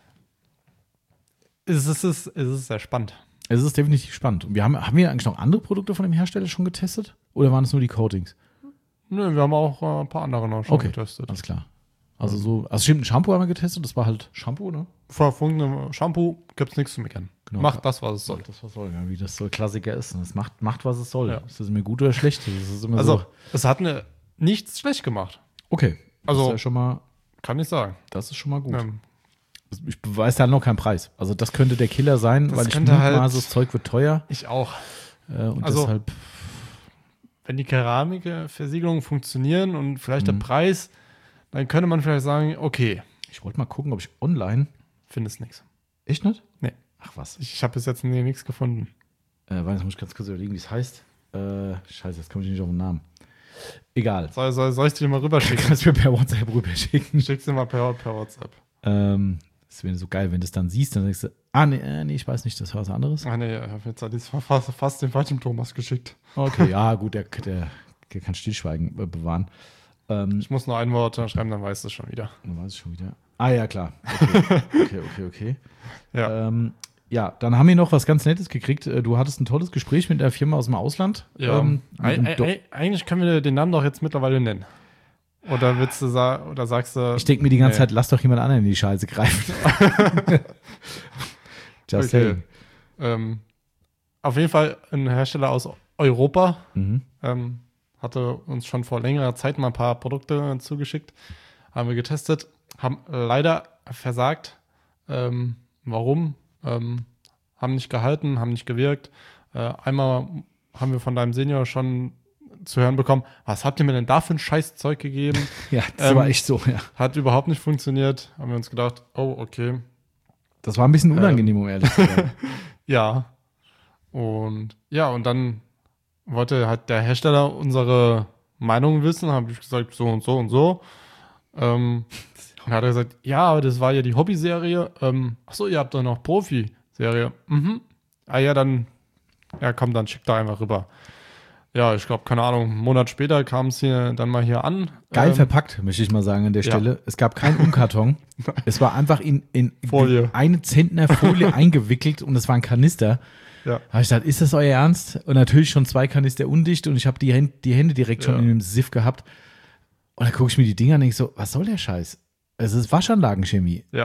es ist, es ist, es ist sehr spannend. Es ist definitiv spannend. Und wir haben, haben wir eigentlich noch andere Produkte von dem Hersteller schon getestet? Oder waren es nur die Coatings? Nö, wir haben auch äh, ein paar andere noch schon Okay. getestet. Alles klar. Also so, also stimmt, ein Shampoo haben wir getestet, das war halt Shampoo, ne? Vor folgendem Shampoo gibt es nichts zu meckern. Genau. Macht das, was es soll. Das was soll, ja, wie das so Klassiker ist. Es macht, macht, was es soll. Ja. Ist das mir gut oder schlecht? Das ist immer Also, so. es hat mir nichts schlecht gemacht. Okay. Also- das ist ja schon mal, Kann ich sagen. das ist schon mal gut. Ähm, Ich weiß halt noch keinen Preis. Also das könnte der Killer sein, Das weil ich könnte halt- mutmaße, das Zeug wird teuer. ich auch. Äh, und Also- deshalb, Wenn die Keramikversiegelungen funktionieren und vielleicht der Mhm. Preis, dann könnte man vielleicht sagen, okay, ich wollte mal gucken, ob ich online. findest nichts. Echt nicht? Nee. Ach was. Ich habe bis jetzt nee, nichts gefunden. Äh, weiß, muss ich ganz kurz überlegen, wie es heißt. Äh, scheiße, jetzt komme ich nicht auf den Namen. Egal. Soll, soll, soll ich dir mal rüberschicken? Kannst du mir per WhatsApp rüberschicken. Schick's dir mal per, per WhatsApp. Ähm, das wäre so geil, wenn du es dann siehst, dann denkst du, ah, nee, äh, nee, ich weiß nicht, das war was anderes. Ah, nee, ich habe jetzt halt fast, fast den falschen Thomas geschickt. Okay, ja, gut, der, der, der kann Stillschweigen äh, bewahren. Ähm, Ich muss nur ein Wort schreiben, dann weißt du es schon wieder. dann weiß ich schon wieder. Ah, ja, klar. Okay, okay, okay. okay. Ja. Ähm, ja, dann haben wir noch was ganz Nettes gekriegt. Äh, Du hattest ein tolles Gespräch mit der Firma aus dem Ausland. ja. Ähm, mit Eig einem Do- eig eigentlich können wir den Namen doch jetzt mittlerweile nennen. Oder willst du sa oder sagst du. ich denke mir die ganze nee. Zeit, lass doch jemand anderen in die Scheiße greifen. Just Okay. saying. Ähm, auf jeden Fall ein Hersteller aus Europa. Mhm. Ähm, hatte uns schon vor längerer Zeit mal ein paar Produkte zugeschickt. Haben wir getestet. Haben leider versagt. Ähm, warum? Ähm, haben nicht gehalten, haben nicht gewirkt. Äh, einmal haben wir von deinem Senior schon zu hören bekommen, was habt ihr mir denn da für ein Scheißzeug gegeben? Ja, das Ähm, war echt so, ja. Hat überhaupt nicht funktioniert. Haben wir uns gedacht, oh, okay. Das war ein bisschen unangenehm, um ehrlich zu sein. Ja. Und ja, und dann wollte halt der Hersteller unsere Meinung wissen. Habe ich gesagt, so und so und so. Ähm, und hat er gesagt, ja, aber das war ja die Hobby-Serie. Ähm, achso, ihr habt doch noch Profi-Serie. Mhm. Ah ja, dann, ja komm, dann schickt da einfach rüber. Ja, ich glaube, keine Ahnung, einen Monat später kam es hier dann mal hier an. Geil Ähm, verpackt, möchte ich mal sagen an der ja. Stelle. Es gab keinen Umkarton. Es war einfach in, in Folie. eine Zentner Folie eingewickelt und es war ein Kanister. Ja. Da habe ich gedacht, ist das euer Ernst? Und natürlich schon zwei Kanister undicht und ich habe die, Hände- die Hände direkt schon Ja. in dem Siff gehabt. Und dann gucke ich mir die Dinger an und denke so, was soll der Scheiß? Es ist Waschanlagenchemie. Ja.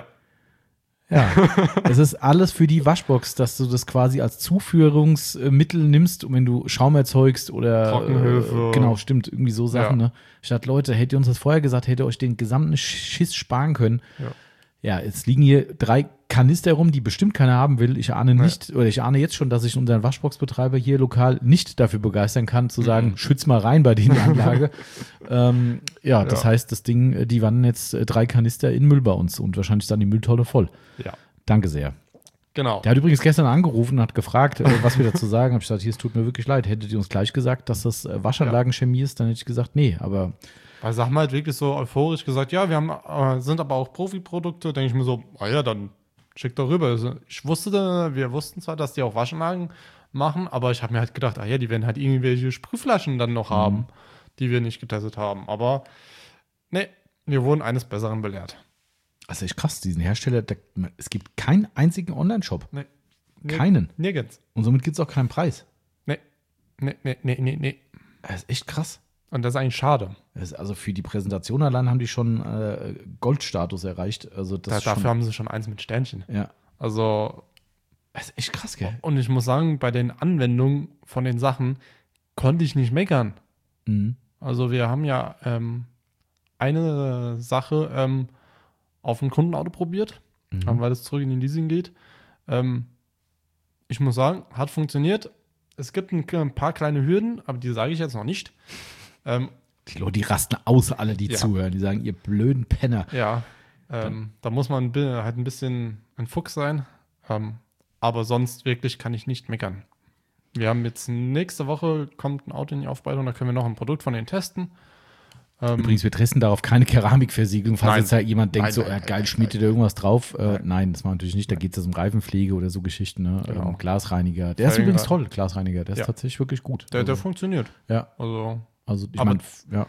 Ja, es ist alles für die Waschbox, dass du das quasi als Zuführungsmittel nimmst, und wenn du Schaum erzeugst oder Trockenhilfe. äh, genau, stimmt, irgendwie so Sachen, Ja. ne? Statt Leute, hättet ihr uns das vorher gesagt, hättet ihr euch den gesamten Schiss sparen können. Ja. Ja, jetzt liegen hier drei Kanister rum, die bestimmt keiner haben will. Ich ahne nicht, oder ich ahne jetzt schon, dass ich unseren Waschboxbetreiber hier lokal nicht dafür begeistern kann, zu sagen, Mhm. schütz mal rein bei dir in die Anlage. ähm, ja, das Ja. heißt, das Ding, äh, die wandern jetzt äh, drei Kanister in Müll bei uns und wahrscheinlich ist dann die Mülltonne voll. Ja. Danke sehr. Genau. Der hat übrigens gestern angerufen und hat gefragt, äh, was wir dazu sagen. Hab ich gesagt, hier, es tut mir wirklich leid. Hättet ihr uns gleich gesagt, dass das äh, Waschanlagenchemie ist, dann hätte ich gesagt, nee, aber Weil Sachen halt wirklich so euphorisch gesagt, ja, wir haben, äh, sind aber auch Profi-Produkte. Denke ich mir so, ah ja, dann schick doch rüber. Also ich wusste, da- wir wussten zwar, dass die auch Waschanlagen machen, aber ich habe mir halt gedacht, ah ja, die werden halt irgendwelche Sprühflaschen dann noch haben, die wir nicht getestet haben. Aber nee, wir wurden eines Besseren belehrt. das ist echt krass, diesen Hersteller, der, es gibt keinen einzigen Online-Shop. Nee. Nee, Keinen. Nirgends. Und somit gibt es auch keinen Preis. Nee. Nee, nee, nee, nee, nee. Das ist echt krass. Und das ist eigentlich schade. Das ist also für die Präsentation allein haben die schon äh, Goldstatus erreicht. Also das Da, ist dafür schon, haben sie schon eins mit Sternchen. ja, Also, das ist echt krass, gell? und ich muss sagen, bei den Anwendungen von den Sachen konnte ich nicht meckern. Mhm. Also wir haben ja ähm, eine Sache ähm, auf ein Kundenauto probiert, Mhm. weil es zurück in den Leasing geht. Ähm, ich muss sagen, hat funktioniert. Es gibt ein, ein paar kleine Hürden, aber die sage ich jetzt noch nicht. Ähm, Die Leute, die rasten aus, alle, die Ja. zuhören. Die sagen, ihr blöden Penner. ja, ähm, da muss man bi- halt ein bisschen ein Fuchs sein. Ähm, aber sonst wirklich kann ich nicht meckern. Wir haben jetzt nächste Woche kommt ein Auto in die Aufbereitung, da können wir noch ein Produkt von denen testen. Ähm, Übrigens, wir testen darauf keine Keramikversiegelung, falls Nein. jetzt da jemand denkt, Nein, so, nein, ja, nein, geil, nein, schmiedet nein. da irgendwas drauf. Äh, Nein. nein, das machen wir natürlich nicht. Da geht es um Reifenpflege oder so Geschichten. Ne? Genau. Ähm, Glasreiniger. Der ist Felgen- übrigens toll, Glasreiniger. Der ist Ja. tatsächlich wirklich gut. der, der also, funktioniert. ja, Also, also ich Aber- meine, ja.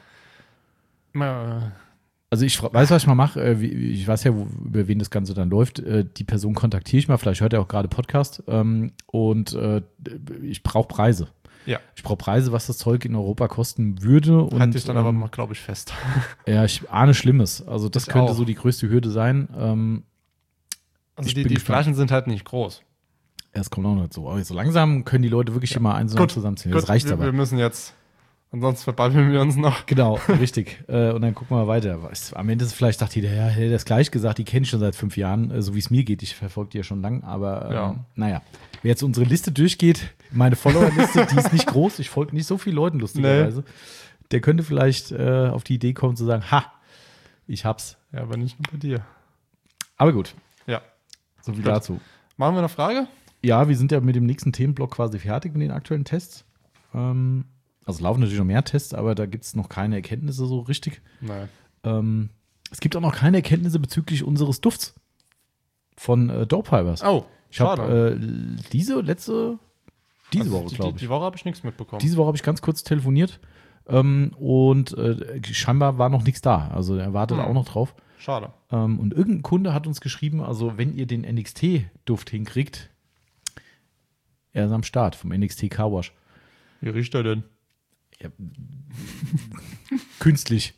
immer, Also ich fra- weiß, was ich mal mache. Äh, wie- Ich weiß ja, wo, über wen das Ganze dann läuft. Äh, Die Person kontaktiere ich mal. Vielleicht hört er auch gerade Podcast. Ähm, Und äh, ich brauche Preise. ja, Ich brauche Preise, was das Zeug in Europa kosten würde. Und, halte ich dann aber ähm, mal, glaube ich, fest. ja, ich ahne Schlimmes. Also das Ich könnte auch. so die größte Hürde sein. Ähm, Also ich die, bin die gespannt. Flaschen sind halt nicht groß. Es kommt auch noch dazu. Aber so langsam können die Leute wirklich immer eins und eins zusammenziehen. Das Gut, reicht wir, aber. wir müssen jetzt, ansonsten verballen wir uns noch. Genau, richtig. Äh, Und dann gucken wir weiter. Was- Am Ende ist vielleicht sagt jeder, ja, hätte das gleich gesagt, die kenne ich schon seit fünf Jahren, äh, so wie es mir geht. Ich verfolge die ja schon lang, aber ähm, Ja. naja. Wer jetzt unsere Liste durchgeht, meine Follower-Liste, die ist nicht groß, ich folge nicht so vielen Leuten, lustigerweise. Der könnte vielleicht äh, auf die Idee kommen zu sagen, ha, ich hab's. Ja, aber nicht nur bei dir. Aber gut, Ja. so viel Gut. dazu. Machen wir eine Frage? Ja, wir sind ja mit dem nächsten Themenblock quasi fertig mit den aktuellen Tests. Ähm, Also laufen natürlich noch mehr Tests, aber da gibt es noch keine Erkenntnisse so richtig. Nein. Ähm, es gibt auch noch keine Erkenntnisse bezüglich unseres Dufts von äh, Dope Fibers. Oh, ich habe äh, diese letzte, diese also Woche, die, glaube die, ich. die Woche habe ich nichts mitbekommen. Diese Woche habe ich ganz kurz telefoniert ähm, und äh, scheinbar war noch nichts da. Also er wartet Hm. auch noch drauf. Schade. Ähm, und irgendein Kunde hat uns geschrieben, also wenn ihr den N X T-Duft hinkriegt, er ist am Start vom N X T Car Wash. Wie riecht er denn? Ja, künstlich.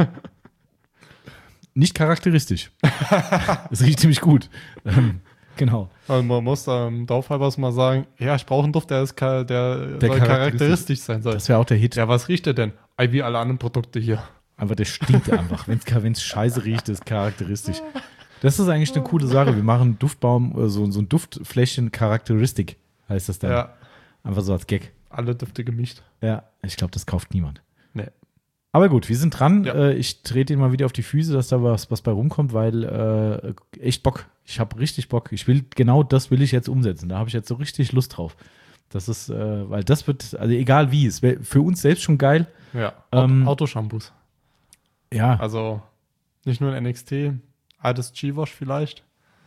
Nicht charakteristisch. Das riecht ziemlich gut. Ähm, genau. Also man muss ähm, Dorfhalbers mal sagen, ja, ich brauche einen Duft, der, ist, der, der Der soll charakteristisch- charakteristisch sein soll. Das wäre auch der Hit. Ja, was riecht er denn? Ei, wie alle anderen Produkte hier. Aber der stinkt einfach. Wenn es scheiße riecht, ist charakteristisch. Das ist eigentlich eine coole Sache. Wir machen Duftbaum, äh, so, so ein Duftfläschchen Charakteristik, heißt das dann. Ja, Einfach so als Gag. alle Düfte gemischt. Ja, ich glaube, das kauft niemand. Nee. Aber gut, wir sind dran. Ja. Äh, ich trete ihn mal wieder auf die Füße, dass da was, was bei rumkommt, weil äh, echt Bock. Ich habe richtig Bock. Ich will, genau das will ich jetzt umsetzen. Da habe ich jetzt so richtig Lust drauf. Das ist, äh, weil das wird, also egal wie, es wäre für uns selbst schon geil. Ja, Ähm, Autoshampoos. Ja, Also nicht nur ein N X T, altes G-Wash vielleicht.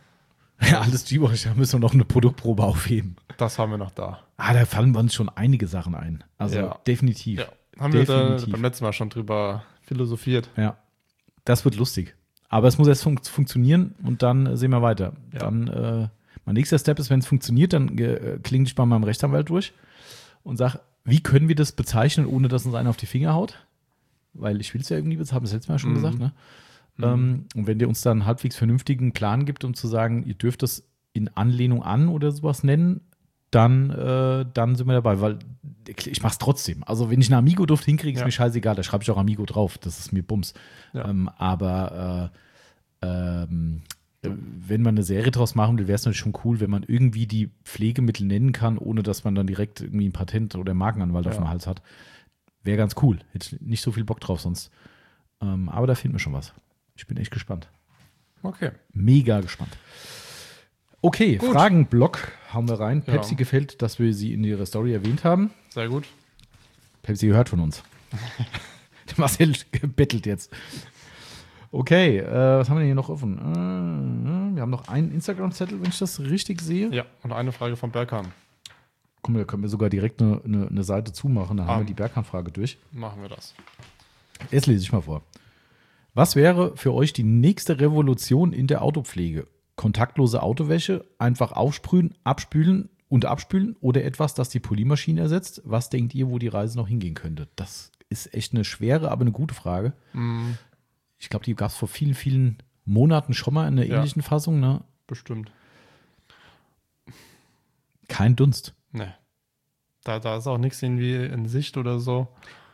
ja alles G-Wash, da müssen wir noch eine Produktprobe aufheben. Das haben wir noch da. Ah, da fallen uns schon einige Sachen ein. Also Ja. definitiv. Ja. Haben wir da Definitiv. beim letzten Mal schon drüber philosophiert. Ja, das wird lustig. Aber es muss erst fun funktionieren und dann äh, sehen wir weiter. Ja. Dann, äh, mein nächster Step ist, wenn es funktioniert, dann äh, klinge ich bei meinem Rechtsanwalt durch und sage, wie können wir das bezeichnen, ohne dass uns einer auf die Finger haut? Weil ich will es ja irgendwie, das haben wir das letzte Mal schon Mhm. gesagt, ne? Mhm. Ähm, und wenn der uns dann einen halbwegs vernünftigen Plan gibt, um zu sagen, ihr dürft das in Anlehnung an oder sowas nennen, dann, äh, dann sind wir dabei, weil ich mache es trotzdem. Also wenn ich einen Amigo-Duft hinkriege, ist Ja. mir scheißegal, da schreibe ich auch Amigo drauf, das ist mir Bums. Ja. Ähm, aber äh, ähm, wenn man eine Serie draus machen will, wäre es natürlich schon cool, wenn man irgendwie die Pflegemittel nennen kann, ohne dass man dann direkt irgendwie ein Patent oder Markenanwalt auf Ja. dem Hals hat. Wäre ganz cool. Hätte ich nicht so viel Bock drauf sonst. Ähm, aber da finden wir schon was. Ich bin echt gespannt. Okay. Mega gespannt. Okay, Gut. Fragenblock hauen wir rein. Ja. Pepsi gefällt, dass wir sie in ihrer Story erwähnt haben. Sehr gut. Pepsi gehört von uns. Der Marcel bettelt jetzt. Okay, äh, was haben wir denn hier noch offen? Äh, wir haben noch einen Instagram-Zettel, wenn ich das richtig sehe. Ja, und eine Frage von Berghahn. Komm, da können wir sogar direkt eine, eine, eine Seite zumachen. Dann Ah. haben wir die Berghahn-Frage durch. Machen wir das. Jetzt lese ich mal vor. Was wäre für euch die nächste Revolution in der Autopflege? Kontaktlose Autowäsche, einfach aufsprühen, abspülen und abspülen oder etwas, das die Poliermaschine ersetzt? Was denkt ihr, wo die Reise noch hingehen könnte? Das ist echt eine schwere, aber eine gute Frage. Mhm, Ich glaube, die gab es vor vielen, vielen Monaten schon mal in einer Ja. ähnlichen Fassung. Ne? bestimmt. Kein Dunst. Nee. Da, da ist auch nichts irgendwie in Sicht oder so.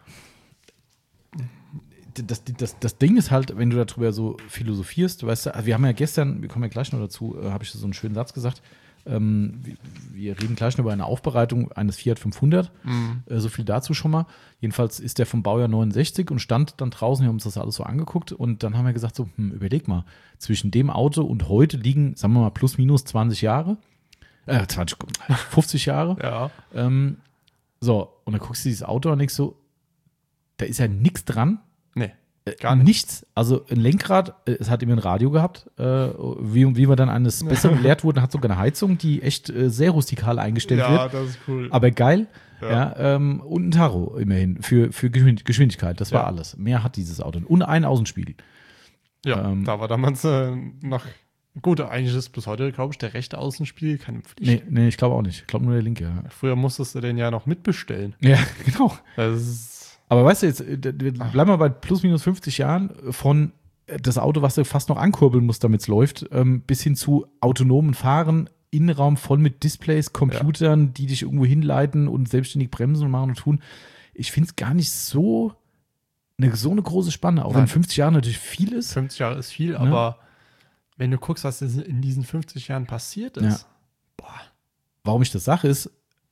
Das, das, das Ding ist halt, wenn du darüber so philosophierst, weißt du, wir haben ja gestern, wir kommen ja gleich noch dazu, äh, habe ich so einen schönen Satz gesagt, ähm, wir, wir reden gleich noch über eine Aufbereitung eines Fiat fünfhundert, Mhm. äh, so viel dazu schon mal. Jedenfalls ist der vom Baujahr neunundsechzig und stand dann draußen, wir haben uns das alles so angeguckt und dann haben wir gesagt, so, hm, überleg mal, zwischen dem Auto und heute liegen, sagen wir mal, plus minus zwanzig Jahre, äh, zwanzig, fünfzig Jahre. Ja. Ähm, so, und dann guckst du dieses Auto an und denkst so, da ist ja nichts dran. Nee. Äh, Gar nicht. Nichts. Also ein Lenkrad, äh, es hat immer ein Radio gehabt, äh, wie, wie wir dann eines Besseren belehrt wurden, hat sogar eine Heizung, die echt äh, sehr rustikal eingestellt Ja, wird. das ist cool. Aber geil. Ja. Ja. ähm, und ein Tacho immerhin für, für Geschwind- Geschwindigkeit. Das war Ja. alles. Mehr hat dieses Auto. Und ein Außenspiegel. Ja, ähm, da war damals äh, noch. Gut, eigentlich ist bis heute, glaube ich, der rechte Außenspiegel keine Pflicht. Nee, nee, ich glaube auch nicht. Ich glaube nur der linke. Ja, Früher musstest du den ja noch mitbestellen. ja genau. Das ist. Aber weißt du jetzt, äh, wir bleiben wir bei plus minus fünfzig Jahren von äh, das Auto, was du fast noch ankurbeln musst, damit es läuft, ähm, bis hin zu autonomen Fahren, Innenraum voll mit Displays, Computern, die dich irgendwo hinleiten und selbstständig bremsen und machen und tun. Ich finde es gar nicht so eine, so eine große Spanne, auch Nein. wenn fünfzig Jahre natürlich viel ist. fünfzig Jahre ist viel, aber wenn du guckst, was in diesen fünfzig Jahren passiert ist. Boah. Warum ich das sage, ist,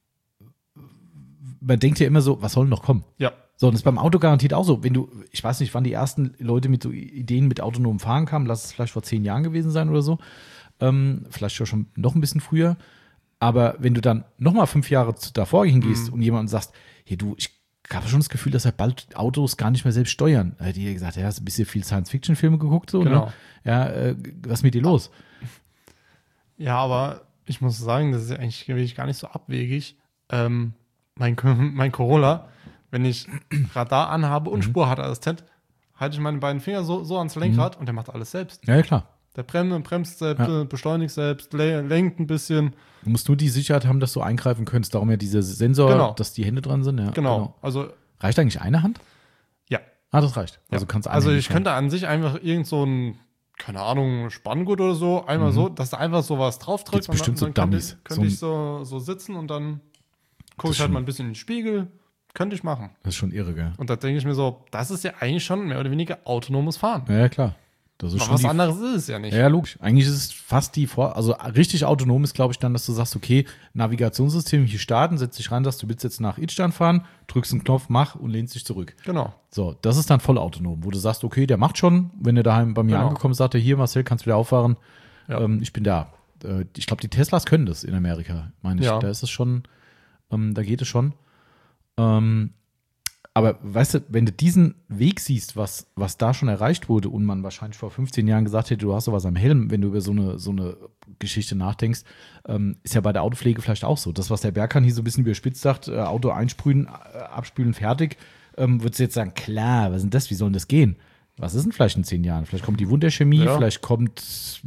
man denkt ja immer so, was soll denn noch kommen? Ja. So, und das ist beim Auto garantiert auch so. Wenn du, ich weiß nicht, wann die ersten Leute mit so Ideen mit autonomem Fahren kamen, lass es vielleicht vor zehn Jahren gewesen sein oder so. Ähm, vielleicht schon noch ein bisschen früher. Aber wenn du dann nochmal fünf Jahre zu- davor hingehst Mhm. und jemandem sagst, hier du, ich gab schon das Gefühl, dass er bald Autos gar nicht mehr selbst steuern. Da hätte ich gesagt, ja, hast ein bisschen viel Science-Fiction-Filme geguckt, so, Genau. ne? Ja, äh, was ist mit dir los? Ja, aber ich muss sagen, das ist ja eigentlich wirklich gar nicht so abwegig. Ähm, mein, mein Corolla, wenn ich Radar anhabe und Mhm. Spurhalteassistent, halte ich meine beiden Finger so, so ans Lenkrad und der macht alles selbst. Ja, ja, klar. Der bremst, bremst selbst, Ja. äh, beschleunigt selbst, le- lenkt ein bisschen. Du musst nur die Sicherheit haben, dass du eingreifen könntest. Darum ja dieser Sensor, Genau. dass die Hände dran sind. Ja, Genau. Also, Reicht eigentlich eine Hand? ja. Ah, das reicht. Ja. Also kannst Also eine ich könnte an sich einfach irgend so ein, keine Ahnung, Spanngurt oder so, einmal so, dass da einfach so was drauf drückt. Gibt's bestimmt so dann könnte, Dummies. könnte So ein- ich so, so sitzen und dann gucke Das ich halt schon- mal ein bisschen in den Spiegel. Könnte ich machen. Das ist schon irre, gell? Und da denke ich mir so, das ist ja eigentlich schon mehr oder weniger autonomes Fahren. Ja, ja, klar. Das ist Aber schon was die, anderes ist es ja nicht. Ja, ja, logisch. Eigentlich ist es fast die Vor-, also richtig autonom ist, glaube ich, dann, dass du sagst, okay, Navigationssystem hier starten, setzt dich ran, dass du willst jetzt nach Idstein fahren, drückst einen Knopf, mach und lehnst dich zurück. Genau. So, das ist dann voll autonom, wo du sagst, okay, der macht schon, wenn er daheim bei mir Genau. angekommen ist, sagt er, hier, Marcel, kannst du wieder auffahren, Ja. ähm, ich bin da. Äh, ich glaube, die Teslas können das in Amerika, meine ich. Ja. Da ist es schon, ähm, da geht es schon. Ähm, aber weißt du, wenn du diesen Weg siehst, was, was da schon erreicht wurde und man wahrscheinlich vor fünfzehn Jahren gesagt hätte, du hast sowas am Helm, wenn du über so eine, so eine Geschichte nachdenkst, ähm, ist ja bei der Autopflege vielleicht auch so. Das, was der Berkan hier so ein bisschen überspitzt sagt, äh, Auto einsprühen, äh, abspülen, fertig, ähm, würdest du jetzt sagen, klar, was ist denn das, wie soll denn das gehen? Was ist denn vielleicht in zehn Jahren? Vielleicht kommt die Wunderchemie, Ja. vielleicht kommt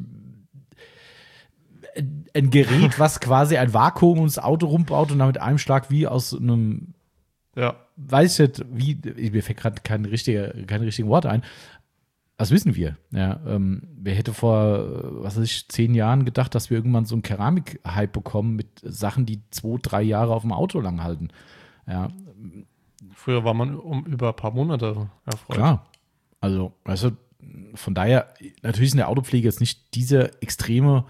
ein Gerät, was quasi ein Vakuum ums Auto rumbaut und dann mit einem Schlag wie aus einem, Ja. weiß ich nicht, wie, mir fällt gerade kein richtiger, kein richtiges Wort ein. Das wissen wir. Ja, ähm, wer hätte vor, äh, was weiß ich, zehn Jahren gedacht, dass wir irgendwann so einen Keramik-Hype bekommen mit Sachen, die zwei, drei Jahre auf dem Auto lang halten. Ja, Früher war man um über ein paar Monate erfreut. klar. Also, weißt du, von daher, natürlich ist in der Autopflege jetzt nicht diese extreme.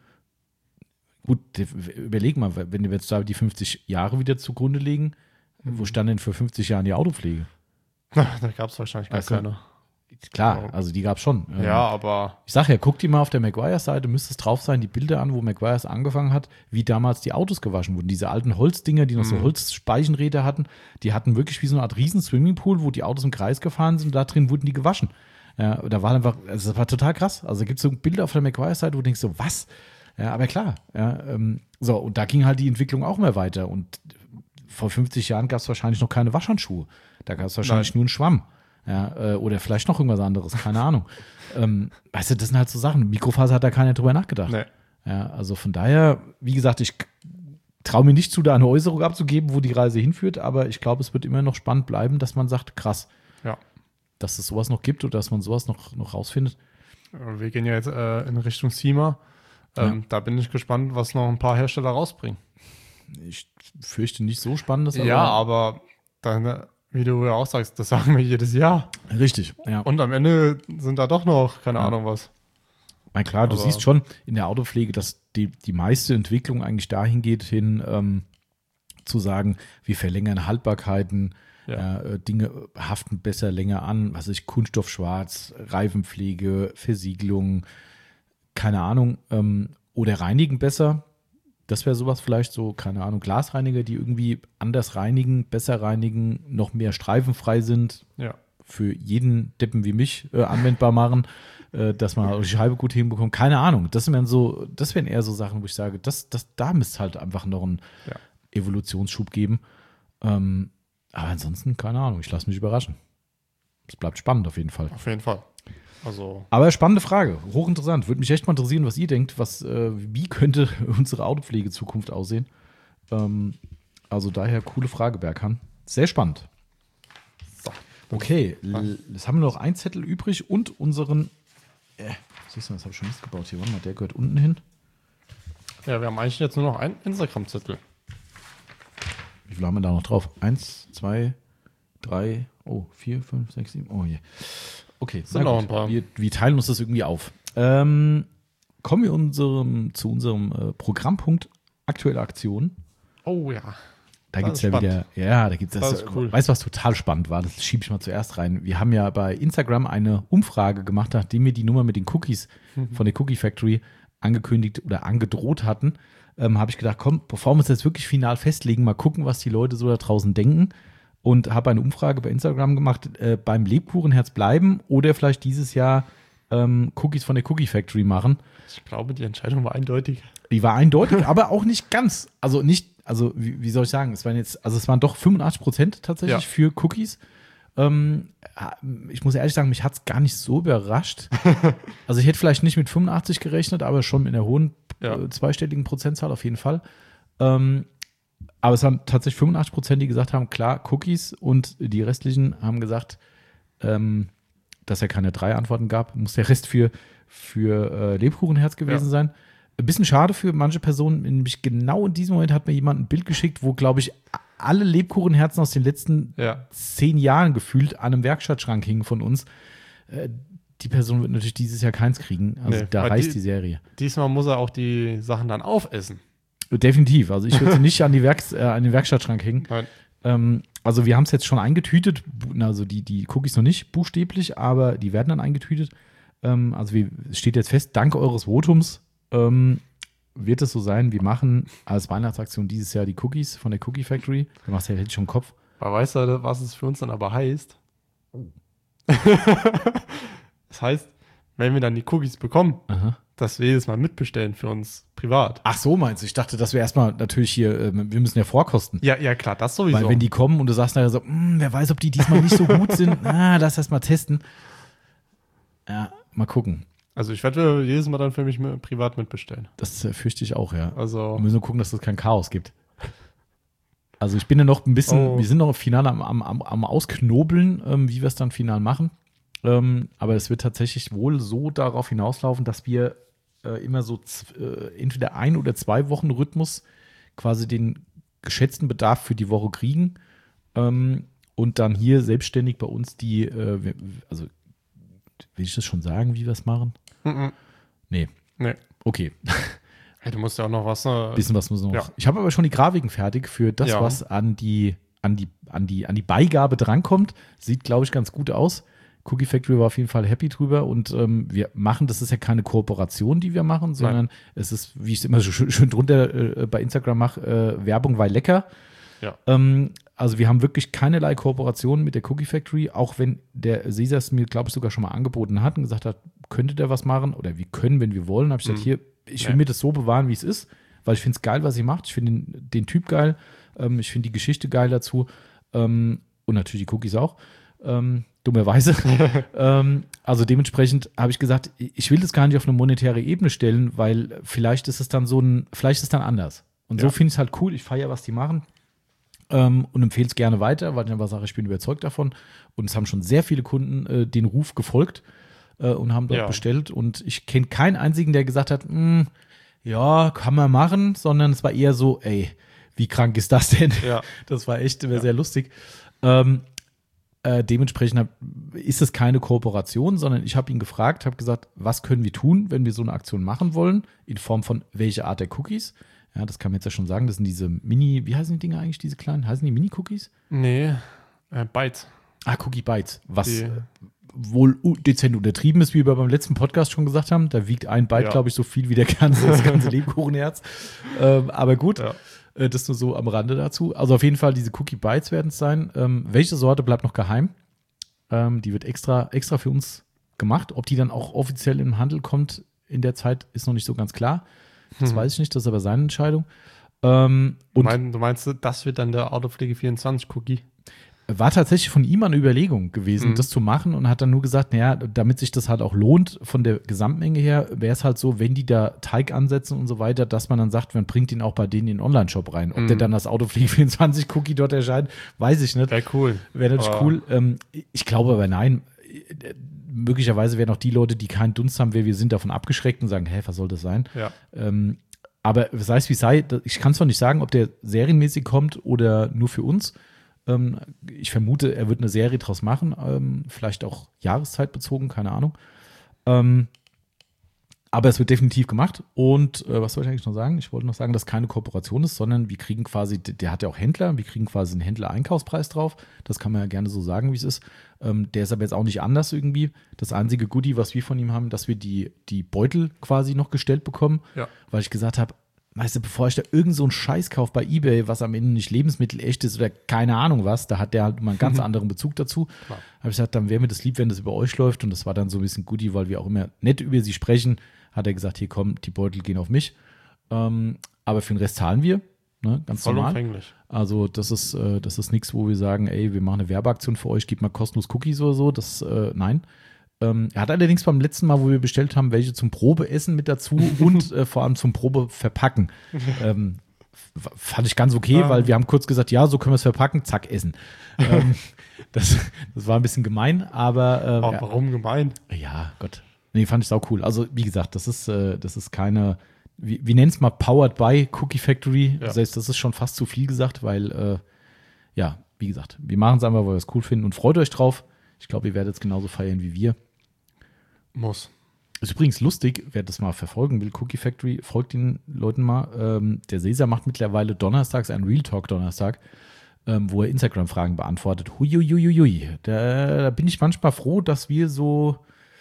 Gut, überleg mal, wenn wir jetzt da die fünfzig Jahre wieder zugrunde legen, wo stand denn vor fünfzig Jahren die Autopflege? Da gab es wahrscheinlich gar Weißt du? keine. Klar, also die gab es schon. Ähm, Ja, aber Ich sag ja, guck dir mal auf der Maguire-Seite, müsste es drauf sein, die Bilder an, wo Maguires angefangen hat, wie damals die Autos gewaschen wurden. Diese alten Holzdinger, die noch so Holzspeichenräder hatten, die hatten wirklich wie so eine Art riesen Swimmingpool, wo die Autos im Kreis gefahren sind und da drin wurden die gewaschen. Ja, da war einfach, also das war total krass. Also da gibt es so Bilder auf der Maguire-Seite, wo du denkst so, was? Ja, aber klar. Ja, ähm, so, und da ging halt die Entwicklung auch mehr weiter. Und vor fünfzig Jahren gab es wahrscheinlich noch keine Waschhandschuhe. Da gab es wahrscheinlich Nein. nur einen Schwamm. Ja, äh, oder vielleicht noch irgendwas anderes, keine Ahnung. Ähm, weißt du, das sind halt so Sachen. Mikrofaser hat da keiner drüber nachgedacht. nee. Ja, also von daher, wie gesagt, ich traue mir nicht zu, da eine Äußerung abzugeben, wo die Reise hinführt, aber ich glaube, es wird immer noch spannend bleiben, dass man sagt, krass, Ja. dass es sowas noch gibt oder dass man sowas noch, noch rausfindet. Wir gehen ja jetzt äh, in Richtung SEMA. Ähm, Da bin ich gespannt, was noch ein paar Hersteller rausbringen. Ich fürchte nicht so spannendes, aber Ja, aber dann, äh, wie du ja auch sagst, das sagen wir jedes Jahr. richtig. Ja. Und am Ende sind da doch noch, keine Ja. Ahnung was. Na klar, du Aber- siehst schon in der Autopflege, dass die, die meiste Entwicklung eigentlich dahin geht, hin ähm, zu sagen, wir verlängern Haltbarkeiten, Ja. äh, Dinge haften besser länger an, was weiß ich, Kunststoff schwarz, Reifenpflege, Versiegelung, keine Ahnung, ähm, oder reinigen besser. Das wäre sowas vielleicht so, keine Ahnung, Glasreiniger, die irgendwie anders reinigen, besser reinigen, noch mehr streifenfrei sind, Ja. für jeden Deppen wie mich äh, anwendbar machen, äh, dass man die Scheibe gut hinbekommt. Keine Ahnung. Das wären so, das wären eher so Sachen, wo ich sage, das, das, da müsste es halt einfach noch einen Ja. Evolutionsschub geben. Ähm, aber ansonsten, keine Ahnung, ich lasse mich überraschen. Es bleibt spannend auf jeden Fall. Auf jeden Fall. Also, Aber spannende Frage, hochinteressant. Würde mich echt mal interessieren, was ihr denkt, was, äh, wie könnte unsere Autopflege-Zukunft aussehen? Ähm, also daher coole Frage, Berkan. Sehr spannend. so. Okay, l- jetzt haben wir noch einen Zettel übrig und unseren. Äh, siehst du, das habe ich schon Mist gebaut hier. Warte mal, der gehört unten hin. Ja, wir haben eigentlich jetzt nur noch einen Instagram-Zettel. Wie viel haben wir da noch drauf? Eins, zwei, drei, oh, vier, fünf, sechs, sieben. Oh je. Okay, Sind na noch gut. ein paar. Wir, wir teilen uns das irgendwie auf. Ähm, kommen wir unserem, zu unserem äh, Programmpunkt aktuelle Aktionen. Oh ja. Da Das gibt es ist ja spannend. wieder, ja, da gibt es Das das. ist cool. Weißt du, was total spannend war? Das schiebe ich mal zuerst rein. Wir haben ja bei Instagram eine Umfrage gemacht, nachdem wir die Nummer mit den Cookies von der Cookie Factory angekündigt oder angedroht hatten. Ähm, habe ich gedacht, komm, bevor wir uns jetzt wirklich final festlegen, mal gucken, was die Leute so da draußen denken. und habe eine Umfrage bei Instagram gemacht, äh, beim Lebkuchenherz bleiben oder vielleicht dieses Jahr ähm, Cookies von der Cookie Factory machen. Ich glaube, die Entscheidung war eindeutig. Die war eindeutig, aber auch nicht ganz. Also nicht, also wie, wie soll ich sagen, es waren jetzt, also es waren doch fünfundachtzig Prozent tatsächlich Ja. für Cookies. Ähm, ich muss ehrlich sagen, mich hat es gar nicht so überrascht. Also ich hätte vielleicht nicht mit fünfundachtzig gerechnet, aber schon mit einer hohen Ja. äh, zweistelligen Prozentzahl auf jeden Fall. Ähm, aber es waren tatsächlich fünfundachtzig Prozent, die gesagt haben, klar, Cookies, und die restlichen haben gesagt, ähm, dass er keine drei Antworten gab, muss der Rest für, für äh, Lebkuchenherz gewesen Ja. sein. Ein bisschen schade für manche Personen, nämlich genau in diesem Moment hat mir jemand ein Bild geschickt, wo, glaube ich, alle Lebkuchenherzen aus den letzten Ja. zehn Jahren gefühlt an einem Werkstattschrank hingen von uns. Äh, die Person wird natürlich dieses Jahr keins kriegen. Also Nee, da weil reißt die- die Serie. Diesmal muss er auch die Sachen dann aufessen. Definitiv. Also ich würde sie nicht an, die Werks-, äh, an den Werkstattschrank hängen. Nein. Ähm, also wir haben es jetzt schon eingetütet, bu- also die, die Cookies noch nicht buchstäblich, aber die werden dann eingetütet. Ähm, also wie, es steht jetzt fest, dank eures Votums ähm, wird es so sein, wir machen als Weihnachtsaktion dieses Jahr die Cookies von der Cookie Factory. Du machst ja jetzt schon Kopf. Aber weißt du, was es für uns dann aber heißt? Das heißt, wenn wir dann die Cookies bekommen, Aha. dass wir jedes Mal mitbestellen für uns privat. Ach so, meinst du? Ich dachte, dass wir erstmal natürlich hier, äh, wir müssen ja vorkosten. Ja, ja, klar, das sowieso. Weil wenn die kommen und du sagst nachher so, "Hm, wer weiß, ob die diesmal nicht so gut sind, ah, lass das mal testen. Ja, mal gucken. also ich werde jedes Mal dann für mich mit, privat mitbestellen. Das äh, fürchte ich auch, ja. Also, Wir müssen nur gucken, dass es kein Chaos gibt. Also ich bin ja noch ein bisschen, Oh. wir sind noch final am, am, am, am Ausknobeln, ähm, wie wir es dann final machen. Ähm, aber es wird tatsächlich wohl so darauf hinauslaufen, dass wir äh, immer so z- äh, entweder ein oder zwei Wochen Rhythmus quasi den geschätzten Bedarf für die Woche kriegen ähm, und dann hier selbstständig bei uns die, äh, wir- also will ich das schon sagen, wie wir es machen? mhm. Nee, Nee. okay. Hey, du musst ja auch noch was. Ne? Bisschen was muss noch. Ja. Ich habe aber schon die Grafiken fertig für das, Ja. was an die, an die, an die, an die Beigabe drankommt. Sieht, glaube ich, ganz gut aus. Cookie Factory war auf jeden Fall happy drüber und ähm, wir machen, das ist ja keine Kooperation, die wir machen, sondern es ist, wie ich es immer so schön, schön drunter äh, bei Instagram mache, äh, Werbung, weil lecker. Ja. Ähm, also wir haben wirklich keinerlei Kooperation mit der Cookie Factory, auch wenn der Cesar es mir, glaube ich, sogar schon mal angeboten hat und gesagt hat, könnte der was machen oder wir können, wenn wir wollen. Habe ich gesagt, Mhm. hier, ich will Ja. mir das so bewahren, wie es ist, weil ich finde es geil, was sie macht. Ich finde den, den Typ geil, ähm, ich finde die Geschichte geil dazu ähm, und natürlich die Cookies auch, ähm, dummerweise. ähm, also dementsprechend habe ich gesagt, ich will das gar nicht auf eine monetäre Ebene stellen, weil vielleicht ist es dann so ein, vielleicht ist es dann anders. Und so Ja. finde ich es halt cool, ich feiere, was die machen. Ähm, und empfehle es gerne weiter, weil ich einfach sage, ich bin überzeugt davon. Und es haben schon sehr viele Kunden äh, den Ruf gefolgt äh, und haben dort Ja. bestellt. Und ich kenne keinen einzigen, der gesagt hat, "Mm, ja, kann man machen, sondern es war eher so, ey, wie krank ist das denn? Ja. Das war echt wäre Ja. sehr lustig. Ähm, äh, dementsprechend hab, ist es keine Kooperation, sondern ich habe ihn gefragt, habe gesagt, was können wir tun, wenn wir so eine Aktion machen wollen, in Form von welche Art der Cookies. Ja, das kann man jetzt ja schon sagen, das sind diese Mini, wie heißen die Dinger eigentlich, diese kleinen? Heißen die Mini-Cookies? Nee, äh, Bytes. Ah, Cookie Bites, was Die- äh, wohl u- dezent untertrieben ist, wie wir beim letzten Podcast schon gesagt haben. Da wiegt ein Byte, Ja. glaube ich, so viel wie der ganze, das ganze Lebkuchenherz. Ähm, aber gut, Ja. äh, das nur so am Rande dazu. Also auf jeden Fall, diese Cookie Bites werden es sein. Ähm, welche Sorte bleibt noch geheim? Ähm, die wird extra, extra für uns gemacht. Ob die dann auch offiziell im Handel kommt in der Zeit, ist noch nicht so ganz klar. Das Hm. weiß ich nicht, das ist aber seine Entscheidung. Ähm, Du, und mein, du meinst, das wird dann der Autopflege vierundzwanzig Cookie? war tatsächlich von ihm eine Überlegung gewesen, Mhm. das zu machen und hat dann nur gesagt, naja, damit sich das halt auch lohnt von der Gesamtmenge her, wäre es halt so, wenn die da Teig ansetzen und so weiter, dass man dann sagt, man bringt ihn auch bei denen in den Online-Shop rein. Ob Mhm. der dann als Autopflege vierundzwanzig Cookie dort erscheint, weiß ich nicht. Wäre cool. Wäre natürlich Aber- cool. Ähm, ich glaube aber nein. Äh, Möglicherweise werden auch die Leute, die keinen Dunst haben, wer wir sind, davon abgeschreckt und sagen, hä, was soll das sein? Ja. Ähm, aber sei es wie es sei, ich kann zwar nicht sagen, ob der serienmäßig kommt oder nur für uns. Ähm, ich vermute, er wird eine Serie draus machen, ähm, vielleicht auch jahreszeitbezogen, keine Ahnung. Ähm, aber es wird definitiv gemacht. Und äh, was soll ich eigentlich noch sagen? Ich wollte noch sagen, dass keine Kooperation ist, sondern wir kriegen quasi, der hat ja auch Händler, wir kriegen quasi einen Händler-Einkaufspreis drauf. Das kann man ja gerne so sagen, wie es ist. Ähm, der ist aber jetzt auch nicht anders irgendwie. Das einzige Goodie, was wir von ihm haben, dass wir die, die Beutel quasi noch gestellt bekommen, Ja. weil ich gesagt habe, weißt du, bevor ich da irgend so einen Scheiß kaufe bei eBay, was am Ende nicht lebensmittelecht ist oder keine Ahnung was, da hat der halt mal einen ganz anderen Bezug dazu. Klar. Habe ich gesagt, dann wäre mir das lieb, wenn das über euch läuft. Und das war dann so ein bisschen Goodie, weil wir auch immer nett über sie sprechen. Hat er gesagt, hier komm, die Beutel gehen auf mich. Ähm, aber für den Rest zahlen wir, ne, ganz normal. Vollumfänglich. Also das ist, äh, das ist nichts, wo wir sagen, ey, wir machen eine Werbeaktion für euch, gebt mal kostenlos Cookies oder so. Das, äh, nein. Ähm, er hat allerdings beim letzten Mal, wo wir bestellt haben, welche zum Probeessen mit dazu und äh, vor allem zum Probeverpacken. ähm, f- fand ich ganz okay, Ah. weil wir haben kurz gesagt, ja, so können wir es verpacken, zack, essen. ähm, das, das war ein bisschen gemein, aber ähm, Oh, ja. warum gemein? Ja, Gott. Nee, fand ich auch cool. Also, wie gesagt, das ist, äh, das ist keine, wie, wir nennen es mal Powered by Cookie Factory. Ja. Selbst das ist schon fast zu viel gesagt, weil, äh, ja, wie gesagt, wir machen es einfach, weil wir es cool finden und freut euch drauf. Ich glaube, ihr werdet es genauso feiern wie wir. Muss. Ist übrigens lustig, wer das mal verfolgen will, Cookie Factory, folgt den Leuten mal. Ähm, der Cesar macht mittlerweile donnerstags einen Real Talk Donnerstag, ähm, wo er Instagram-Fragen beantwortet. Huiuiuiui. Da, da bin ich manchmal froh, dass wir so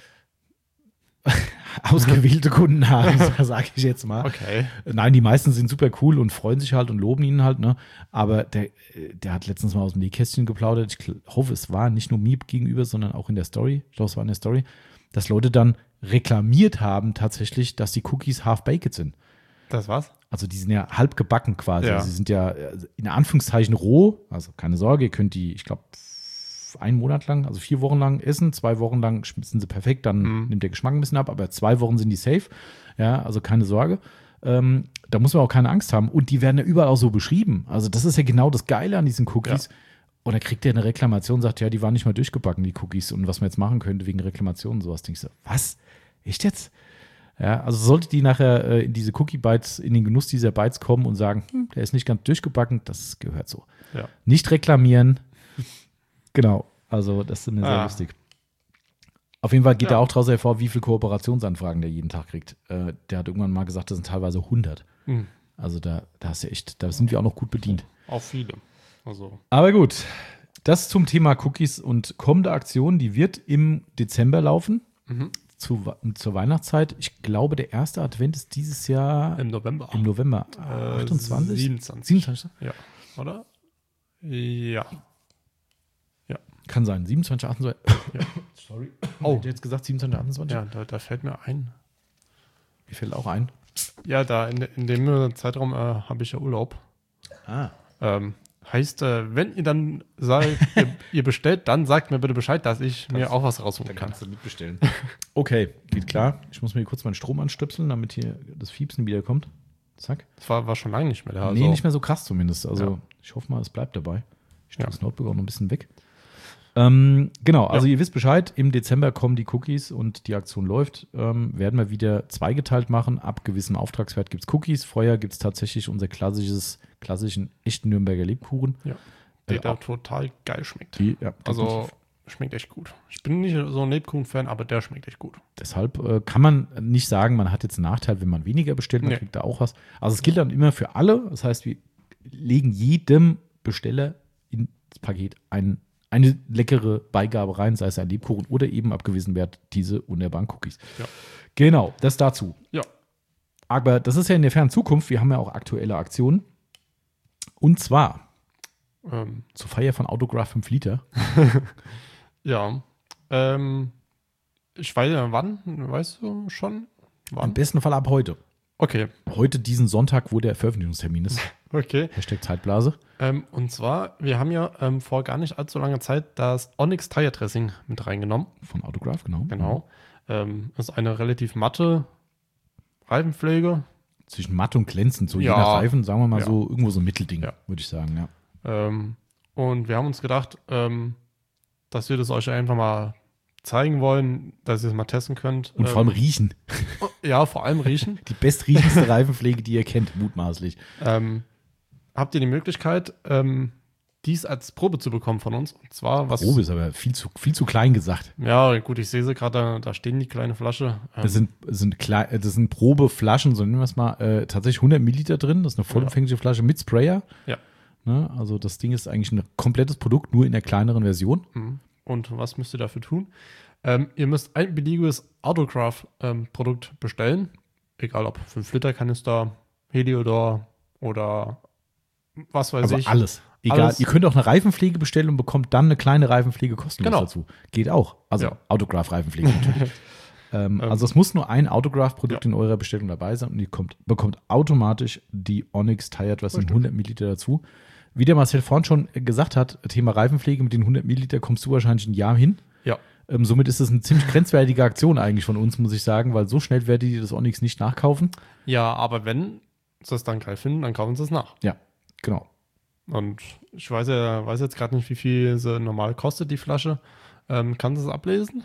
ausgewählte Kunden haben, sage ich jetzt mal. Okay. Nein, die meisten sind super cool und freuen sich halt und loben ihn halt, ne? Aber der, der hat letztens mal aus dem Nähkästchen geplaudert. Ich hoffe, es war nicht nur mir gegenüber, sondern auch in der Story. Ich glaube, es war in der Story, dass Leute dann reklamiert haben tatsächlich, dass die Cookies half-baked sind. Das war's? Also die sind ja halb gebacken quasi. Ja. Also sie sind ja äh, in Anführungszeichen roh. Also keine Sorge, ihr könnt die, ich glaube, einen Monat lang, also vier Wochen lang essen. Zwei Wochen lang sind sie perfekt, dann Mhm. nimmt der Geschmack ein bisschen ab. Aber zwei Wochen sind die safe. Ja, also keine Sorge. Ähm, da muss man auch keine Angst haben. Und die werden ja überall auch so beschrieben. Also das ist ja genau das Geile an diesen Cookies. Und da kriegt er eine Reklamation, sagt, ja, die waren nicht mal durchgebacken, die Cookies. Und was man jetzt machen könnte wegen Reklamationen und sowas. Denkst du, was? Echt jetzt? Ja, also sollte die nachher äh, in diese Cookie-Bites, in den Genuss dieser Bites kommen und sagen, hm, der ist nicht ganz durchgebacken, das gehört so. Ja. Nicht reklamieren. Genau, also das ist mir sehr Ah. lustig. Auf jeden Fall geht Ja. er auch daraus hervor, wie viele Kooperationsanfragen der jeden Tag kriegt. Äh, der hat irgendwann mal gesagt, das sind teilweise hundert. Mhm. Also da, da hast du echt, da sind wir auch noch gut bedient. Auch viele. Also, Aber gut, das zum Thema Cookies und kommende Aktion, die wird im Dezember laufen, mhm. zu, zur Weihnachtszeit. Ich glaube, der erste Advent ist dieses Jahr im November. im November. Äh, achtundzwanzig? siebenundzwanzig. siebenundzwanzig? Ja. Oder? Ja. Kann sein, siebenundzwanzig, achtundzwanzig. Ja. Sorry. Oh. Ich hätte jetzt gesagt siebenundzwanzig, achtundzwanzig. Ja, da, da fällt mir ein. Mir fällt auch ein. Ja, da in, in dem Zeitraum äh, habe ich ja Urlaub. Ah. Ähm, heißt, äh, wenn ihr dann sagt, ihr, ihr bestellt, dann sagt mir bitte Bescheid, dass ich mir auch was rausholen kann. du mitbestellen. Okay, geht klar. Ich muss mir hier kurz meinen Strom anstöpseln, damit hier das Fiepsen wieder kommt. Zack. Das war, war schon lange nicht mehr da. Nee, nicht mehr so krass zumindest. Also Ja. ich hoffe mal, es bleibt dabei. Ich stelle Ja. das Notebook auch noch ein bisschen weg. Ähm, genau, also Ja. ihr wisst Bescheid, im Dezember kommen die Cookies und die Aktion läuft. Ähm, werden wir wieder zweigeteilt machen. Ab gewissem Auftragswert gibt es Cookies. Vorher gibt es tatsächlich unser klassisches, klassischen echten Nürnberger Lebkuchen. Ja. Äh, Der da total geil schmeckt. Die, ja, Also definitiv. schmeckt echt gut. Ich bin nicht so ein Lebkuchen-Fan, aber der schmeckt echt gut. Deshalb äh, kann man nicht sagen, man hat jetzt einen Nachteil, wenn man weniger bestellt, man Nee. kriegt da auch was. Also es gilt dann immer für alle. Das heißt, wir legen jedem Besteller ins Paket ein, eine leckere Beigabe rein, sei es ein Lebkuchen oder eben ab gewissem Wert diese wunderbaren Cookies. Ja. Genau, das dazu. Ja. Aber das ist ja in der fernen Zukunft. Wir haben ja auch aktuelle Aktionen. Und zwar Ähm, zur Feier von Autograph fünf Liter. ja. Ähm, ich weiß ja, wann, weißt du schon? Im Wann? besten Fall ab heute. Okay, Heute diesen Sonntag, wo der Veröffentlichungstermin ist. okay. Hashtag Zeitblase. Ähm, und zwar, wir haben ja ähm, vor gar nicht allzu langer Zeit das Onyx Tire Dressing mit reingenommen. Von Autograph, genau. Genau. Ähm, das ist eine relativ matte Reifenpflege. Zwischen matt und glänzend, so Ja. je nach Reifen, sagen wir mal Ja. so, irgendwo so ein Mittelding, Ja. würde ich sagen, ja. Ähm, und wir haben uns gedacht, ähm, dass wir das euch einfach mal zeigen wollen, dass ihr es mal testen könnt. Und vor allem ähm, riechen. ja, vor allem riechen. Die bestriechendste Reifenpflege, die ihr kennt, mutmaßlich. ähm, habt ihr die Möglichkeit, ähm, dies als Probe zu bekommen von uns? Und zwar, was. Probe ist aber viel zu, viel zu klein gesagt. Ja, gut, ich sehe sie gerade, da, da stehen die kleine Flasche. Ähm, Das sind, das sind, klei- äh, das sind Probeflaschen, so nennen wir es mal, äh, tatsächlich hundert Milliliter drin. Das ist eine vollumfängliche Flasche mit Sprayer. Ja. Ne? Also das Ding ist eigentlich ein komplettes Produkt, nur in der kleineren Version. Mhm. Und was müsst ihr dafür tun? Ähm, ihr müsst ein beliebiges Autograph-Produkt bestellen. Egal ob fünf Liter Kanister, Heliodor oder was weiß Also ich. alles. Egal. Alles. Ihr könnt auch eine Reifenpflege bestellen und bekommt dann eine kleine Reifenpflege kostenlos Genau. dazu. Geht auch. Also Ja. Autograph-Reifenpflege natürlich. ähm, Ähm, also es muss nur ein Autograph-Produkt ja. in eurer Bestellung dabei sein und ihr kommt, bekommt automatisch die Onyx Tire Dressing Richtig. hundert Milliliter dazu. Wie der Marcel vorhin schon gesagt hat, Thema Reifenpflege mit den hundert Milliliter kommst du wahrscheinlich ein Jahr hin. Ja. Ähm, somit ist es eine ziemlich grenzwertige Aktion eigentlich von uns, muss ich sagen, weil so schnell werdet ihr das Onyx nicht nachkaufen. Ja, aber wenn sie es dann geil finden, dann kaufen sie es nach. Ja, genau. Und ich weiß ja, weiß jetzt gerade nicht, wie viel sie normal kostet, die Flasche. Ähm, kannst du es ablesen?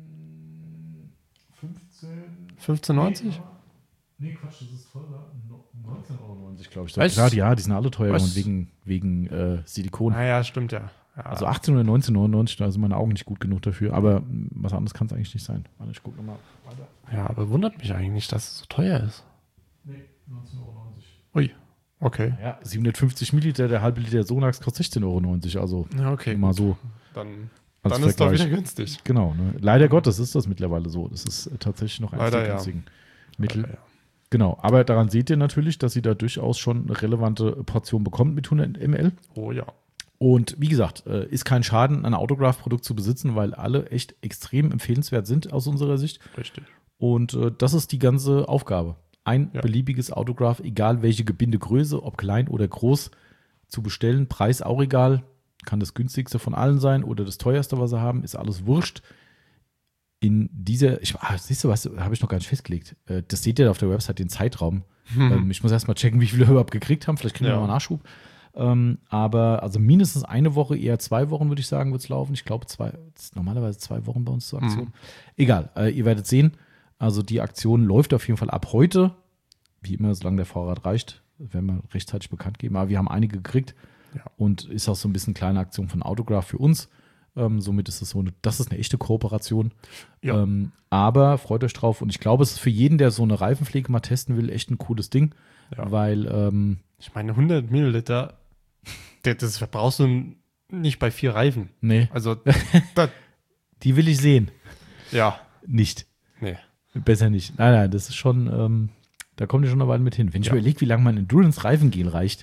fünfzehn neunzig? Nee, Quatsch, das ist teurer. neunzehn Euro neunzig, glaube ich. Echt? Klar, ja, die sind alle teuer Was? und wegen, wegen äh, Silikon. Naja, stimmt ja. ja. Also achtzehn oder neunzehn neunundneunzig, da sind meine Augen nicht gut genug dafür. Aber mh, was anderes kann es eigentlich nicht sein. Warte, ich gucke nochmal weiter. Ja, aber wundert mich eigentlich nicht, dass es so teuer ist. Nee, neunzehn Euro neunzig. Ui, okay. Ja, siebenhundertfünfzig Milliliter, der halbe Liter Sonax kostet sechzehn Euro neunzig. Also Ja, okay. mal so. Dann, als dann ist es doch Vergleich. wieder günstig. Genau, ne? Leider Gottes ist das mittlerweile so. Das ist äh, tatsächlich noch eines Leider, der ja. günstigen Mittel. Ja, ja. Genau, aber daran seht ihr natürlich, dass sie da durchaus schon eine relevante Portion bekommt mit hundert Milliliter. Oh ja. Und wie gesagt, äh, ist kein Schaden, ein Autograph-Produkt zu besitzen, weil alle echt extrem empfehlenswert sind aus unserer Sicht. Richtig. Und äh, das ist die ganze Aufgabe. Ein Ja. beliebiges Autograph, egal welche Gebindegröße, ob klein oder groß, zu bestellen. Preis auch egal. Kann das günstigste von allen sein oder das teuerste, was sie haben, ist alles wurscht. In dieser, ich, ah, siehst du was, habe ich noch gar nicht festgelegt. Äh, das seht ihr auf der Website, den Zeitraum. Ähm, ich muss erst mal checken, wie viele wir überhaupt gekriegt haben. Vielleicht kriegen wir Ja. noch mal Nachschub. Ähm, aber also mindestens eine Woche, eher zwei Wochen, würde ich sagen, wird es laufen. Ich glaube, zwei, das ist normalerweise zwei Wochen bei uns zur Aktion. Mhm. Egal, äh, ihr werdet sehen. Also die Aktion läuft auf jeden Fall ab heute. Wie immer, solange der Vorrat reicht, werden wir rechtzeitig bekannt geben. Aber wir haben einige gekriegt Ja. und ist auch so ein bisschen eine kleine Aktion von Autograph für uns. Ähm, somit ist es so eine, das ist eine echte Kooperation. Ja. Ähm, aber freut euch drauf. Und ich glaube, es ist für jeden, der so eine Reifenpflege mal testen will, echt ein cooles Ding. Ja. Weil, ähm, Ich meine, hundert Milliliter, das, das verbrauchst du nicht bei vier Reifen. nee, Also, das, die will ich sehen. ja, Nicht. nee. Besser nicht. Nein, nein, das ist schon, ähm, da kommt ihr schon eine Weile mit hin. Wenn ich Ja. überlege, wie lange mein Endurance-Reifengel reicht.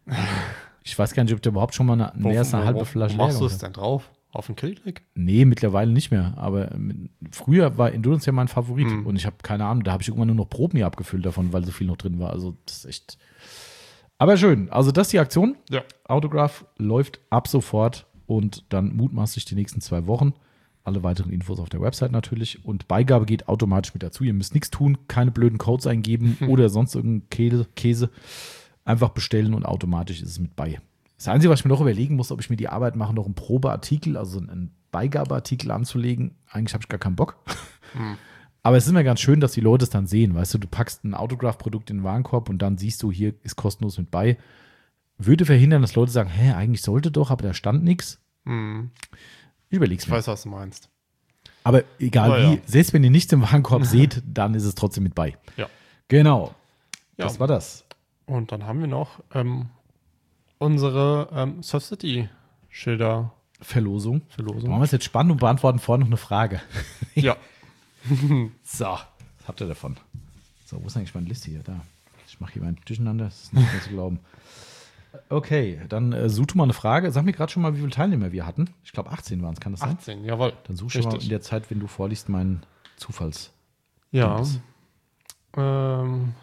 Ich weiß gar nicht, ob der überhaupt schon mal eine, Wo, mehr als eine wo, halbe wo, Flasche wo machst du leer es gemacht denn drauf? Auf den Killklick? hat. Nee, mittlerweile nicht mehr. Aber ähm, früher war Endurance ja mein Favorit. Mhm. Und ich habe keine Ahnung, da habe ich irgendwann nur noch Proben hier abgefüllt davon, weil so viel noch drin war. Also das ist echt. Aber schön. Also das ist die Aktion. Ja. Autograph läuft ab sofort und dann mutmaßlich die nächsten zwei Wochen. Alle weiteren Infos auf der Website natürlich. Und Beigabe geht automatisch mit dazu. Ihr müsst nichts tun, keine blöden Codes eingeben oder sonst irgendeinen Käse, Käse. Einfach bestellen und automatisch ist es mit bei. Das Einzige, was ich mir noch überlegen muss, ob ich mir die Arbeit mache, noch einen Probeartikel, also einen Beigabeartikel anzulegen. Eigentlich habe ich gar keinen Bock. Mhm. Aber es ist immer ganz schön, dass die Leute es dann sehen. Weißt du, du packst ein Autograph-Produkt in den Warenkorb und dann siehst du, hier ist kostenlos mit bei. Würde verhindern, dass Leute sagen, hä, eigentlich sollte doch, aber da stand nichts. Mhm. Ich überleg's Ich mir. weiß, was du meinst. Aber egal Aber wie, ja. selbst wenn ihr nichts im Warenkorb seht, dann ist es trotzdem mit bei. Ja. Genau. Ja. Das war das. Und dann haben wir noch ähm, unsere ähm, Surf City Schilder Verlosung. Verlosung. Machen wir es jetzt spannend und beantworten vorher noch eine Frage. Ja. So, was habt ihr davon? So, wo ist eigentlich meine Liste hier? Da. Ich mache hier mein Durcheinander, das ist nicht mehr zu glauben. Okay, dann äh, such du mal eine Frage. Sag mir gerade schon mal, wie viele Teilnehmer wir hatten. Ich glaube, achtzehn waren es, kann das sein? achtzehn, jawohl. Dann such schon mal in Richtig. der Zeit, wenn du vorliest, meinen Zufalls. Ja. Dings. Ähm,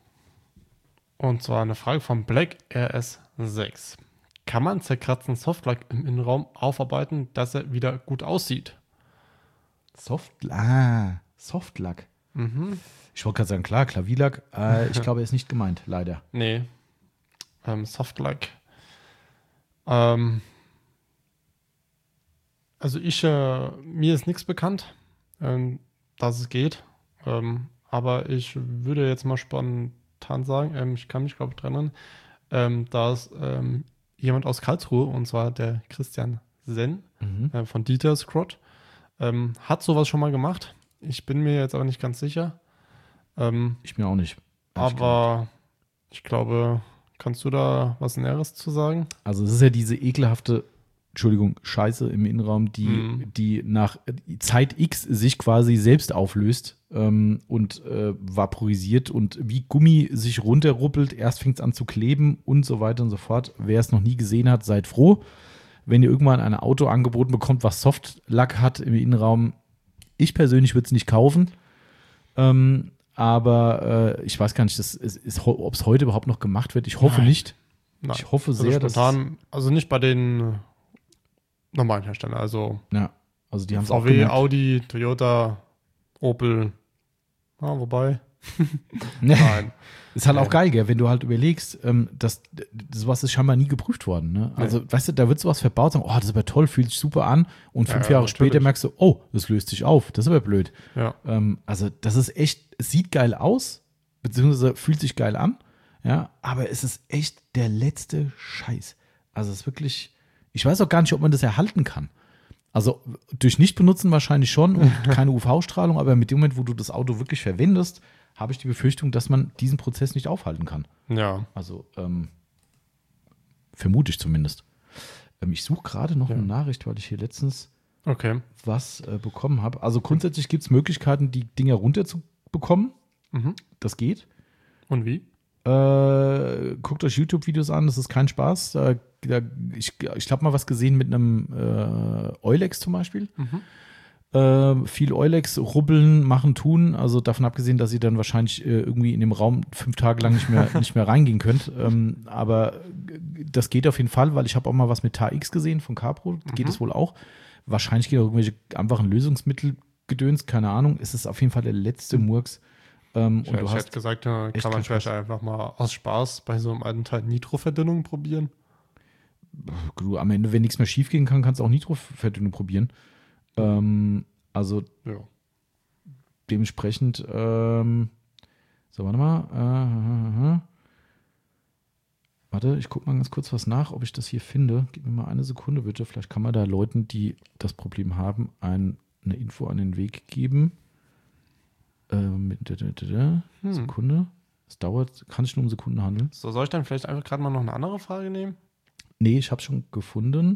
und zwar eine Frage von Black R S sechs. Kann man zerkratzten Softlack im Innenraum aufarbeiten, dass er wieder gut aussieht? Soft, ah, Softlack. Mhm. Ich wollte gerade sagen, klar, Klavierlack. Äh, ich glaube, er ist nicht gemeint, leider. Nee. Ähm, Softlack. Ähm, also ich, äh, mir ist nichts bekannt, ähm, dass es geht. Ähm, aber ich würde jetzt mal spontan sagen, ähm, ich kann mich, glaube ich, dran erinnern, ähm, dass ähm, jemand aus Karlsruhe, und zwar der Christian Senn Mhm. äh, von Dieter Scrott, ähm, hat sowas schon mal gemacht. Ich bin mir jetzt aber nicht ganz sicher. Ähm, Ich mir auch nicht. ehrlich gesagt. aber ich glaube, kannst du da was Näheres zu sagen? Also es ist ja diese ekelhafte, Entschuldigung, Scheiße im Innenraum, die, Mhm. die nach Zeit X sich quasi selbst auflöst. ähm, und äh, vaporisiert und wie Gummi sich runterruppelt. Erst fängt es an zu kleben und so weiter und so fort. Wer es noch nie gesehen hat, seid froh. Wenn ihr irgendwann ein Auto angeboten bekommt, was Softlack hat im Innenraum, ich persönlich würde es nicht kaufen. Ähm, aber äh, ich weiß gar nicht, das ist, ist, ob es heute überhaupt noch gemacht wird. Ich hoffe Nein. nicht. Nein. Ich hoffe Also sehr, dass spontan, also nicht bei den normalen Herstellern, also ja, also die haben es auch V W, gemerkt. Audi, Toyota, Opel, ja, wobei, Nee. nein. Ist halt Nee. auch geil, gell, wenn du halt überlegst, ähm, dass d- sowas ist scheinbar nie geprüft worden. Ne? Also, Nee. weißt du, da wird sowas verbaut, sagen, oh, das ist aber toll, fühlt sich super an. Und fünf Ja, Jahre natürlich. später merkst du, oh, das löst sich auf. Das ist aber blöd. Ja, Ähm, also, das ist echt, es sieht geil aus, beziehungsweise fühlt sich geil an. Ja, aber es ist echt der letzte Scheiß. Also, es ist wirklich, ich weiß auch gar nicht, ob man das erhalten kann. Also, durch Nicht-Benutzen wahrscheinlich schon und keine U V-Strahlung, aber mit dem Moment, wo du das Auto wirklich verwendest, habe ich die Befürchtung, dass man diesen Prozess nicht aufhalten kann. ja. Also, ähm, vermute ich zumindest. Ähm, ich suche gerade noch Ja. eine Nachricht, weil ich hier letztens Okay. was äh, bekommen habe. Also grundsätzlich gibt es Möglichkeiten, die Dinger runterzubekommen. Mhm. Das geht. Und wie? Äh, guckt euch YouTube-Videos an, das ist kein Spaß. Da, da, ich ich habe mal was gesehen mit einem äh, Eulex zum Beispiel. Mhm. Äh, viel Eulex, rubbeln, machen, tun. Also davon abgesehen, dass ihr dann wahrscheinlich äh, irgendwie in dem Raum fünf Tage lang nicht mehr, nicht mehr reingehen könnt. Ähm, aber das geht auf jeden Fall, weil ich habe auch mal was mit T A X gesehen von Capro. Geht es wohl auch. Wahrscheinlich geht auch irgendwelche einfachen Lösungsmittel-Gedöns, keine Ahnung. Es ist auf jeden Fall der letzte Murks. Ähm, Ich, und du ich hast hätte gesagt, da echt kann man keinen vielleicht Spaß. einfach mal aus Spaß bei so einem alten Teil Nitroverdünnung probieren. du, am Ende, wenn nichts mehr schief gehen kann, kannst du auch Nitroverdünnung probieren. Ähm, also Ja. dementsprechend, ähm, so, warte mal. Äh, äh, äh, warte, ich gucke mal ganz kurz was nach, ob ich das hier finde. Gib mir mal eine Sekunde bitte. Vielleicht kann man da Leuten, die das Problem haben, ein, eine Info an den Weg geben. Ähm, mit, da, da, da, da. Hm. Sekunde. Es dauert, kann sich nur um Sekunden handeln. So, soll ich dann vielleicht einfach gerade mal noch eine andere Frage nehmen? Nee, ich habe schon gefunden.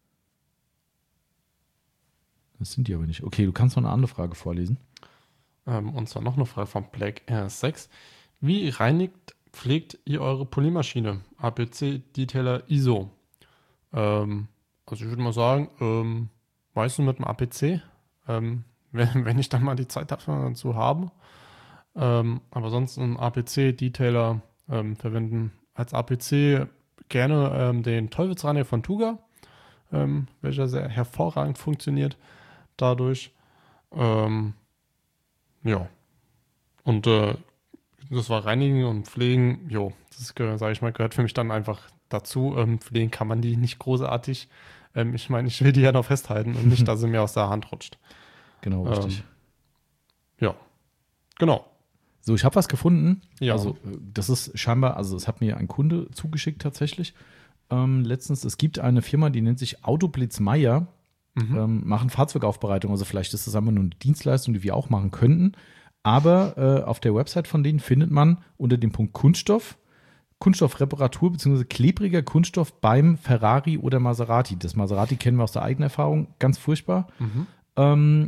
Das sind die aber nicht. Okay, du kannst noch eine andere Frage vorlesen. Ähm, und zwar noch eine Frage von Black R sechs. Wie reinigt, pflegt ihr eure Poliermaschine? A P C, Detailer, I S O. Ähm, also ich würde mal sagen, ähm, meistens mit dem A P C, ähm, wenn, wenn ich dann mal die Zeit dazu habe. Ähm, aber sonst ein A P C-Detailer ähm, verwenden. Als A P C gerne ähm, den Teufelsreiniger von Tuga, ähm, welcher sehr hervorragend funktioniert dadurch. Ähm, ja. Und äh, das war Reinigen und Pflegen, jo, das sage ich mal, gehört für mich dann einfach dazu. Ähm, pflegen kann man die nicht großartig. Ähm, ich meine, ich will die ja noch festhalten und nicht, dass sie mir aus der Hand rutscht. Genau, richtig. Ähm, ja, genau. So, ich habe was gefunden. Ja. Also, äh, das ist scheinbar, also, es hat mir ein Kunde zugeschickt tatsächlich. Ähm, letztens, es gibt eine Firma, die nennt sich Autoblitz Meier, Mhm. ähm, machen Fahrzeugaufbereitung. Also, vielleicht ist das einfach nur eine Dienstleistung, die wir auch machen könnten. Aber äh, auf der Website von denen findet man unter dem Punkt Kunststoff, Kunststoffreparatur bzw. klebriger Kunststoff beim Ferrari oder Maserati. Das Maserati kennen wir aus der eigenen Erfahrung, ganz furchtbar. Mhm. Ähm,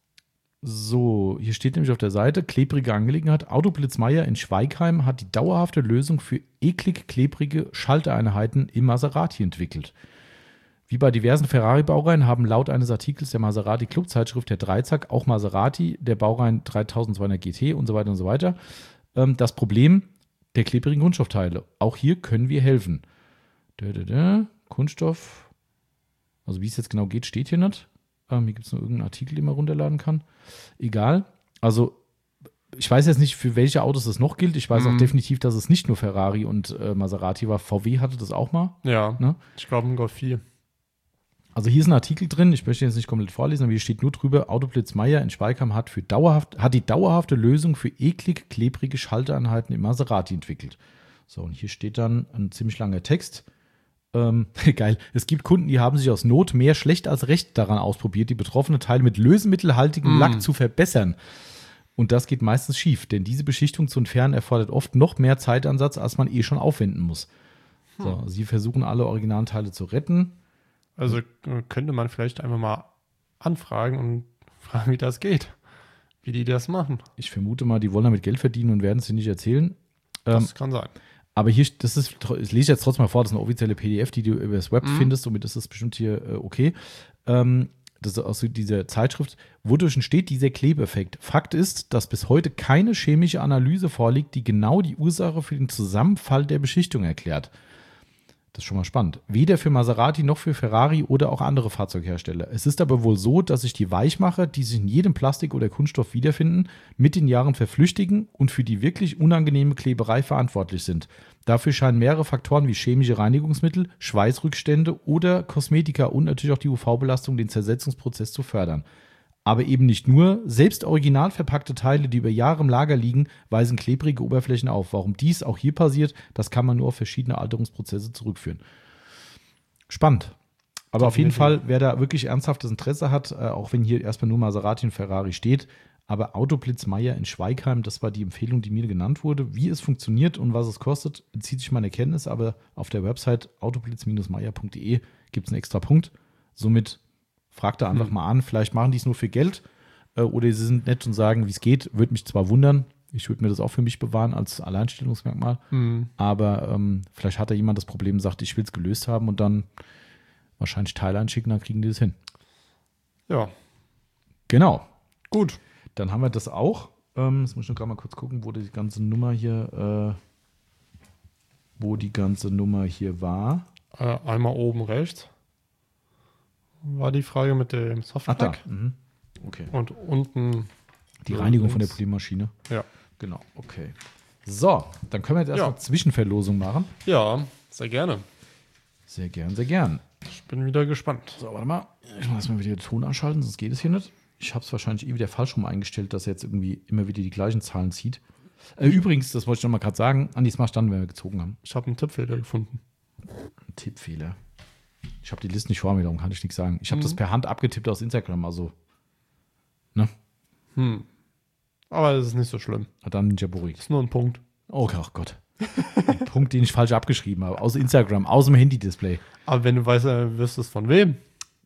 so, hier steht nämlich auf der Seite, klebrige Angelegenheit. Autoblitz Meier in Schweigheim hat die dauerhafte Lösung für eklig klebrige Schaltereinheiten im Maserati entwickelt. Wie bei diversen Ferrari-Baureihen haben laut eines Artikels der Maserati-Club-Zeitschrift der Dreizack auch Maserati, der Baureihen dreitausendzweihundert G T und so weiter und so weiter, ähm, das Problem der klebrigen Kunststoffteile. Auch hier können wir helfen. Da, da, da. Kunststoff, also wie es jetzt genau geht, steht hier nicht. Ähm, hier gibt es nur irgendeinen Artikel, den man runterladen kann. Egal. Also, ich weiß jetzt nicht, für welche Autos das noch gilt. Ich weiß Mhm. auch definitiv, dass es nicht nur Ferrari und äh, Maserati war. V W hatte das auch mal. Ja, Ne? ich glaube ein Golf vier. Also hier ist ein Artikel drin, ich möchte jetzt nicht komplett vorlesen, aber hier steht nur drüber, Autoblitz Meier in Schweigheim hat, für dauerhaft, hat die dauerhafte Lösung für eklig klebrige Schaltereinheiten im Maserati entwickelt. So, und hier steht dann ein ziemlich langer Text. Ähm, geil. Es gibt Kunden, die haben sich aus Not mehr schlecht als recht daran ausprobiert, die betroffenen Teile mit lösemittelhaltigem Mm. Lack zu verbessern. Und das geht meistens schief, denn diese Beschichtung zu entfernen erfordert oft noch mehr Zeitansatz, als man eh schon aufwenden muss. So, sie versuchen alle originalen Teile zu retten. Also äh, könnte man vielleicht einfach mal anfragen und fragen, wie das geht. wie die das machen. Ich vermute mal, die wollen damit Geld verdienen und werden es dir nicht erzählen. Das Ähm, kann sein. aber hier, das ist, ich lese jetzt trotzdem mal vor, das ist eine offizielle P D F, die du über das Web Mhm. findest, somit ist das bestimmt hier äh, okay. Ähm, das ist aus dieser Zeitschrift. Wodurch entsteht dieser Klebeffekt? Fakt ist, dass bis heute keine chemische Analyse vorliegt, die genau die Ursache für den Zusammenfall der Beschichtung erklärt. Das ist schon mal spannend. Weder für Maserati noch für Ferrari oder auch andere Fahrzeughersteller. Es ist aber wohl so, dass sich die Weichmacher, die sich in jedem Plastik oder Kunststoff wiederfinden, mit den Jahren verflüchtigen und für die wirklich unangenehme Kleberei verantwortlich sind. Dafür scheinen mehrere Faktoren wie chemische Reinigungsmittel, Schweißrückstände oder Kosmetika und natürlich auch die U V-Belastung den Zersetzungsprozess zu fördern. Aber eben nicht nur, selbst original verpackte Teile, die über Jahre im Lager liegen, weisen klebrige Oberflächen auf. Warum dies auch hier passiert, das kann man nur auf verschiedene Alterungsprozesse zurückführen. Spannend. Aber auf jeden Fall, wer da wirklich ernsthaftes Interesse hat, äh, auch wenn hier erstmal nur Maserati und Ferrari steht, aber Autoblitz Meier in Schweigheim, das war die Empfehlung, die mir genannt wurde. Wie es funktioniert und was es kostet, entzieht sich meine Kenntnis, aber auf der Website autoblitz meier punkt de gibt es einen extra Punkt. Somit fragt da einfach hm. mal an. Vielleicht machen die es nur für Geld äh, oder sie sind nett und sagen, wie es geht. Würde mich zwar wundern, ich würde mir das auch für mich bewahren als Alleinstellungsmerkmal, Hm. aber ähm, vielleicht hat da jemand das Problem und sagt, ich will es gelöst haben und dann wahrscheinlich Teile einschicken, dann kriegen die das hin. Ja, Genau. gut. Dann haben wir das auch. Ähm, jetzt muss ich noch gerade mal kurz gucken, wo die ganze Nummer hier, äh, wo die ganze Nummer hier war. Äh, einmal oben rechts war die Frage mit dem Ach da. Softpack. Mhm. Okay. Und unten Die so Reinigung von der links. Poliermaschine. Ja. Genau, okay. So, dann können wir jetzt erstmal Ja. Zwischenverlosung machen. Ja, sehr gerne. Sehr gern, sehr gern. Ich bin wieder gespannt. So, warte mal. Ich muss erstmal wieder den Ton anschalten, sonst geht es hier nicht. Ich habe es wahrscheinlich eh wieder falsch rum eingestellt, dass er jetzt irgendwie immer wieder die gleichen Zahlen zieht. Äh, übrigens, das wollte ich noch mal gerade sagen, Andi, es macht dann, wenn wir gezogen haben. Ich habe einen Tippfehler gefunden. Ein Tippfehler. Ich habe die Liste nicht vor mir, darum kann ich nichts sagen. Ich habe Mhm. das per Hand abgetippt aus Instagram, also. Ne? Hm. Aber das ist nicht so schlimm. Hat dann Ninja beruhigt. Ist nur ein Punkt. Oh, ach Gott. Ein Punkt, den ich falsch abgeschrieben habe. Aus Instagram, aus dem Handy-Display. Aber wenn du weißt, äh, wirst es von wem?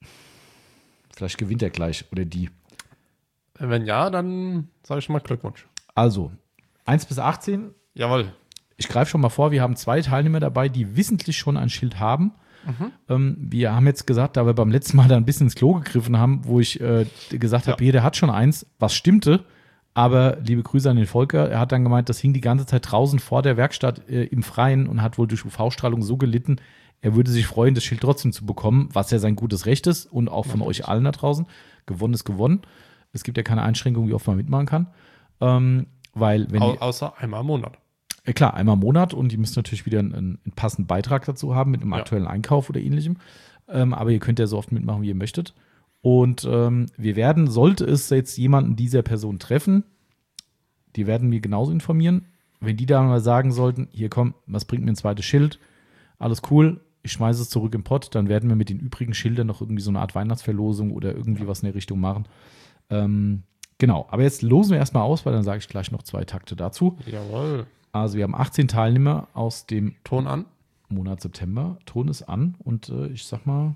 Vielleicht gewinnt er gleich oder die. Wenn ja, dann sage ich mal Glückwunsch. Also, eins bis achtzehn. Jawohl. Ich greife schon mal vor, wir haben zwei Teilnehmer dabei, die wissentlich schon ein Schild haben. Mhm. Ähm, wir haben jetzt gesagt, da wir beim letzten Mal da ein bisschen ins Klo gegriffen haben, wo ich äh, gesagt habe, Ja. jeder hat schon eins, was stimmte. Aber liebe Grüße an den Volker, er hat dann gemeint, das hing die ganze Zeit draußen vor der Werkstatt äh, im Freien und hat wohl durch U V-Strahlung so gelitten, er würde sich freuen, das Schild trotzdem zu bekommen, was ja sein gutes Recht ist und auch von Natürlich. euch allen da draußen. Gewonnen ist gewonnen. Es gibt ja keine Einschränkung, wie oft man mitmachen kann. Ähm, weil, wenn Au die, außer einmal im Monat. äh, klar, einmal im Monat und ihr müsst natürlich wieder einen, einen passenden Beitrag dazu haben mit einem Ja. aktuellen Einkauf oder ähnlichem. Ähm, aber ihr könnt ja so oft mitmachen, wie ihr möchtet. Und ähm, wir werden, sollte es jetzt jemanden dieser Person treffen, die werden mir genauso informieren. Wenn die da mal sagen sollten, hier komm, was bringt mir ein zweites Schild? Alles cool, ich schmeiße es zurück im Pott, dann werden wir mit den übrigen Schildern noch irgendwie so eine Art Weihnachtsverlosung oder irgendwie was in der Richtung machen. Ähm, genau, aber jetzt losen wir erstmal aus, weil dann sage ich gleich noch zwei Takte dazu. Jawohl. Also wir haben achtzehn Teilnehmer aus dem Ton an. Monat September. Ton ist an und äh, ich sag mal,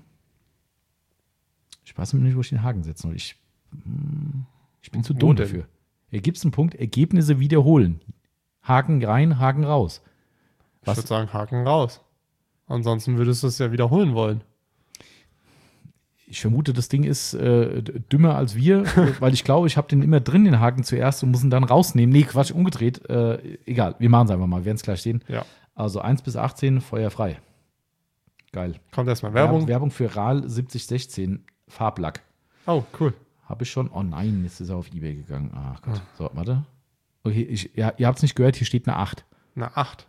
ich weiß nicht, wo ich den Haken setzen soll. Ich, hm, ich bin zu Wo dumm denn? dafür. Hier gibt es einen Punkt, Ergebnisse wiederholen. Haken rein, Haken raus. Ich Was? würde sagen, Haken raus. Ansonsten würdest du es ja wiederholen wollen. Ich vermute, das Ding ist äh, d- dümmer als wir, äh, weil ich glaube, ich habe den immer drin, den Haken zuerst und muss ihn dann rausnehmen. Nee, Quatsch, umgedreht. Äh, egal, wir machen es einfach mal, wir werden es gleich sehen. Ja. Also eins bis achtzehn, feuerfrei. Geil. Kommt erstmal Werbung. Werbung für R A L siebzig sechzehn Farblack. Oh, cool. Habe ich schon? Oh nein, jetzt ist er auf Ebay gegangen. Ach Gott. So, warte. Okay, ich, ja, ihr habt es nicht gehört, hier steht eine acht. Eine acht.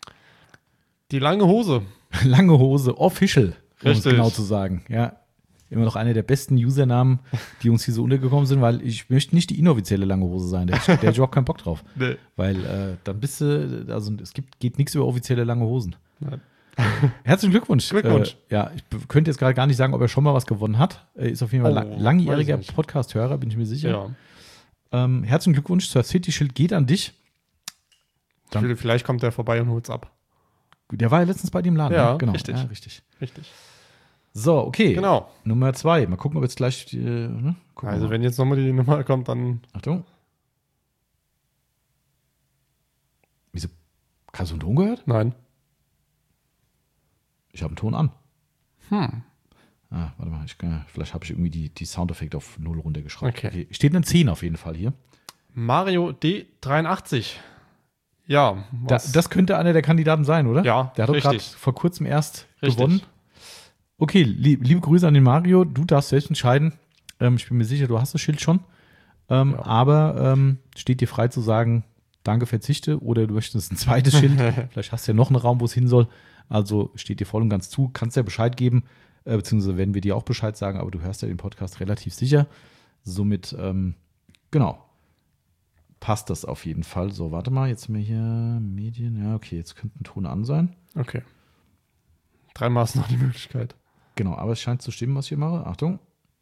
Die lange Hose. Lange Hose, official, um es Richtig. genau zu sagen. Ja, immer noch einer der besten Usernamen, die uns hier so untergekommen sind, weil ich möchte nicht die inoffizielle lange Hose sein. Da hätte ich- da hätte ich auch keinen Bock drauf. Nee. Weil äh, dann bist du, also es gibt, geht nichts über offizielle lange Hosen. Nein. Herzlichen Glückwunsch. Glückwunsch. Äh, ja, ich b- könnte jetzt gerade gar nicht sagen, ob er schon mal was gewonnen hat. Er ist auf jeden Fall Oh, lang, langjähriger weiß ich nicht. Podcast-Hörer, bin ich mir sicher. Ja. Ähm, herzlichen Glückwunsch, Sir City-Schild geht an dich. Dann- Vielleicht kommt der vorbei und holt's ab. Der war ja letztens bei dir im Laden. Ja, ne? Genau. richtig. Ja, richtig. Richtig. So, okay. Genau. Nummer zwei. Mal gucken, ob jetzt gleich die, äh, ne? Gucken wir Also mal. wenn jetzt nochmal die Nummer kommt, dann Achtung. Hast du einen Ton gehört? Nein. Ich habe einen Ton an. Hm. Ah, warte mal, ich, vielleicht habe ich irgendwie die, die Soundeffekte auf null runtergeschraubt. Okay. Okay. Steht eine zehn auf jeden Fall hier. Mario D dreiundachtzig. Ja. Da, Was? das könnte einer der Kandidaten sein, oder? Ja, Der hat doch gerade richtig. vor kurzem erst Richtig. gewonnen. Okay, lieb, liebe Grüße an den Mario. Du darfst selbst entscheiden. Ähm, ich bin mir sicher, du hast das Schild schon. Ähm, Ja. Aber ähm, steht dir frei zu sagen, danke, verzichte. Oder du möchtest ein zweites Schild. Vielleicht hast du ja noch einen Raum, wo es hin soll. Also steht dir voll und ganz zu. Kannst ja Bescheid geben. Äh, beziehungsweise werden wir dir auch Bescheid sagen. Aber du hörst ja den Podcast relativ sicher. Somit, ähm, genau. Passt das auf jeden Fall. So, warte mal. Jetzt haben wir hier Medien. Ja, okay. Jetzt könnte ein Ton an sein. Okay. Dreimal ist noch die Möglichkeit. Genau, aber es scheint zu stimmen, was ich hier mache. Achtung.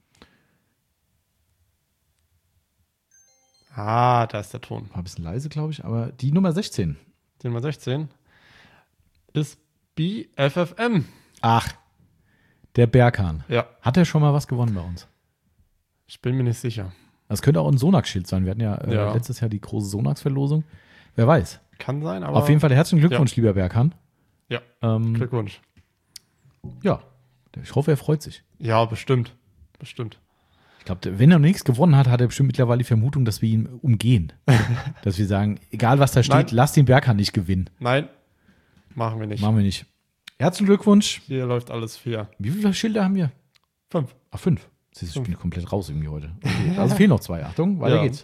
Ah, da ist der Ton. War ein bisschen leise, glaube ich, aber die Nummer sechzehn. Die Nummer sechzehn ist B F F M. Ach, der Berghahn. Ja, Hat er schon mal was gewonnen bei uns? ich bin mir nicht sicher. Das könnte auch ein Sonax-Schild sein. Wir hatten ja, äh, Ja. letztes Jahr die große Sonax-Verlosung. Wer weiß. Kann sein, aber. Auf jeden Fall herzlichen Glückwunsch, lieber Berghahn. Ja, Ähm, Glückwunsch. ja, ich hoffe, er freut sich. Ja, bestimmt. Bestimmt. Ich glaube, wenn er noch nichts gewonnen hat, hat er bestimmt mittlerweile die Vermutung, dass wir ihn umgehen. Dass wir sagen, egal was da steht, Nein. lass den Berghahn nicht gewinnen. Nein, machen wir nicht. Machen wir nicht. Herzlichen Glückwunsch. Hier läuft alles fair. Wie viele Schilder haben wir? Fünf. Ach, fünf. Siehst du, ich Fünf. bin komplett raus irgendwie heute. Okay. Also fehlen noch zwei. Achtung, weiter Ja. geht's.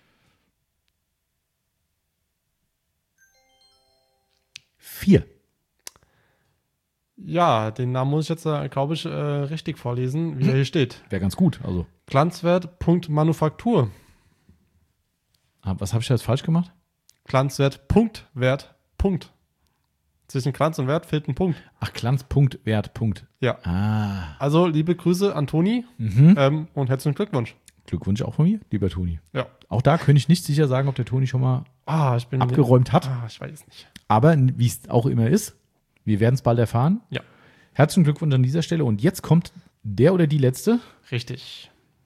Vier. Ja, den Namen muss ich jetzt, äh, glaube ich, äh, richtig vorlesen, wie er hier steht. Wäre ganz gut. Also, Glanzwert, Punkt, Manufaktur. ah, was habe ich da jetzt falsch gemacht? Glanzwert, Punkt, Wert, Punkt. Zwischen Glanz und Wert fehlt ein Punkt. Ach, Glanz, Punkt, Wert, Punkt. Ja. Ah. Also, liebe Grüße an Toni Mhm. ähm, und herzlichen Glückwunsch. Glückwunsch auch von mir, lieber Toni. Ja. Auch da könnte ich nicht sicher sagen, ob der Toni schon mal Ah, ich bin mir abgeräumt hat. Ah, ich weiß nicht. Aber wie es auch immer ist, wir werden es bald erfahren. Ja. Herzlichen Glückwunsch an dieser Stelle. Und jetzt kommt der oder die letzte. Richtig.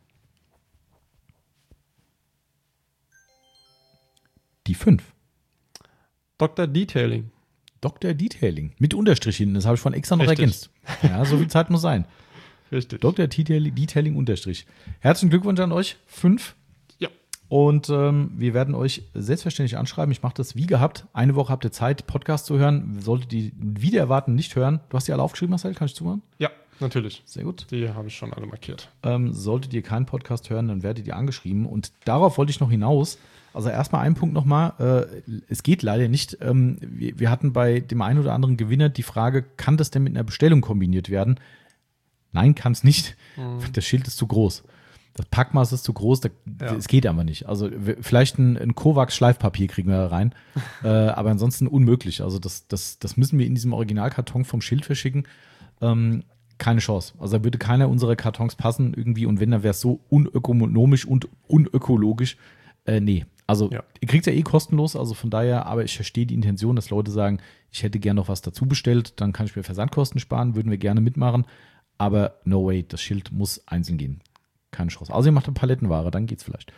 Die fünf. Doktor Detailing. Doktor Detailing. Mit Unterstrich hinten. Das habe ich von extra noch Richtig. ergänzt. Ja, so viel Zeit muss sein. Richtig. Doktor Detailing, Detailing Unterstrich. Herzlichen Glückwunsch an euch. Fünf. Ja. Und ähm, wir werden euch selbstverständlich anschreiben. Ich mache das wie gehabt. Eine Woche habt ihr Zeit, Podcast zu hören. Solltet ihr wieder erwarten, nicht hören. Du hast die alle aufgeschrieben, Marcel? Kann ich zuhören? Ja, natürlich. Sehr gut. Die habe ich schon alle markiert. Ähm, solltet ihr keinen Podcast hören, dann werdet ihr angeschrieben. Und darauf wollte ich noch hinaus. Also erstmal ein Punkt nochmal. Äh, es geht leider nicht. Ähm, wir, wir hatten bei dem einen oder anderen Gewinner die Frage, kann das denn mit einer Bestellung kombiniert werden? Nein, kann es nicht. Mhm. Das Schild ist zu groß. Das Packmaß ist zu groß. Das, Ja. Es geht aber nicht. Also wir, vielleicht ein, ein Kovacs-Schleifpapier kriegen wir da rein. äh, aber ansonsten unmöglich. Also das, das, das müssen wir in diesem Originalkarton vom Schild verschicken. Ähm, keine Chance. Also da würde keiner unserer Kartons passen irgendwie. Und wenn, dann wäre es so unökonomisch und unökologisch. Äh, nee. Also Ja. ihr kriegt ja eh kostenlos. Also von daher, aber ich verstehe die Intention, dass Leute sagen, ich hätte gerne noch was dazu bestellt. Dann kann ich mir Versandkosten sparen. Würden wir gerne mitmachen. Aber no way, das Schild muss einzeln gehen. Keine Chance. Außer ihr macht eine Palettenware, dann geht's vielleicht.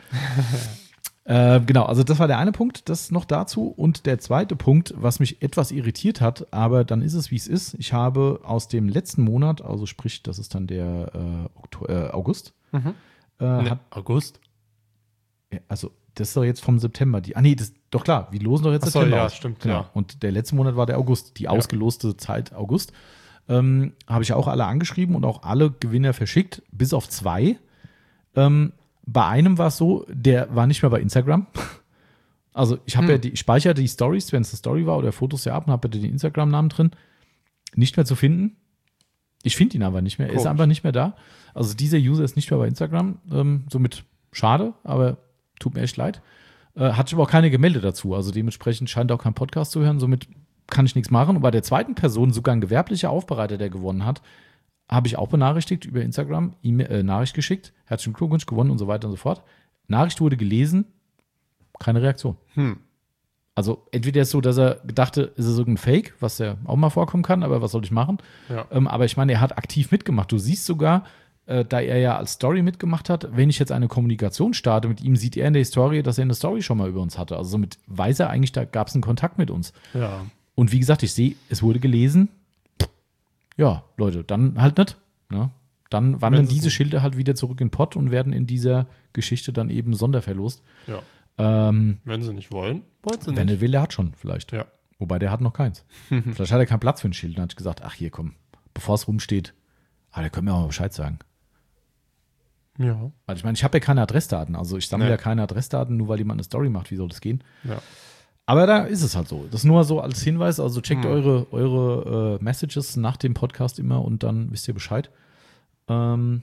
äh, genau, also das war der eine Punkt, das noch dazu. Und der zweite Punkt, was mich etwas irritiert hat, aber dann ist es, wie es ist. Ich habe aus dem letzten Monat, also sprich, das ist dann der äh, Okto- äh, August, Mhm. äh, Nee, hat, August. also das ist doch jetzt vom September. Die, ah nee, das, doch klar, wir losen doch jetzt Ach so, September ja, aus. stimmt, Genau. ja. Und der letzte Monat war der August, die ausgeloste Zeit August. Ähm, habe ich auch alle angeschrieben und auch alle Gewinner verschickt, bis auf zwei. Ähm, bei einem war es so, der war nicht mehr bei Instagram. Also ich habe Hm. ja die, ich speichere die Stories, wenn es eine Story war oder Fotos ja ab und habe ja den Instagram-Namen drin. Nicht mehr zu finden. Ich finde ihn aber nicht mehr. Er ist Komisch. einfach nicht mehr da. Also dieser User ist nicht mehr bei Instagram. Ähm, somit schade, aber tut mir echt leid. Äh, hat sich aber auch keine gemeldet dazu. Also dementsprechend scheint auch kein Podcast zu hören. Somit kann ich nichts machen. Und bei der zweiten Person, sogar ein gewerblicher Aufbereiter, der gewonnen hat, habe ich auch benachrichtigt über Instagram, E-Mail, äh, Nachricht geschickt, herzlichen Glückwunsch, gewonnen und so weiter und so fort. Nachricht wurde gelesen, keine Reaktion. Hm. Also entweder ist es so, dass er gedachte, ist es irgendein Fake, was ja auch mal vorkommen kann, aber was soll ich machen? Ja. Ähm, aber ich meine, er hat aktiv mitgemacht. Du siehst sogar, äh, da er ja als Story mitgemacht hat, wenn ich jetzt eine Kommunikation starte mit ihm, sieht er in der Historie, dass er eine Story schon mal über uns hatte. Also somit weiß er eigentlich, da gab es einen Kontakt mit uns. Ja. Und wie gesagt, ich sehe, es wurde gelesen. Ja, Leute, dann halt nicht. Ne? Dann wandern Wenn sie diese nicht- Schilder halt wieder zurück in den Pott und werden in dieser Geschichte dann eben sonderverlost. Ja. Ähm, Wenn sie nicht wollen, wollen sie wenn nicht. er will, der hat schon vielleicht. Ja. Wobei, der hat noch keins. Vielleicht hat er keinen Platz für ein Schild. Dann hat ich gesagt, ach hier, komm, bevor es rumsteht, ah, der können mir auch mal Bescheid sagen. Ja. Weil ich meine, ich habe ja keine Adressdaten. Also ich sammle Nee. ja keine Adressdaten, nur weil jemand eine Story macht. Wie soll das gehen? Ja. Aber da ist es halt so. Das nur so als Hinweis. Also checkt Hm. eure, eure äh, Messages nach dem Podcast immer und dann wisst ihr Bescheid. Ähm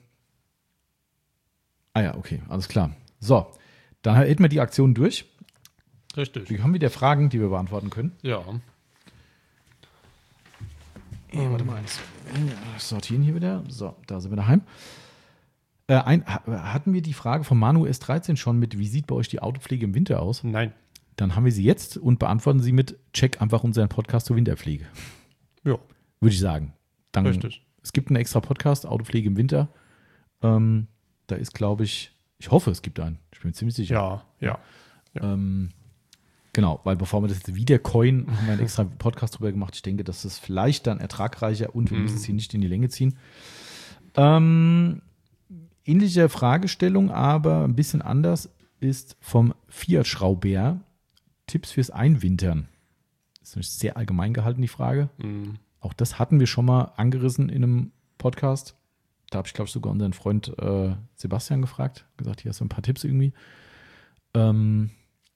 ah ja, okay, alles klar. So, dann hätten wir die Aktion durch. Richtig. Wir haben wieder Fragen, die wir beantworten können. Ja. Äh, warte mal, eins. Äh, sortieren hier wieder. So, da sind wir daheim. Äh, ein, ha- hatten wir die Frage von Manu S dreizehn schon mit, wie sieht bei euch die Autopflege im Winter aus? Nein. Dann haben wir sie jetzt und beantworten sie mit, check einfach unseren Podcast zur Winterpflege. Ja. Würde ich sagen. Dann, Richtig. Es gibt einen extra Podcast, Autopflege im Winter. Ähm, da ist, glaube ich, ich hoffe, es gibt einen. Ich bin mir ziemlich sicher. Ja. Ja. Ähm, genau, weil bevor wir das jetzt wieder coin, haben wir einen extra Podcast drüber gemacht. Ich denke, das ist vielleicht dann ertragreicher und wir Mhm. müssen es hier nicht in die Länge ziehen. Ähm, ähnliche Fragestellung, aber ein bisschen anders, ist vom Fiat-Schrauber Tipps fürs Einwintern. Das ist nämlich sehr allgemein gehalten, die Frage. Mhm. Auch das hatten wir schon mal angerissen in einem Podcast. Da habe ich, glaube ich, sogar unseren Freund äh, Sebastian gefragt. Gesagt, hier hast du ein paar Tipps irgendwie. Ähm,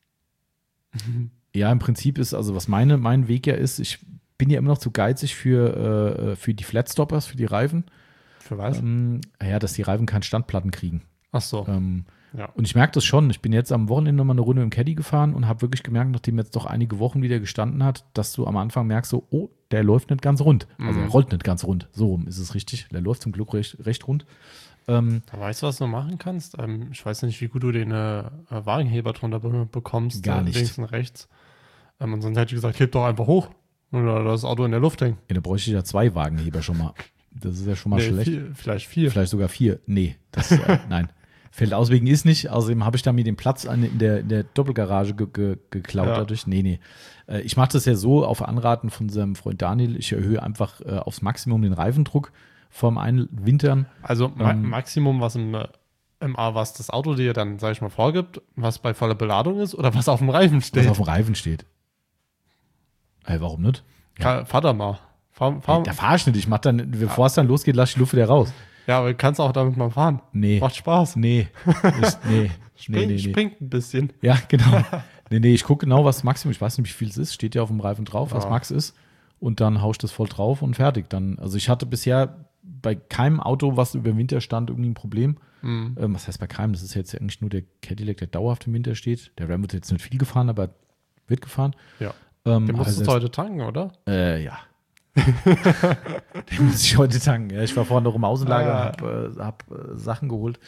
ja, im Prinzip ist, also was meine, mein Weg ja ist, ich bin ja immer noch zu geizig für, äh, für die Flatstoppers, für die Reifen. Für was? Ähm, ja, dass die Reifen keine Standplatten kriegen. Ach so. Ähm, Ja. Und ich merke das schon. Ich bin jetzt am Wochenende nochmal eine Runde im Caddy gefahren und habe wirklich gemerkt, nachdem jetzt doch einige Wochen wieder gestanden hat, dass du am Anfang merkst, so, oh, der läuft nicht ganz rund. Also Mhm. er rollt nicht ganz rund. So rum ist es richtig. Der läuft zum Glück recht, recht rund. Ähm, Da weißt du, was du machen kannst? Ähm, ich weiß nicht, wie gut du den äh, Wagenheber drunter be bekommst. Gar äh, nicht. Links und rechts. Ähm, und sonst hätte ich gesagt, heb doch einfach hoch. Oder das Auto in der Luft hängen. ja, da bräuchte ich ja zwei Wagenheber schon mal. Das ist ja schon mal Nee, schlecht. vier, vielleicht vier. Vielleicht sogar vier. Nee, das, äh, nein. Feldaus wegen ist nicht. Außerdem habe ich da mir den Platz an, in, der, in der Doppelgarage ge, ge, geklaut Ja. dadurch. Nee, nee. Äh, ich mache das ja so auf Anraten von unserem Freund Daniel. Ich erhöhe einfach äh, aufs Maximum den Reifendruck vom Einwintern. Also ma Ähm, Maximum, was im, äh, im A, was das Auto dir dann, sag ich mal, vorgibt, was bei voller Beladung ist oder was auf dem Reifen Was steht. auf dem Reifen steht. Ey, warum nicht? Ka- Fahr da mal. Fahr, fahr, Da fahr ich nicht. Ich mach dann, bevor es dann losgeht, lasse ich die Luft wieder raus. ja, aber du kannst auch damit mal fahren. Nee. Macht Spaß. Nee. Ich, nee. Spring, nee, nee, nee. Springt ein bisschen. Ja, genau. Nee, nee, ich gucke genau, was Maximum, ich weiß nicht, wie viel es ist, steht ja auf dem Reifen drauf, was Ja. Max ist. Und dann haue ich das voll drauf und fertig. Dann, also ich hatte bisher bei keinem Auto, was über den Winter stand, irgendwie ein Problem. Mhm. Ähm, was heißt bei keinem? Das ist jetzt eigentlich nur der Cadillac, der dauerhaft im Winter steht. Der Ram wird jetzt nicht viel gefahren, aber wird gefahren. Ja. Ähm, Den musst also du heute tanken, oder? Äh, ja. Den muss ich heute tanken. Ja, ich war vorhin noch im Außenlager, Ah. habe äh, hab, äh, Sachen geholt.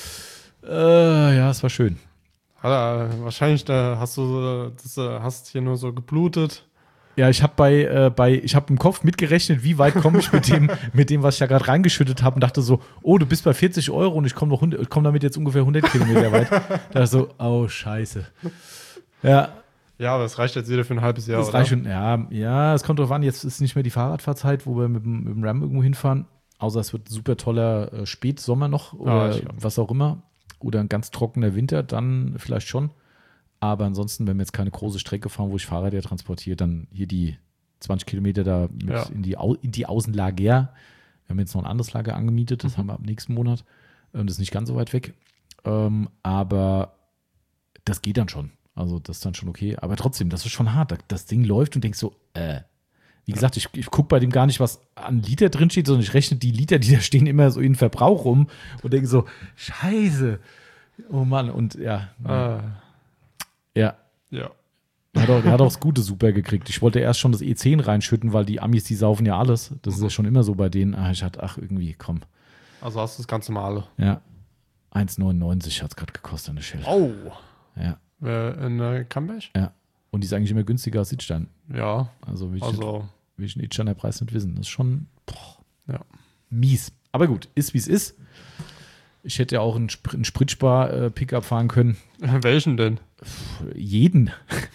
Äh, ja, es war schön. Ja, wahrscheinlich da hast du äh, das, äh, hast hier nur so geblutet. Ja, ich habe bei, äh, bei, ich habe im Kopf mitgerechnet, wie weit komme ich mit dem, mit dem, was ich da gerade reingeschüttet habe und dachte so, oh, du bist bei vierzig Euro und ich komme noch hundert, ich komm damit jetzt ungefähr hundert Kilometer weit. Da dachte ich so, oh, scheiße. Ja, Ja, aber es reicht jetzt wieder für ein halbes Jahr, das oder? reicht schon. Ja, ja, es kommt drauf an, jetzt ist nicht mehr die Fahrradfahrzeit, wo wir mit dem, mit dem Ram irgendwo hinfahren. Außer es wird ein super toller äh, Spätsommer noch oder Ah, ich glaub. was auch immer. Oder ein ganz trockener Winter, dann vielleicht schon. Aber ansonsten, wenn wir jetzt keine große Strecke fahren, wo ich Fahrräder transportiere, dann hier die zwanzig Kilometer da mit Ja. in, die Au in die Außenlager. Wir haben jetzt noch ein anderes Lager angemietet, das Mhm. haben wir ab nächsten Monat. Ähm, das ist nicht ganz so weit weg. Ähm, aber das geht dann schon. Also das ist dann schon okay. Aber trotzdem, das ist schon hart. Das Ding läuft und denkst so, äh. Wie gesagt, ich, ich gucke bei dem gar nicht, was an Liter drin steht, sondern ich rechne die Liter, die da stehen, immer so in den Verbrauch rum und denke so, scheiße. Oh Mann, und ja. Ah, Ja, ja. er hat, auch, er hat auch das Gute super gekriegt. Ich wollte erst schon das E zehn reinschütten, weil die Amis, die saufen ja alles. Das ist ja schon immer so bei denen. Ah, ich hatte, ach, irgendwie, komm. Also hast du das ganz normale. Ja. eins neunundneunzig hat es gerade gekostet, eine Shell. Oh. Ja, Äh, in äh, Camberg? ja. Und die ist eigentlich immer günstiger als Itstein. Ja. Also will ich, Also, nicht, will ich den Itsteiner Preis nicht wissen. Das ist schon boah, ja. mies. Aber gut, ist wie es ist. Ich hätte ja auch einen, Spr einen Spritspar-Pickup fahren können. Welchen denn? Jeden.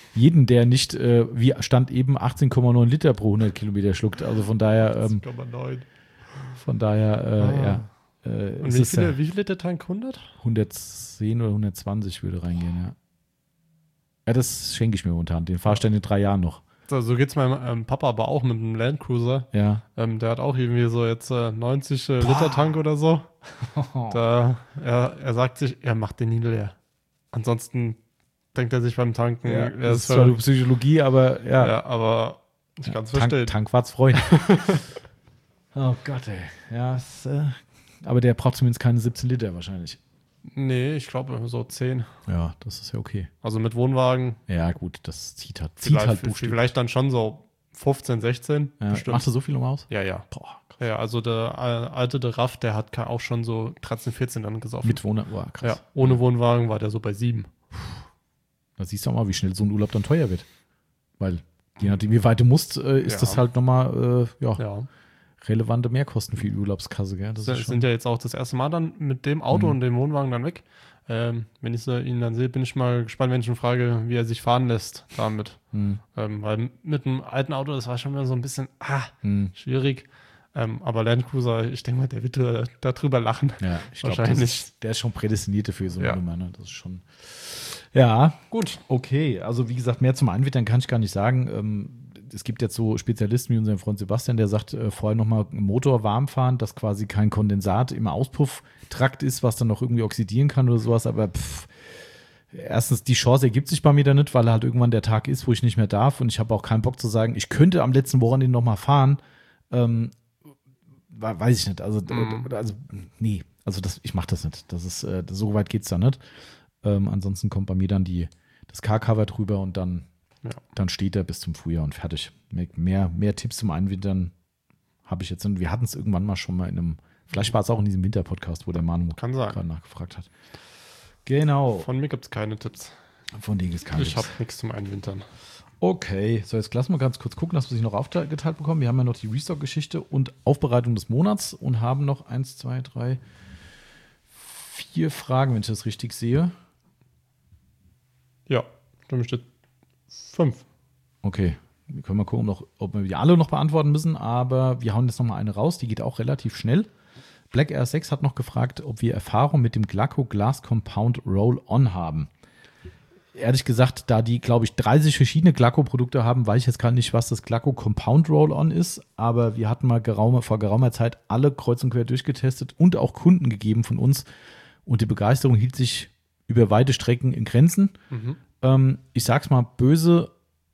jeden, der nicht, äh, wie stand eben, achtzehn Komma neun Liter pro hundert Kilometer schluckt. Also von daher, ähm, achtzehn Komma neun. von daher, äh, Ah. ja. Äh, Und ist wie es viele, ja wie viel Liter Tank? hundert? hundertzehn oder hundertzwanzig würde reingehen, ja. Ja, das schenke ich mir momentan. Den fahre ich dann in drei Jahren noch. So, so geht es meinem ähm, Papa aber auch mit einem Land Cruiser. Ja. Ähm, der hat auch irgendwie so jetzt äh, neunzig äh, Liter Tank oder so. Da, er, er sagt sich, er macht den nie leer. Ansonsten denkt er sich beim Tanken, Ja, er das ist ist zwar voll- nur Psychologie, aber ja. ja, aber ich kann es Tank, verstehen. Tankwarts Freund. Oh Gott, ey. Ja, es, äh, aber der braucht zumindest keine siebzehn Liter wahrscheinlich. Nee, ich glaube so zehn. Ja, das ist ja okay. Also mit Wohnwagen Ja, gut, das zieht halt, zieht vielleicht, halt buchstäblich. vielleicht dann schon so fünfzehn, sechzehn. Ja, bestimmt. machst du so viel um aus? Ja, ja. Boah, krass. Ja, also der äh, alte der Raff, der hat auch schon so dreizehn, vierzehn dann gesoffen. Mit Wohner, oh, krass. Ja, ohne Wohnwagen war der so bei sieben. Da siehst du auch mal, wie schnell so ein Urlaub dann teuer wird. Weil, je nachdem, wie weit du musst, äh, ist Ja. das halt nochmal äh, ja, Ja. relevante Mehrkosten für die Urlaubskasse. Gell? Das Das ist schon, sind ja jetzt auch das erste Mal dann mit dem Auto Mhm. und dem Wohnwagen dann weg. Ähm, wenn ich so ihn dann sehe, bin ich mal gespannt, wenn ich ihn frage, wie er sich fahren lässt damit. Hm, Ähm, weil mit dem alten Auto, das war schon wieder so ein bisschen ah, hm. schwierig. Ähm, aber Land Cruiser, ich denke mal, der wird äh, darüber lachen. Ja, ich glaube, Wahrscheinlich. der ist schon prädestiniert dafür, so eine Ja. Nummer. Ne? Das ist schon. Ja, gut, okay. Also, wie gesagt, mehr zum Einwittern kann ich gar nicht sagen. Ähm, es gibt jetzt so Spezialisten wie unseren Freund Sebastian, der sagt, äh, vorher nochmal Motor warm fahren, dass quasi kein Kondensat im Auspufftrakt ist, was dann noch irgendwie oxidieren kann oder sowas. Aber pff, erstens, die Chance ergibt sich bei mir da nicht, weil halt irgendwann der Tag ist, wo ich nicht mehr darf. Und ich habe auch keinen Bock zu sagen, ich könnte am letzten Wochenende nochmal fahren. Ähm, weiß ich nicht. Also, Mhm. also nee, also das, ich mache das nicht. Das ist, äh, so weit geht es da nicht. Ähm, ansonsten kommt bei mir dann die, das Car-Cover drüber und dann, Ja. dann steht er bis zum Frühjahr und fertig. Mehr, mehr Tipps zum Einwintern habe ich jetzt. Und wir hatten es irgendwann mal schon mal in einem, vielleicht war es auch in diesem Winter-Podcast, wo der Manu Kann sein. gerade nachgefragt hat. Genau. Von mir gibt es keine Tipps. Von denen ist kein Ich Tipps. habe nichts zum Einwintern. Okay, so jetzt lassen wir ganz kurz gucken, dass wir sich noch aufgeteilt bekommen. Wir haben ja noch die Restock-Geschichte und Aufbereitung des Monats und haben noch eins, zwei, drei, vier Fragen, wenn ich das richtig sehe. Ja, stimmt, steht fünf. Okay, wir können mal gucken, noch, ob wir die alle noch beantworten müssen, aber wir hauen jetzt noch mal eine raus, die geht auch relativ schnell. Black Air sechs hat noch gefragt, ob wir Erfahrung mit dem Glaco Glass Compound Roll-On haben. Ehrlich gesagt, da die, glaube ich, dreißig verschiedene Glaco-Produkte haben, weiß ich jetzt gar nicht, was das Glaco Compound Roll-On ist, aber wir hatten mal geraume, vor geraumer Zeit alle kreuz und quer durchgetestet und auch Kunden gegeben von uns und die Begeisterung hielt sich über weite Strecken in Grenzen. Mhm. Ähm, ich sag's mal böse,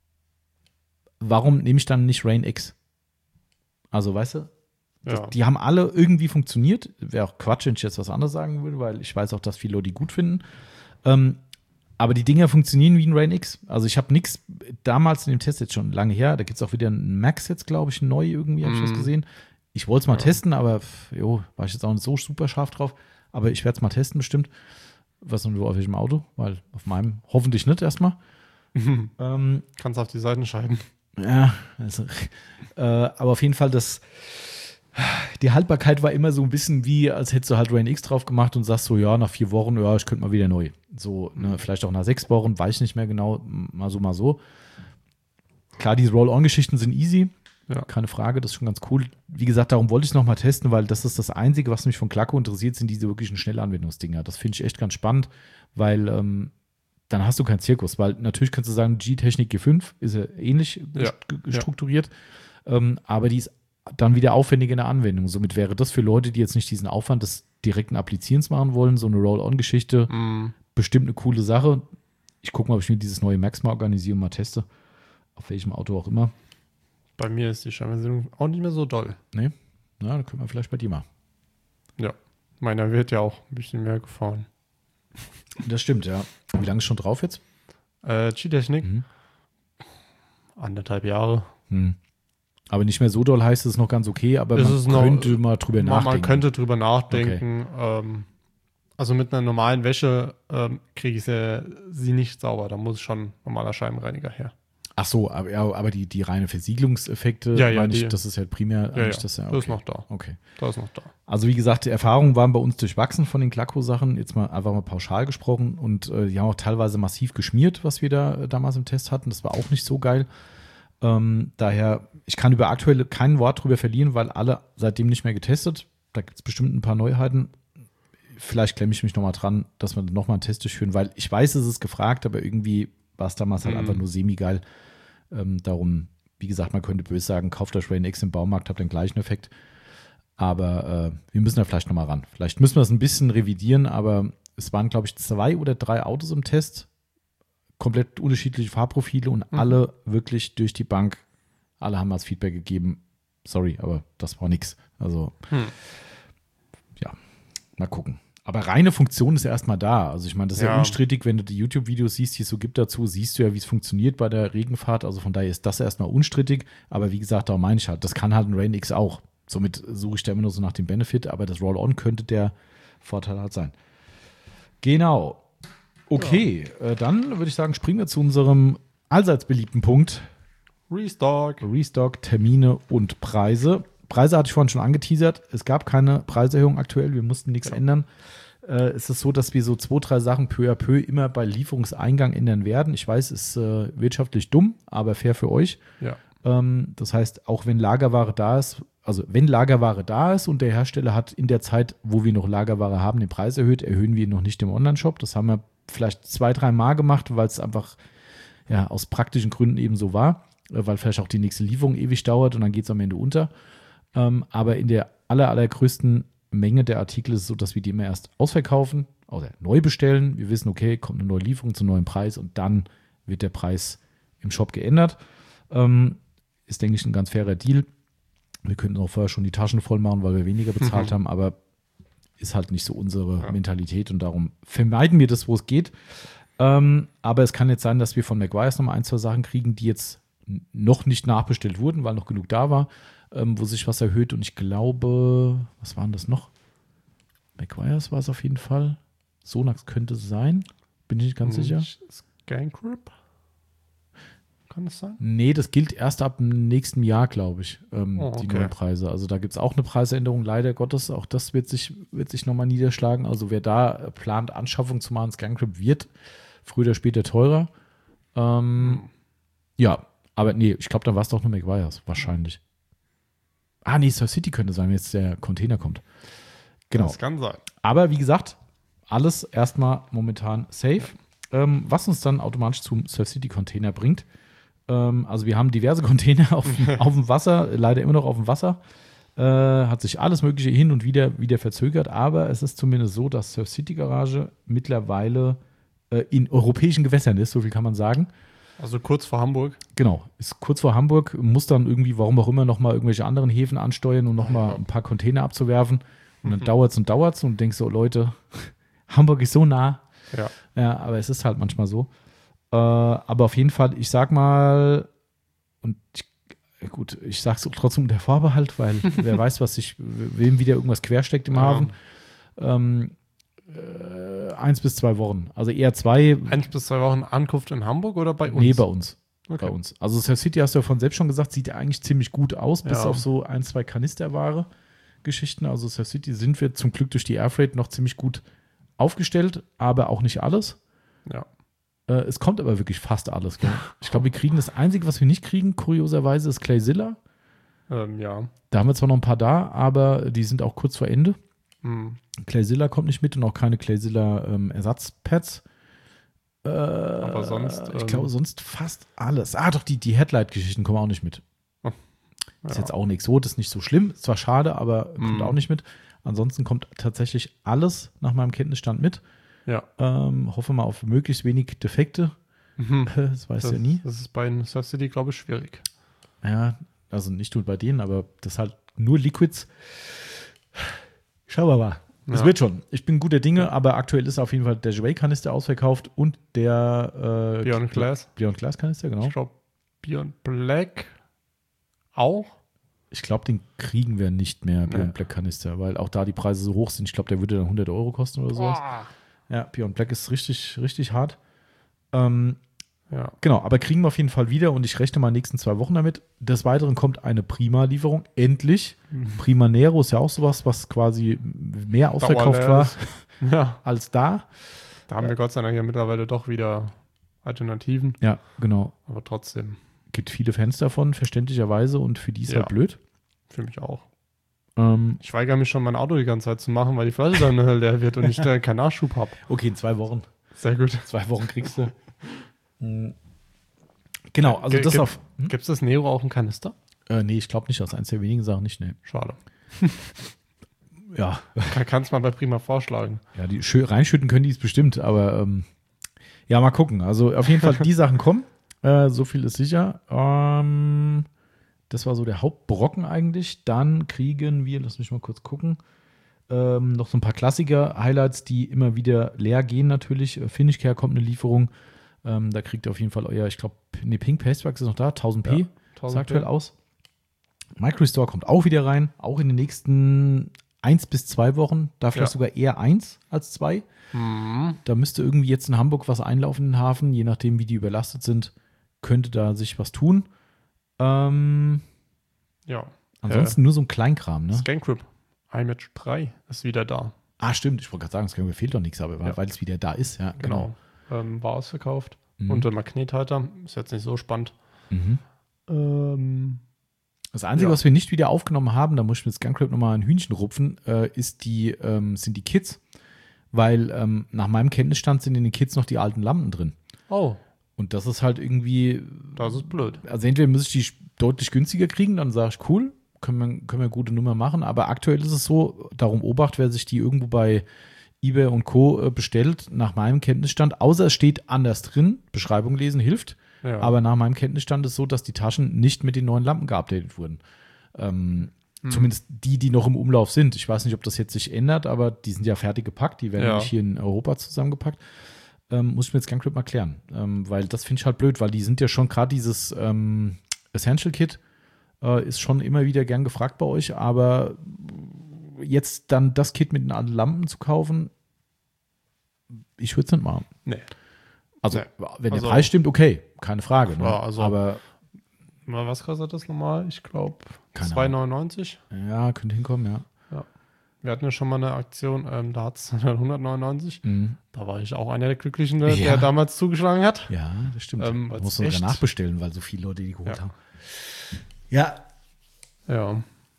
warum nehme ich dann nicht Rain X? Also, weißt du, das, Ja. die haben alle irgendwie funktioniert. Wäre auch Quatsch, wenn ich jetzt was anderes sagen würde, weil ich weiß auch, dass viele Leute die gut finden. Ähm, aber die Dinger funktionieren wie ein Rain X. Also ich habe nichts damals in dem Test jetzt schon lange her. Da gibt es auch wieder einen Max jetzt, glaube ich, neu irgendwie, habe ich Mhm. was gesehen. Ich wollte es mal Ja. testen, aber pff, jo, war ich jetzt auch nicht so super scharf drauf. Aber ich werde es mal testen bestimmt. Was nur auf welchem Auto, weil auf meinem hoffentlich nicht erstmal. Ähm, Kannst auf die Seiten scheiden. ja, also, äh, aber auf jeden Fall, das, die Haltbarkeit war immer so ein bisschen wie, als hättest du halt Rain X drauf gemacht und sagst so, ja, nach vier Wochen, ja, ich könnte mal wieder neu. So, ne, vielleicht auch nach sechs Wochen, weiß ich nicht mehr genau, mal so, mal so. Klar, diese Roll-On-Geschichten sind easy, Ja. keine Frage, das ist schon ganz cool. Wie gesagt, darum wollte ich es nochmal testen, weil das ist das Einzige, was mich von Glaco interessiert, sind diese wirklichen Schnellanwendungsdinger. Das finde ich echt ganz spannend, weil ähm, dann hast du keinen Zirkus, weil natürlich kannst du sagen, G-Technik G fünf ist ja ähnlich Ja. gest- strukturiert, ähm, aber die ist dann wieder aufwendig in der Anwendung. Somit wäre das für Leute, die jetzt nicht diesen Aufwand des direkten Applizierens machen wollen, so eine Roll-On-Geschichte, Mhm. bestimmt eine coole Sache. Ich gucke mal, ob ich mir dieses neue Max mal organisiere und mal teste, auf welchem Auto auch immer. Bei mir ist die Scheinversicherung auch nicht mehr so doll. Nee? Na, dann können wir vielleicht bei dir mal. Ja. Meiner wird ja auch ein bisschen mehr gefahren. Das stimmt, ja. Wie lange ist schon drauf jetzt? Äh, G-Technik, Mhm. anderthalb Jahre. Hm. Aber nicht mehr so doll heißt es noch ganz okay, aber Ist man es noch- könnte mal drüber Man, nachdenken. man könnte drüber nachdenken. Ähm, also mit einer normalen Wäsche ähm, kriege ich sie, sie nicht sauber. Da muss schon normaler Scheibenreiniger her. Ach so, aber, ja, aber die, die reine Versiegelungseffekte, Ja, ja, meine ich, die- das ist ja primär Ja, eigentlich ja, das. Ja, das ist okay. noch da. Okay. Da ist noch da. Also wie gesagt, die Erfahrungen waren bei uns durchwachsen von den Klacko-Sachen. Jetzt mal einfach mal pauschal gesprochen. Und äh, die haben auch teilweise massiv geschmiert, was wir da äh, damals im Test hatten. Das war auch nicht so geil. Ähm, daher, ich kann über aktuelle kein Wort drüber verlieren, weil alle seitdem nicht mehr getestet. Da gibt es bestimmt ein paar Neuheiten. Vielleicht klemme ich mich nochmal dran, dass wir nochmal einen Test durchführen, weil ich weiß, es ist gefragt, aber irgendwie war es damals halt Mhm. einfach nur semi-geil. Ähm, darum, wie gesagt, man könnte böse sagen, kauft euch Rain X im Baumarkt, habt den gleichen Effekt. Aber äh, wir müssen da vielleicht nochmal ran. Vielleicht müssen wir es ein bisschen revidieren, aber es waren, glaube ich, zwei oder drei Autos im Test. Komplett unterschiedliche Fahrprofile und Mhm. alle wirklich durch die Bank, alle haben als Feedback gegeben, sorry, aber das war nix. Also, Hm. ja, mal gucken. Aber reine Funktion ist ja erstmal da. Also ich meine, das ist ja, Ja. unstrittig, wenn du die YouTube-Videos siehst, die es so gibt dazu, siehst du ja, wie es funktioniert bei der Regenfahrt. Also von daher ist das erstmal unstrittig. Aber wie gesagt, da meine ich halt, das kann halt ein Rain X auch. Somit suche ich da immer nur so nach dem Benefit, aber das Roll-On könnte der Vorteil halt sein. Genau. Okay, äh, dann würde ich sagen, springen wir zu unserem allseits beliebten Punkt. Restock. Restock, Termine und Preise. Preise hatte ich vorhin schon angeteasert. Es gab keine Preiserhöhung aktuell. Wir mussten nichts Genau. ändern. Äh, es ist so, dass wir so zwei, drei Sachen peu à peu immer bei Lieferungseingang ändern werden. Ich weiß, es ist äh, wirtschaftlich dumm, aber fair für euch. Ja. Ähm, das heißt, auch wenn Lagerware da ist, also wenn Lagerware da ist und der Hersteller hat in der Zeit, wo wir noch Lagerware haben, den Preis erhöht, erhöhen wir ihn noch nicht im Onlineshop. Das haben wir vielleicht zwei, drei Mal gemacht, weil es einfach ja, aus praktischen Gründen eben so war, äh, weil vielleicht auch die nächste Lieferung ewig dauert und dann geht es am Ende unter. Ähm, aber in der aller, allergrößten Menge der Artikel ist es so, dass wir die immer erst ausverkaufen, oder neu bestellen. Wir wissen, okay, kommt eine neue Lieferung zum neuen Preis und dann wird der Preis im Shop geändert. Ähm, ist, denke ich, ein ganz fairer Deal. Wir könnten auch vorher schon die Taschen voll machen, weil wir weniger bezahlt haben, aber ist halt nicht so unsere Ja. Mentalität und darum vermeiden wir das, wo es geht. Ähm, aber es kann jetzt sein, dass wir von Maguires nochmal ein, zwei Sachen kriegen, die jetzt n- noch nicht nachbestellt wurden, weil noch genug da war, ähm, wo sich was erhöht. Und ich glaube, was waren das noch? Maguires war es auf jeden Fall. Sonax könnte es sein. Bin ich nicht ganz sicher. Scancrip? Kann das sein? Nee, das gilt erst ab dem nächsten Jahr, glaube ich, ähm, Oh, die okay. neuen Preise. Also da gibt es auch eine Preisänderung, leider Gottes. Auch das wird sich, wird sich nochmal niederschlagen. Also wer da äh, plant, Anschaffung zu machen, Scancrip wird früher oder später teurer. Ähm, ja, aber nee, ich glaube, dann war es doch nur Maguires, wahrscheinlich. Ah, nee, Surf City könnte sein, wenn jetzt der Container kommt. Genau. Das kann sein. Aber wie gesagt, alles erstmal momentan safe. Ähm, was uns dann automatisch zum Surf City Container bringt. Ähm, also wir haben diverse Container auf, auf dem Wasser, leider immer noch auf dem Wasser. Äh, hat sich alles Mögliche hin und wieder, wieder verzögert, aber es ist zumindest so, dass Surf City Garage mittlerweile äh, in europäischen Gewässern ist, so viel kann man sagen. Also kurz vor Hamburg. Genau, ist kurz vor Hamburg, muss dann irgendwie, warum auch immer, nochmal irgendwelche anderen Häfen ansteuern und nochmal Ja. ein paar Container abzuwerfen. Und dann dauert es und dauert es und denkst so, Leute, Hamburg ist so nah. Ja. Ja, aber es ist halt manchmal so. Äh, aber auf jeden Fall, ich sag mal, und ich, gut, ich sag's auch trotzdem unter Vorbehalt, weil wer weiß, was sich, wem wieder irgendwas quersteckt im Ja. Hafen. Ähm, äh, eins bis zwei Wochen. Also eher zwei. Eins bis zwei Wochen Ankunft in Hamburg oder bei uns? Nee, bei uns. Okay. Bei uns. Also Surf City, hast du ja von selbst schon gesagt, sieht ja eigentlich ziemlich gut aus, bis Ja. auf so ein, zwei Kanisterware Geschichten. Also Surf City sind wir zum Glück durch die Airfreight noch ziemlich gut aufgestellt, aber auch nicht alles. Ja. Äh, es kommt aber wirklich fast alles. Gell? Ich glaube, wir kriegen das Einzige, was wir nicht kriegen, kurioserweise, ist Clayzilla. Ähm, ja. Da haben wir zwar noch ein paar da, aber die sind auch kurz vor Ende. Hm. Clayzilla kommt nicht mit und auch keine Clayzilla-Ersatzpads. Äh, Aber sonst, Ich ähm, glaube, sonst fast alles. Ah, doch, die, die Headlight-Geschichten kommen auch nicht mit. Ja. Ist jetzt auch nichts so, das ist nicht so schlimm. Ist zwar schade, aber kommt Mhm. auch nicht mit. Ansonsten kommt tatsächlich alles nach meinem Kenntnisstand mit. Ja. Ähm, hoffe mal auf möglichst wenig Defekte. Mhm. Das weißt Das, du ja nie. das ist bei Surf City, glaube ich, schwierig. Ja, also nicht nur bei denen, aber das halt nur Liquids. Schauen wir mal. Das Ja. wird schon. Ich bin guter Dinge, aber aktuell ist auf jeden Fall der Jouet-Kanister ausverkauft und der äh, Beyond Glass. Beyond Glass-Kanister, genau. Ich glaube, Beyond Black auch. Ich glaube, den kriegen wir nicht mehr, Beyond Nee. Black Kanister, weil auch da die Preise so hoch sind. Ich glaube, der würde dann hundert Euro kosten oder sowas. Boah. Ja, Beyond Black ist richtig, richtig hart. Ähm, Ja. Genau, aber kriegen wir auf jeden Fall wieder und ich rechne mal in den nächsten zwei Wochen damit. Des Weiteren kommt eine Prima-Lieferung, endlich. Mhm. Prima Nero ist ja auch sowas, was quasi mehr ausverkauft war ja. als da. Da haben wir Gott sei Dank ja mittlerweile doch wieder Alternativen. Ja, genau. Aber trotzdem. Gibt viele Fans davon, verständlicherweise, und für die ist ja. halt blöd. Für mich auch. Ähm, ich weigere mich schon, mein Auto die ganze Zeit zu machen, weil die Flasche dann leer wird und ich dann keinen Nachschub habe. Okay, in zwei Wochen. Sehr gut. Zwei Wochen kriegst du. Genau, also G- das gibt, auf. Hm? Gibt es das Nero auch im Kanister? Äh, nee, ich glaube nicht. Das ist eins der wenigen Sachen nicht. Nee. Schade. Ja. Kannst mal bei Prima vorschlagen. Ja, die schön reinschütten können die es bestimmt, aber ähm, ja, mal gucken. Also auf jeden Fall, die Sachen kommen. Äh, so viel ist sicher. Ähm, das war so der Hauptbrocken eigentlich. Dann kriegen wir, lass mich mal kurz gucken, ähm, noch so ein paar Klassiker-Highlights, die immer wieder leer gehen natürlich. Äh, Finish Care kommt eine Lieferung. Ähm, da kriegt ihr auf jeden Fall euer, ich glaube, nee, Pink Paceworks ist noch da, tausend P, ja, sah aktuell aus. Microstore kommt auch wieder rein, auch in den nächsten eins bis zwei Wochen, da vielleicht ja. sogar eher eins als zwei. Mhm. Da müsste irgendwie jetzt in Hamburg was einlaufen in den Hafen, je nachdem, wie die überlastet sind, könnte da sich was tun. Ähm, ja. Ansonsten äh, nur so ein Kleinkram, ne? Scancrip, iMatch drei ist wieder da. Ah, stimmt, ich wollte gerade sagen, Scancrip fehlt doch nichts, aber ja. weil es wieder da ist, ja. Genau. genau. Ähm, war ausverkauft. Mhm. Und der Magnethalter ist jetzt nicht so spannend. Mhm. Ähm, das Einzige, ja. was wir nicht wieder aufgenommen haben, da muss ich mit Scancrip nochmal ein Hühnchen rupfen, äh, ist die, ähm, sind die Kits. Weil ähm, nach meinem Kenntnisstand sind in den Kits noch die alten Lampen drin. Oh. Und das ist halt irgendwie. Das ist blöd. Also entweder muss ich die deutlich günstiger kriegen, dann sage ich, cool, können wir, können wir eine gute Nummer machen. Aber aktuell ist es so, darum obacht, wer sich die irgendwo bei eBay und Co. bestellt, nach meinem Kenntnisstand, außer es steht anders drin, Beschreibung lesen hilft, ja. aber nach meinem Kenntnisstand ist es so, dass die Taschen nicht mit den neuen Lampen geupdatet wurden. Ähm, hm. Zumindest die, die noch im Umlauf sind. Ich weiß nicht, ob das jetzt sich ändert, aber die sind ja fertig gepackt, die werden ja nicht hier in Europa zusammengepackt. Ähm, muss ich mir jetzt Scancrip mal klären, ähm, weil das finde ich halt blöd, weil die sind ja schon gerade dieses ähm, Essential Kit äh, ist schon immer wieder gern gefragt bei euch, aber jetzt dann das Kit mit den alten Lampen zu kaufen, ich würde es nicht machen. Nee. Also, nee. wenn also, der Preis stimmt, okay, keine Frage. Ja, ne? also, aber was kostet das nochmal? Ich glaube zwei neunundneunzig. Ja, könnte hinkommen, ja. ja. Wir hatten ja schon mal eine Aktion, ähm, da hat es hundertneunundneunzig. Mhm. Da war ich auch einer der Glücklichen, der, ja. der damals zugeschlagen hat. Ja, das stimmt. Ähm, Man muss sogar nachbestellen, weil so viele Leute die geholt ja. haben. Ja. Ja.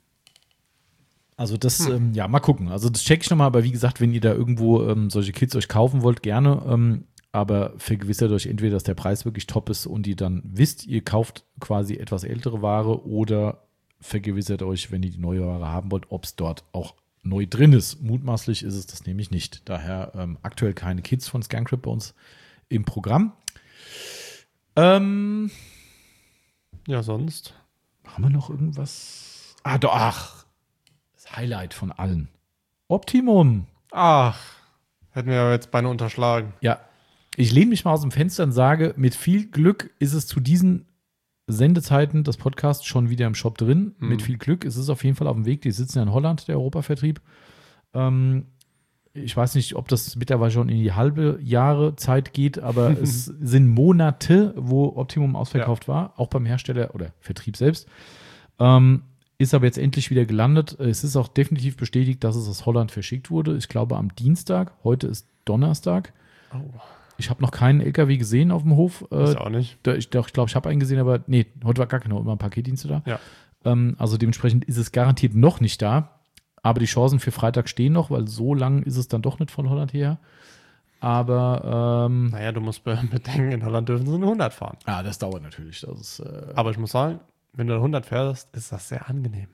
Also das, hm. ähm, ja, mal gucken. Also das check ich nochmal, aber wie gesagt, wenn ihr da irgendwo ähm, solche Kits euch kaufen wollt, gerne. Ähm, aber vergewissert euch entweder, dass der Preis wirklich top ist und ihr dann wisst, ihr kauft quasi etwas ältere Ware, oder vergewissert euch, wenn ihr die neue Ware haben wollt, ob es dort auch neu drin ist. Mutmaßlich ist es das nämlich nicht. Daher ähm, aktuell keine Kits von Scancrip bei uns im Programm. Ähm, ja, sonst? Haben wir noch irgendwas? Ah, doch, ach. Highlight von allen. Optimum. Ach, hätten wir ja jetzt beinahe unterschlagen. Ja, ich lehne mich mal aus dem Fenster und sage, mit viel Glück ist es zu diesen Sendezeiten des Podcasts schon wieder im Shop drin. Mhm. Mit viel Glück ist es auf jeden Fall auf dem Weg. Die sitzen ja in Holland, der Europavertrieb. Ähm, ich weiß nicht, ob das mittlerweile schon in die halbe Jahre Zeit geht, aber es sind Monate, wo Optimum ausverkauft ja. war, auch beim Hersteller oder Vertrieb selbst. Ähm, Ist aber jetzt endlich wieder gelandet. Es ist auch definitiv bestätigt, dass es aus Holland verschickt wurde. Ich glaube am Dienstag. Heute ist Donnerstag. Oh. Ich habe noch keinen L K W gesehen auf dem Hof. Ich auch nicht. Ich glaube, ich, ich habe einen gesehen, aber nee, heute war gar keiner, immer ein Paketdienste da. Ja. Ähm, also dementsprechend ist es garantiert noch nicht da. Aber die Chancen für Freitag stehen noch, weil so lang ist es dann doch nicht von Holland her. Aber ähm, naja, du musst bedenken, in Holland dürfen sie nur hundert fahren. Ah, das dauert natürlich. Das ist, äh, aber ich muss sagen, wenn du hundert fährst, ist das sehr angenehm.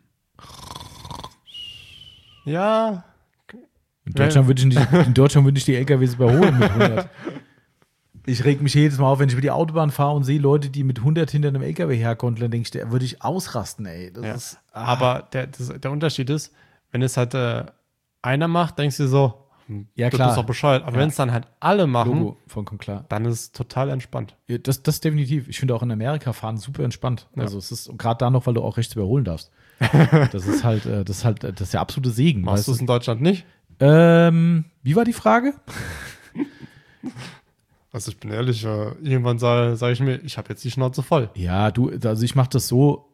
Ja. In Deutschland würde ich, nicht, in Deutschland würde ich die L K Ws überholen mit hundert. Ich reg mich jedes Mal auf, wenn ich über die Autobahn fahre und sehe Leute, die mit hundert hinter einem L K W herkommen, dann denke ich, da würde ich ausrasten, ey. Das ja. ist, ah. Aber der, das, der Unterschied ist, wenn es halt äh, einer macht, denkst du so, ja, du klar. bist doch bescheuert. Aber ja. wenn es dann halt alle machen, Logo, vollkommen klar. Dann ist es total entspannt. Ja, das, das definitiv. Ich finde auch in Amerika fahren super entspannt. Ja. Also es ist gerade da noch, weil du auch rechts überholen darfst. Das ist halt, das ist halt, das ist der absolute Segen. Machst du es in Deutschland nicht? Ähm, wie war die Frage? Also ich bin ehrlich, äh, irgendwann sage sag ich mir, ich habe jetzt die Schnauze voll. Ja, du, also ich mache das so,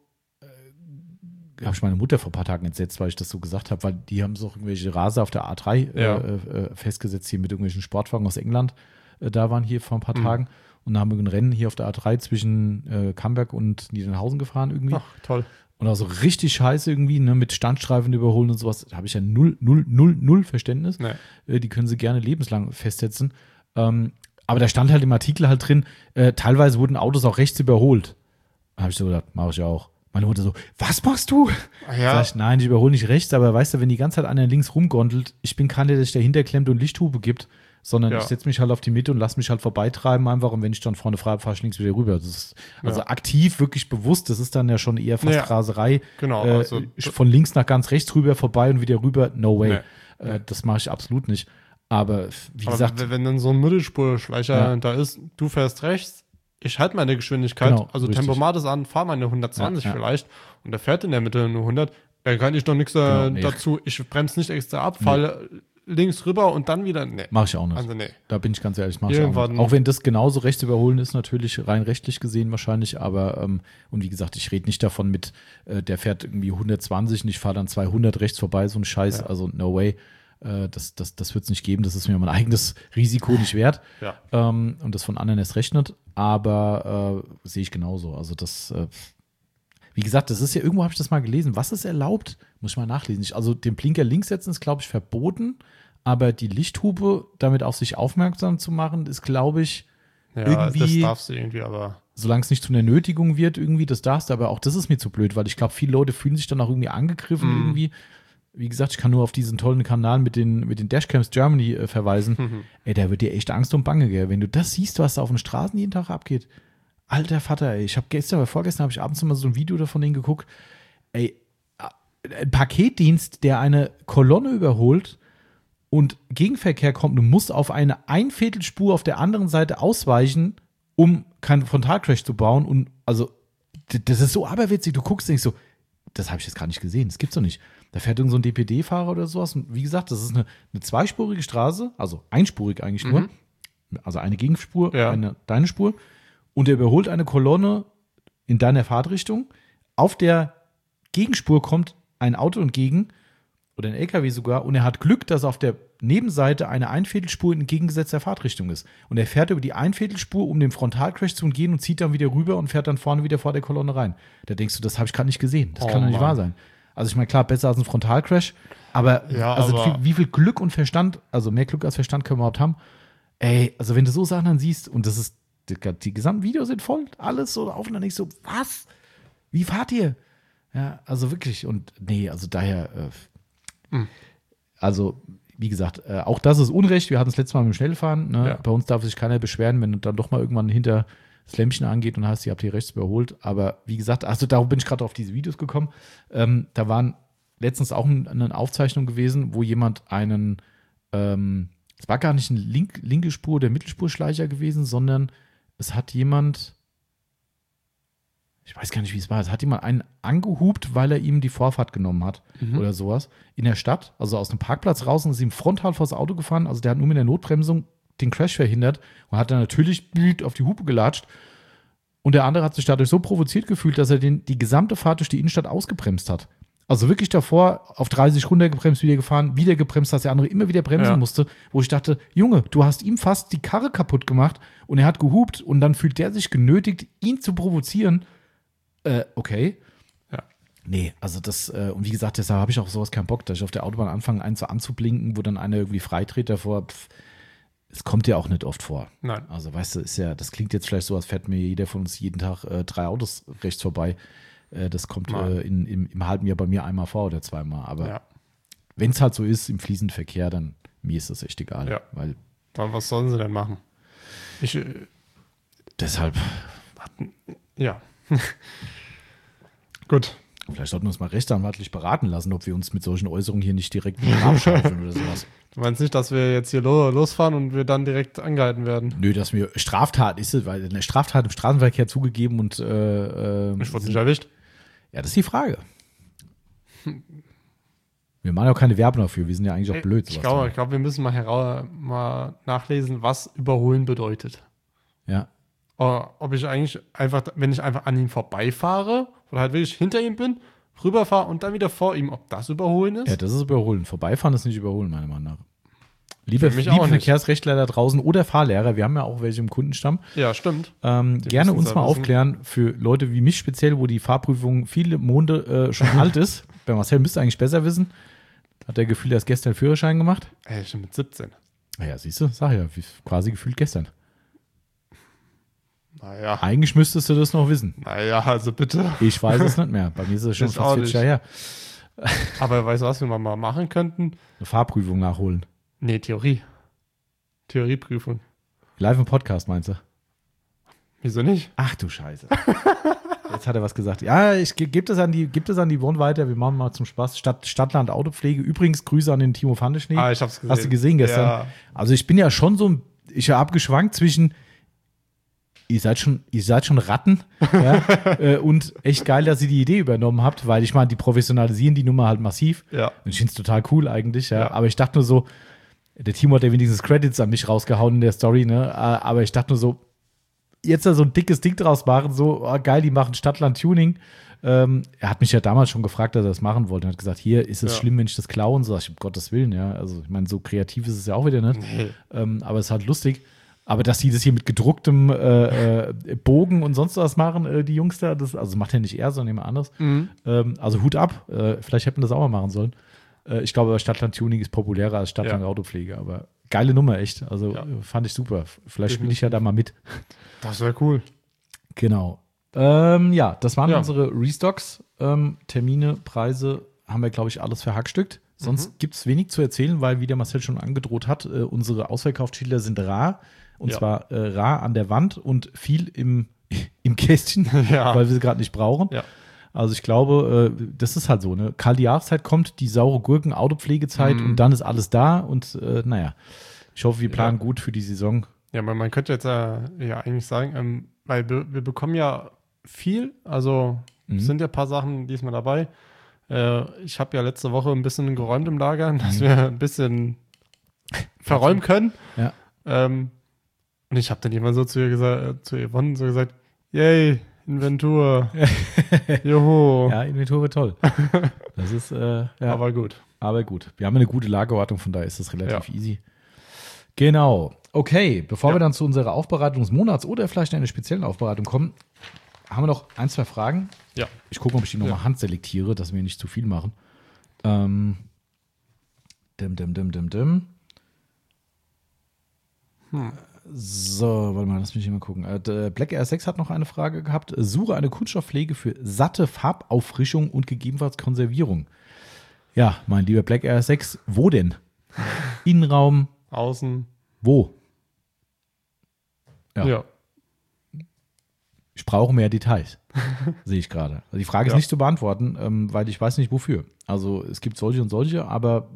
äh, habe ich meine Mutter vor ein paar Tagen entsetzt, weil ich das so gesagt habe, weil die haben so irgendwelche Raser auf der A drei Ja. äh, äh, festgesetzt, hier mit irgendwelchen Sportwagen aus England, äh, da waren hier vor ein paar Mhm. Tagen und da haben wir ein Rennen hier auf der A drei zwischen äh, Camberg und Niedernhausen gefahren irgendwie. Ach, toll. Und auch so richtig scheiße irgendwie, ne, mit Standstreifen überholen und sowas, da habe ich ja null, null, null, null Verständnis. Nee. Äh, die können sie gerne lebenslang festsetzen. Ähm, aber da stand halt im Artikel halt drin, äh, teilweise wurden Autos auch rechts überholt. Da habe ich so gedacht, mache ich auch. Meine Mutter so, was machst du? Ach ja. Sag ich, nein, ich überhole nicht rechts, aber weißt du, wenn die ganze Zeit einer links rumgondelt, ich bin keiner, der sich dahinter klemmt und Lichthupe gibt, sondern Ja. ich setze mich halt auf die Mitte und lasse mich halt vorbeitreiben einfach und wenn ich dann vorne frei habe, fahre ich links wieder rüber. Das ist also Ja. aktiv, wirklich bewusst, das ist dann ja schon eher fast Ja. Raserei. Genau, Äh, also- von links nach ganz rechts rüber, vorbei und wieder rüber, no way. Nee. Äh, das mache ich absolut nicht. Aber wie Aber gesagt, wenn wenn dann so ein Mittelspurschleicher Ja. da ist, du fährst rechts, ich halte meine Geschwindigkeit, Genau, also richtig. Tempomat ist an, fahre meine hundertzwanzig Ja, ja. vielleicht und der fährt in der Mitte nur hundert, dann kann ich doch nichts äh, Genau, nee. dazu, ich bremse nicht extra ab, falle links rüber und dann wieder, nee. mache ich auch nicht. Also nee. Da bin ich ganz ehrlich, mache ich auch Irgendwann- nicht. Auch wenn das genauso rechts überholen ist, natürlich rein rechtlich gesehen wahrscheinlich, aber ähm, und wie gesagt, ich rede nicht davon mit, äh, der fährt irgendwie hundertzwanzig und ich fahre dann zweihundert rechts vorbei, so ein Scheiß, Ja. also no way. Äh, das das, das wird es nicht geben, das ist mir mein eigenes Risiko nicht wert. Ja. Ähm, und das von anderen erst rechnet, aber äh, sehe ich genauso. Also das, äh, wie gesagt, das ist ja, irgendwo habe ich das mal gelesen, was ist erlaubt? Muss ich mal nachlesen. Ich, also den Blinker links setzen ist, glaube ich, verboten, aber die Lichthupe damit auf sich aufmerksam zu machen, ist, glaube ich, Ja, Irgendwie- das darfst du irgendwie, aber solange es nicht zu einer Nötigung wird, irgendwie, das darfst du, aber auch das ist mir zu blöd, weil ich glaube, viele Leute fühlen sich dann auch irgendwie angegriffen, Mhm. irgendwie. Wie gesagt, ich kann nur auf diesen tollen Kanal mit den, mit den Dashcams Germany äh, verweisen. Mhm. Ey, da wird dir echt Angst und Bange, gell? Wenn du das siehst, was da auf den Straßen jeden Tag abgeht. Alter Vater, ey, ich habe gestern oder vorgestern habe ich abends immer so ein Video davon denen geguckt. Ey, ein Paketdienst, der eine Kolonne überholt und Gegenverkehr kommt, du musst auf eine Einviertelspur auf der anderen Seite ausweichen, um keinen Frontalcrash zu bauen. Und also, d- das ist so aberwitzig. Du guckst und denkst so, das habe ich jetzt gar nicht gesehen. Das gibt's doch nicht. Da fährt irgend so ein D P D-Fahrer oder sowas. Und wie gesagt, das ist eine, eine zweispurige Straße, also einspurig eigentlich nur. Mhm. Also eine Gegenspur, Ja. eine deine Spur. Und er überholt eine Kolonne in deiner Fahrtrichtung. Auf der Gegenspur kommt ein Auto entgegen oder ein L K W sogar und er hat Glück, dass auf der Nebenseite eine Einviertelspur in entgegengesetzter Fahrtrichtung ist. Und er fährt über die Einviertelspur, um dem Frontalcrash zu umgehen und zieht dann wieder rüber und fährt dann vorne wieder vor der Kolonne rein. Da denkst du, das habe ich gerade nicht gesehen. Das Oh kann doch nicht Mann. wahr sein. Also ich meine, klar, besser als ein Frontalcrash, aber, Ja, also aber- wie, wie viel Glück und Verstand, also mehr Glück als Verstand können wir überhaupt haben. Ey, also wenn du so Sachen dann siehst und das ist, die, die gesamten Videos sind voll, alles so auf und dann nicht so, was? Wie fahrt ihr? Ja, also wirklich und nee, also daher, äh, Hm. also wie gesagt, äh, auch das ist Unrecht. Wir hatten es letztes Mal mit dem Schnellfahren. Ne? Ja. Bei uns darf sich keiner beschweren, wenn du dann doch mal irgendwann hinter das Lämpchen angeht und hast, ihr habt hier rechts überholt. Aber wie gesagt, also darum bin ich gerade auf diese Videos gekommen. Ähm, da waren letztens auch ein, eine Aufzeichnung gewesen, wo jemand einen, ähm, es war gar nicht eine link, linke Spur der Mittelspurschleicher gewesen, sondern es hat jemand, ich weiß gar nicht, wie es war, es hat jemand einen angehupt, weil er ihm die Vorfahrt genommen hat Mhm. oder sowas in der Stadt, also aus dem Parkplatz raus und ist ihm frontal vors Auto gefahren. Also der hat nur mit der Notbremsung den Crash verhindert und hat dann natürlich blüht auf die Hupe gelatscht. Und der andere hat sich dadurch so provoziert gefühlt, dass er den, die gesamte Fahrt durch die Innenstadt ausgebremst hat. Also wirklich davor auf dreißig runtergebremst, wieder gefahren, wieder gebremst, dass der andere immer wieder bremsen Ja. musste, wo ich dachte, Junge, du hast ihm fast die Karre kaputt gemacht und er hat gehupt und dann fühlt der sich genötigt, ihn zu provozieren. Äh, okay. Ja. Nee, also das, äh, und wie gesagt, deshalb habe ich auch sowas keinen Bock, dass ich auf der Autobahn anfange, einen so anzublinken, wo dann einer irgendwie freidreht davor. Pff, es kommt ja auch nicht oft vor. Nein. Also, weißt du, ist ja, das klingt jetzt vielleicht so, als fährt mir jeder von uns jeden Tag äh, drei Autos rechts vorbei. Äh, das kommt Nein. äh, in, im, im halben Jahr bei mir einmal vor oder zweimal. Aber Ja. wenn es halt so ist, im fließenden Verkehr, dann mir ist das echt egal. Ja. Weil Dann, was sollen sie denn machen? Ich, äh, deshalb, ja. Gut. vielleicht sollten wir uns mal rechtsanwaltlich beraten lassen, ob wir uns mit solchen Äußerungen hier nicht direkt in den Arm schaufeln oder sowas. Du meinst nicht, dass wir jetzt hier lo losfahren und wir dann direkt angehalten werden? Nö, dass mir Straftat ist, es, weil eine Straftat im Straßenverkehr zugegeben und äh, äh, Ich wurde nicht erwischt. ja, das ist die Frage. Wir machen ja auch keine Werbung dafür, wir sind ja eigentlich auch blöd. Ich sowas glaube, zu ich glaube, wir müssen mal, hera mal nachlesen, was überholen bedeutet. Ja. Oder ob ich eigentlich einfach, wenn ich einfach an ihm vorbeifahre oder halt wirklich hinter ihm bin, rüberfahre und dann wieder vor ihm, ob das Überholen ist? Ja, das ist Überholen. Vorbeifahren ist nicht Überholen, meiner Meinung nach. Liebe, Für mich liebe auch nicht. Verkehrsrechtler da draußen oder Fahrlehrer, wir haben ja auch welche im Kundenstamm, Ja, stimmt. ähm, Die gerne müssen's uns ja mal wissen. aufklären, für Leute wie mich speziell, wo die Fahrprüfung viele Monde äh, schon alt ist. Bei Marcel müsste eigentlich besser wissen. Hat der Gefühl, er hat gestern Führerschein gemacht? Ey, schon mit siebzehn. Naja, siehst du, sag ja, wie, quasi gefühlt gestern. Naja, Eigentlich müsstest du das noch wissen. naja, also bitte. Ich weiß es nicht mehr. Bei mir ist es schon Ich fast auch vierzig nicht. Jahre her. Aber weißt du, was wir mal machen könnten? Eine Fahrprüfung nachholen. Nee, Theorie. Theorieprüfung. Live im Podcast, meinst du? Wieso nicht? Ach du Scheiße. Jetzt hat er was gesagt. Ja, ich ge- gebe das an die, geb das an die Yvonne weiter. Wir machen mal zum Spaß. Stadt, Stadtland Autopflege. Übrigens Grüße an den Timo Fandeschnee. Ah, ich hab's gesehen. Hast du gesehen gestern? Ja. Also ich bin ja schon so, ein- ich habe geschwankt zwischen, ihr seid schon, ihr seid schon Ratten ja, äh, und echt geil, dass ihr die Idee übernommen habt, weil ich meine, die professionalisieren die Nummer halt massiv. Ja. Und ich finde es total cool eigentlich, ja. Ja. Aber ich dachte nur so, der Timo hat ja wenigstens Credits an mich rausgehauen in der Story, ne? Aber ich dachte nur so, jetzt da so ein dickes Ding draus machen, so oh, geil, die machen Stadtland-Tuning. Ähm, er hat mich ja damals schon gefragt, dass er das machen wollte. Er hat gesagt, hier, ist es Ja. schlimm, wenn ich das klaue? Und so, ich, um Gottes Willen, ja. Also, ich meine, so kreativ ist es ja auch wieder nicht. Nee. Ähm, aber es ist halt lustig. Aber dass die das hier mit gedrucktem äh, äh, Bogen und sonst was machen, äh, die Jungs da, das, also macht ja nicht er, sondern jemand anderes. Mhm. Ähm, also Hut ab. Äh, vielleicht hätten wir das auch mal machen sollen. Äh, ich glaube, aber Stadtland-Tuning ist populärer als Stadtland-Autopflege. Aber geile Nummer, echt. Also Ja. äh, fand ich super. Vielleicht spiele ich ja da mal mit. Das wäre cool. Genau. Ähm, ja, das waren Ja. unsere Restocks. Ähm, Termine, Preise haben wir, glaube ich, alles verhackstückt. Sonst Mhm. gibt es wenig zu erzählen, weil, wie der Marcel schon angedroht hat, äh, unsere Ausverkaufsschilder sind rar. Und Ja. zwar äh, rar an der Wand und viel im, im Kästchen, Ja. weil wir sie gerade nicht brauchen. Ja. Also ich glaube, äh, das ist halt so, ne? Kalte Jahreszeit kommt, die saure Gurken, Autopflegezeit Mhm. und dann ist alles da. Und äh, naja, ich hoffe, wir planen Ja. gut für die Saison. Ja, man, man könnte jetzt äh, ja eigentlich sagen, ähm, weil wir, wir bekommen ja viel, also Mhm. es sind ja ein paar Sachen diesmal dabei. Äh, ich habe ja letzte Woche ein bisschen geräumt im Lager, dass Mhm. wir ein bisschen verräumen können. Ja. Ähm, und ich habe dann immer so zu ihr gesagt, äh, zu Yvonne so gesagt, yay, Inventur, juhu. Ja, Inventur wird toll. Das ist, äh, ja. Aber gut. Aber gut, wir haben eine gute Lagerwartung, von daher ist das relativ Ja. easy. Genau. Okay, bevor Ja. wir dann zu unserer Aufbereitung des Monats oder vielleicht einer speziellen Aufbereitung kommen, haben wir noch ein, zwei Fragen. Ja. Ich gucke mal, ob ich die nochmal Ja. handselektiere, dass wir nicht zu viel machen. Ähm, dim, dim, dim, dim, dim. Hm. So, warte mal, lass mich hier mal gucken. Äh, der Black R sechs hat noch eine Frage gehabt. Suche eine Kunststoffpflege für satte Farbauffrischung und gegebenenfalls Konservierung. Ja, mein lieber Black R sechs, wo denn? Innenraum, Außen. wo? Ja. Ja. Ich brauche mehr Details, sehe ich gerade. Also die Frage ist Ja. nicht zu beantworten, ähm, weil ich weiß nicht wofür. Also es gibt solche und solche, aber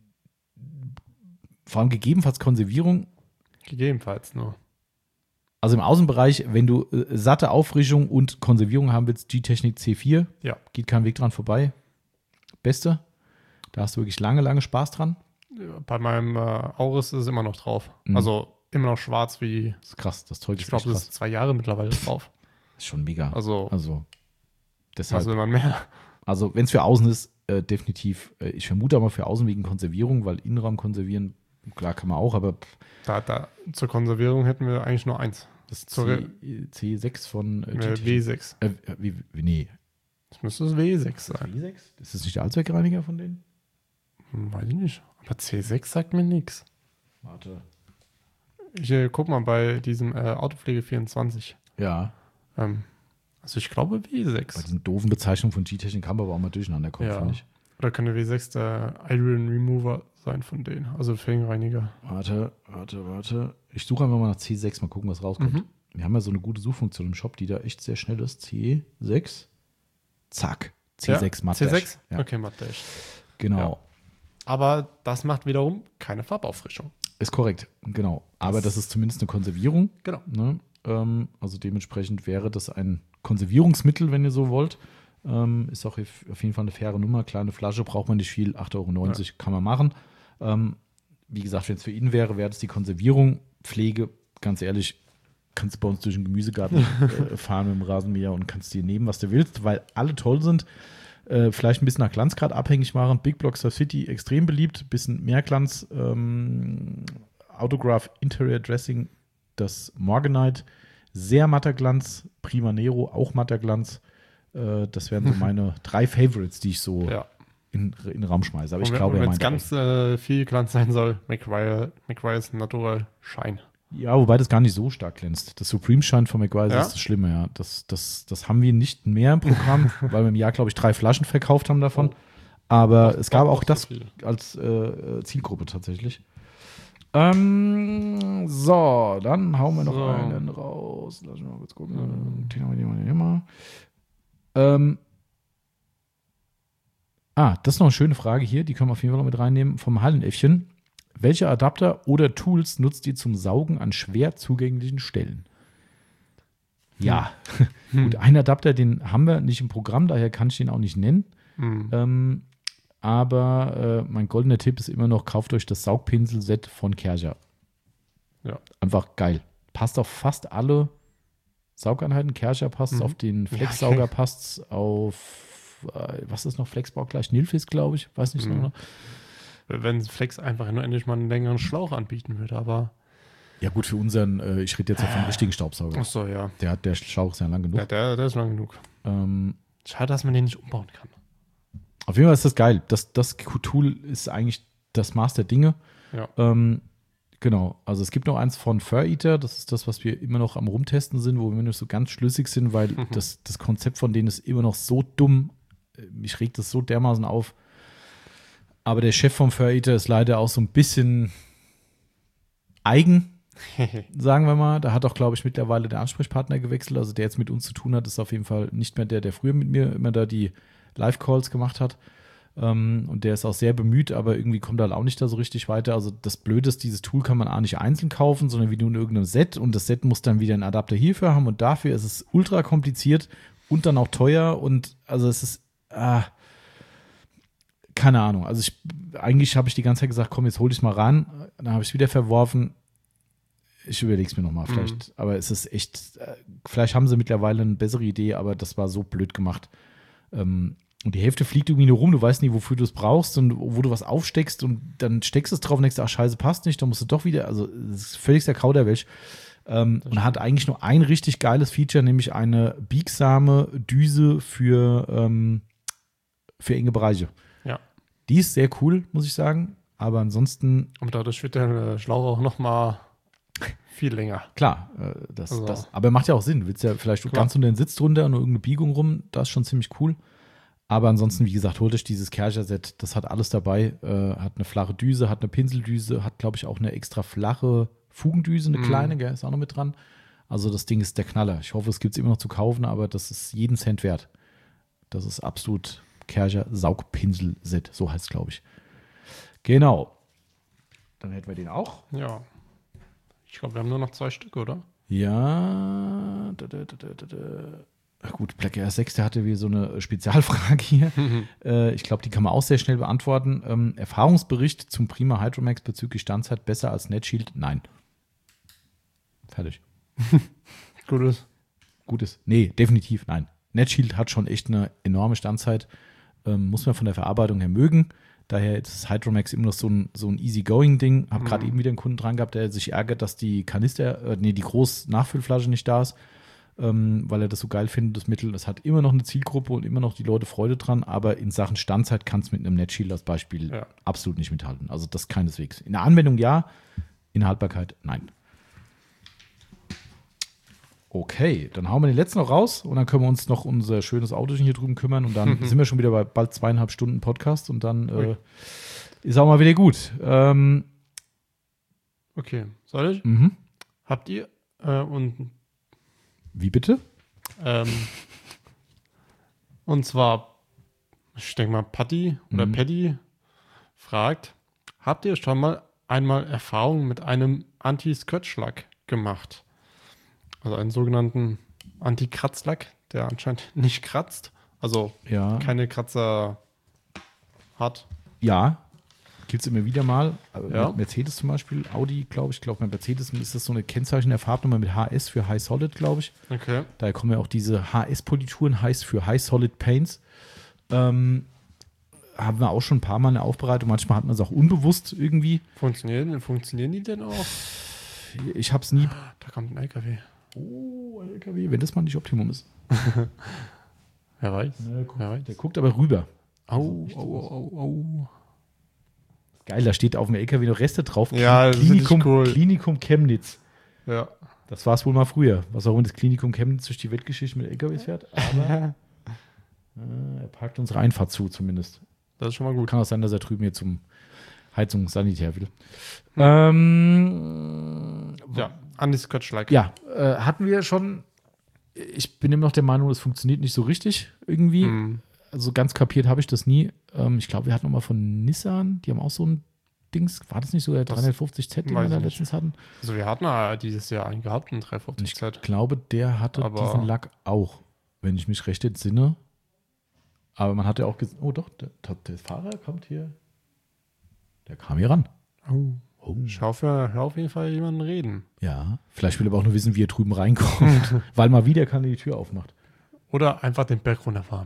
vor allem gegebenenfalls Konservierung. Gegebenenfalls nur. Also im Außenbereich, wenn du äh, satte Auffrischung und Konservierung haben willst, G-Technik C vier, Ja. geht kein Weg dran vorbei. Beste. Da hast du wirklich lange, lange Spaß dran. Bei meinem äh, Auris ist es immer noch drauf. Mhm. Also immer noch schwarz wie, Das ist krass, das Zeug ich ist glaube, echt das krass. ist zwei Jahre mittlerweile drauf. Das ist schon mega. Also, Also, deshalb. was will man mehr? Also, wenn es für außen ist, äh, definitiv. Äh, ich vermute aber für außen wegen Konservierung, weil Innenraum konservieren, klar kann man auch, aber pff, Da, da, zur Konservierung hätten wir eigentlich nur eins. das Zur- C, C sechs von äh, Äh, G-Technik. W sechs. Äh, wie, wie, nee. Das müsste das W sechs sein. W sechs? Ist das nicht der Allzweckreiniger von denen? Hm, weiß ich nicht. Aber C sechs sagt mir nichts. Warte. Ich äh, guck mal bei diesem äh, Autopflege vierundzwanzig. Ja, Ähm, also ich glaube W bei sechs. diesen doofen Bezeichnungen von G-Technik haben wir aber auch mal durcheinander kommen, Ja. finde ich. Oder könnte W sechs der Iron Remover sein von denen. Also Felgenreiniger. Warte, warte, warte. Ich suche einfach mal nach C sechs, mal gucken, was rauskommt. Mhm. Wir haben ja so eine gute Suchfunktion im Shop, die da echt sehr schnell ist. C sechs. Zack. C sechs ja? Matt C Dash. sechs? Ja, Okay, Matt Dash. genau. Ja. Aber das macht wiederum keine Farbauffrischung. Ist korrekt, genau. Aber das ist zumindest eine Konservierung. Genau. Ne? Ähm, also dementsprechend wäre das ein Konservierungsmittel, wenn ihr so wollt. Ähm, ist auch auf jeden Fall eine faire Nummer. Kleine Flasche, braucht man nicht viel. acht Euro neunzig kann man machen. Ähm, wie gesagt, wenn es für ihn wäre, wäre das die Konservierung. Pflege, ganz ehrlich, kannst du bei uns durch den Gemüsegarten äh, fahren mit dem Rasenmäher und kannst dir nehmen, was du willst, weil alle toll sind. Äh, vielleicht ein bisschen nach Glanzgrad abhängig machen. Big Blockstar City extrem beliebt, bisschen mehr Glanz. Ähm, Autograph Interior Dressing, das Morganite, sehr matter Glanz. Prima Nero, auch matter Glanz. Äh, das wären so meine drei Favorites, die ich so Ja. in, in den Raum schmeiße. Aber Und ich wenn- glaube, und er wenn es meint ganz äh, viel Glanz sein soll, McGuire, McGuire's Natural Shine. ja, wobei das gar nicht so stark glänzt. Das Supreme Shine von McGuire Ja? ist das Schlimme, ja. Das, das, das haben wir nicht mehr im Programm, weil wir im Jahr, glaube ich, drei Flaschen verkauft haben davon. Oh. Aber Das es gab war auch nicht das so viel. als äh, Zielgruppe tatsächlich. Ähm, so, dann hauen wir noch So. einen raus. Lass mich mal kurz gucken. Den haben wir, den haben wir immer. Ähm, ah, das ist noch eine schöne Frage hier. Die können wir auf jeden Fall noch mit reinnehmen. Vom Hallenäffchen. Welche Adapter oder Tools nutzt ihr zum Saugen an schwer zugänglichen Stellen? Ja, gut, einen Adapter, den haben wir nicht im Programm, daher kann ich den auch nicht nennen. Hm. Ähm, aber äh, mein goldener Tipp ist immer noch, kauft euch das Saugpinsel-Set von Kärcher. Ja. Einfach geil. Passt auf fast alle Saugeinheiten. Kärcher passt Mhm. auf den Ja, Flexsauger, okay. passt auf, äh, was ist noch Flexbau gleich? Nilfisk, glaube ich. Weiß nicht so Mhm. genau. Wenn Flex einfach nur endlich mal einen längeren Schlauch anbieten würde, aber. Ja, gut, für unseren, äh, ich rede jetzt ja vom richtigen Staubsauger. Achso, ja. Der, hat, der Schlauch ist ja lang genug. Ja, der, der ist lang genug. Ähm, Schade, dass man den nicht umbauen kann. auf jeden Fall ist das geil. Das, das Tool ist eigentlich das Maß der Dinge. Ja. Ähm, genau. Also es gibt noch eins von Fur Eater. Das ist das, was wir immer noch am Rumtesten sind, wo wir nicht so ganz schlüssig sind, weil Mhm. das, das Konzept von denen ist immer noch so dumm. Mich regt das so dermaßen auf. Aber der Chef vom Fur Eater ist leider auch so ein bisschen eigen, sagen wir mal. Da hat auch, glaube ich, mittlerweile der Ansprechpartner gewechselt. Also der jetzt mit uns zu tun hat, ist auf jeden Fall nicht mehr der, der früher mit mir immer da die Live-Calls gemacht hat. Ähm, und der ist auch sehr bemüht, aber irgendwie kommt er halt auch nicht da so richtig weiter. Also das Blöde ist, dieses Tool kann man auch nicht einzeln kaufen, sondern wie nur in irgendeinem Set. Und das Set muss dann wieder einen Adapter hierfür haben. Und dafür ist es ultra kompliziert und dann auch teuer. Und also es ist, ah, keine Ahnung. Also ich, eigentlich habe ich die ganze Zeit gesagt, komm, jetzt hol ich es mal ran. Dann habe ich es wieder verworfen. Ich überlege es mir nochmal, vielleicht. Mhm. Aber es ist echt, äh, vielleicht haben sie mittlerweile eine bessere Idee, aber das war so blöd gemacht. Ähm, und die Hälfte fliegt irgendwie nur rum, du weißt nie, wofür du es brauchst und wo du was aufsteckst und dann steckst du es drauf und denkst, ach scheiße, passt nicht, dann musst du doch wieder, also es ist völlig der Kauderwelsch. Ähm, und hat eigentlich nur ein richtig geiles Feature, nämlich eine biegsame Düse für, ähm, für enge Bereiche. Ja. Die ist sehr cool, muss ich sagen, aber ansonsten Und dadurch wird der äh, Schlauch auch noch mal viel länger. klar, äh, das, Also. das, aber macht ja auch Sinn. Du willst ja vielleicht Klar. ganz unter den Sitz drunter und irgendeine Biegung rum, das ist schon ziemlich cool. Aber ansonsten, wie gesagt, holt euch dieses Kärcher-Set, das hat alles dabei. Äh, hat eine flache Düse, hat eine Pinseldüse, hat, glaube ich, auch eine extra flache Fugendüse, eine Mhm. kleine, gell, ist auch noch mit dran. Also das Ding ist der Knaller. Ich hoffe, es gibt es immer noch zu kaufen, aber das ist jeden Cent wert. Das ist absolut Kärcher Saugpinsel-Set, so heißt es, glaube ich. Genau. Dann hätten wir den auch. Ja. Ich glaube, wir haben nur noch zwei Stück, oder? Ja. Da, da, da, da, da, da. Ach gut, Black Air sechs, der hatte wie so eine Spezialfrage hier. äh, ich glaube, die kann man auch sehr schnell beantworten. Ähm, Erfahrungsbericht zum Prima Hydromax bezüglich Standzeit besser als NetShield? Nein. Fertig. Gutes. Gutes. Nee, definitiv nein. NetShield hat schon echt eine enorme Standzeit. Ähm, muss man von der Verarbeitung her mögen. Daher ist das Hydromax immer noch so ein, so ein easy-going-Ding. Habe gerade Mhm. eben wieder einen Kunden dran gehabt, der sich ärgert, dass die Kanister, äh, nee, die Groß-Nachfüllflasche nicht da ist, ähm, weil er das so geil findet, das Mittel. Das hat immer noch eine Zielgruppe und immer noch die Leute Freude dran, aber in Sachen Standzeit kann es mit einem NetShield als Beispiel Ja. absolut nicht mithalten. Also das keineswegs. In der Anwendung ja, in der Haltbarkeit nein. Okay, dann hauen wir den letzten noch raus und dann können wir uns noch unser schönes Autochen hier drüben kümmern und dann sind wir schon wieder bei bald zweieinhalb Stunden Podcast und dann äh, ist auch mal wieder gut. Ähm, Okay. Soll ich? mhm. Habt ihr äh, und Wie bitte? ähm, und zwar, ich denke mal, Patti oder Mhm. Paddy fragt, habt ihr schon mal einmal Erfahrung mit einem Anti-Scratch-Lack gemacht? Also einen sogenannten Anti-Kratzlack, der anscheinend nicht kratzt, also Ja. keine Kratzer hat. Ja, gibt es immer wieder mal. Ja. Mercedes zum Beispiel, Audi, glaube ich. Ich glaube, bei Mercedes ist das so eine Kennzeichen der Farbnummer mit H S für High Solid, glaube ich. Okay. Daher kommen ja auch diese H S-Polituren, heißt für High Solid Paints. Ähm, haben wir auch schon ein paar Mal eine Aufbereitung. Manchmal hat man es auch unbewusst irgendwie. Funktionieren, funktionieren die denn auch? Ich habe es nie. Da kommt ein L K W. Oh, ein L K W, wenn das mal nicht Optimum ist. Wer weiß. Na, der, guckt, Wer weiß. der guckt aber rüber. Au, au, au, au. Geil, da steht auf dem L K W noch Reste drauf. Ja, das ist Klinikum, richtig cool. Klinikum Chemnitz. Ja. Das war es wohl mal früher. Was auch immer das Klinikum Chemnitz durch die Weltgeschichte mit L K Ws fährt. Aber äh, er parkt unsere Einfahrt zu zumindest. Das ist schon mal gut. Kann auch sein, dass er drüben hier zum Heizung Sanitär will. Hm. Ähm, Ja, Andi Scotch-like. Ja, äh, hatten wir schon. Ich bin immer noch der Meinung, es funktioniert nicht so richtig irgendwie. Mhm. Also ganz kapiert habe ich das nie. Ähm, ich glaube, wir hatten noch mal von Nissan, die haben auch so ein Dings. War das nicht so der Das dreihundertfünfzig Z, den wir weiß da ich nicht. letztens hatten? Also wir hatten ja dieses Jahr einen gehabt, einen dreihundertfünfzig Ich Z. glaube, der hatte Aber- diesen Lack auch, wenn ich mich recht entsinne. Aber man hat ja auch gesehen, oh doch, der, der Fahrer kommt hier. Der kam hier ran. Oh. Oh. Ich hoffe, hör auf jeden Fall jemanden reden. Ja, vielleicht will er aber auch nur wissen, wie er drüben reinkommt. Weil mal wieder keiner die Tür aufmacht. Oder einfach den Berg runterfahren.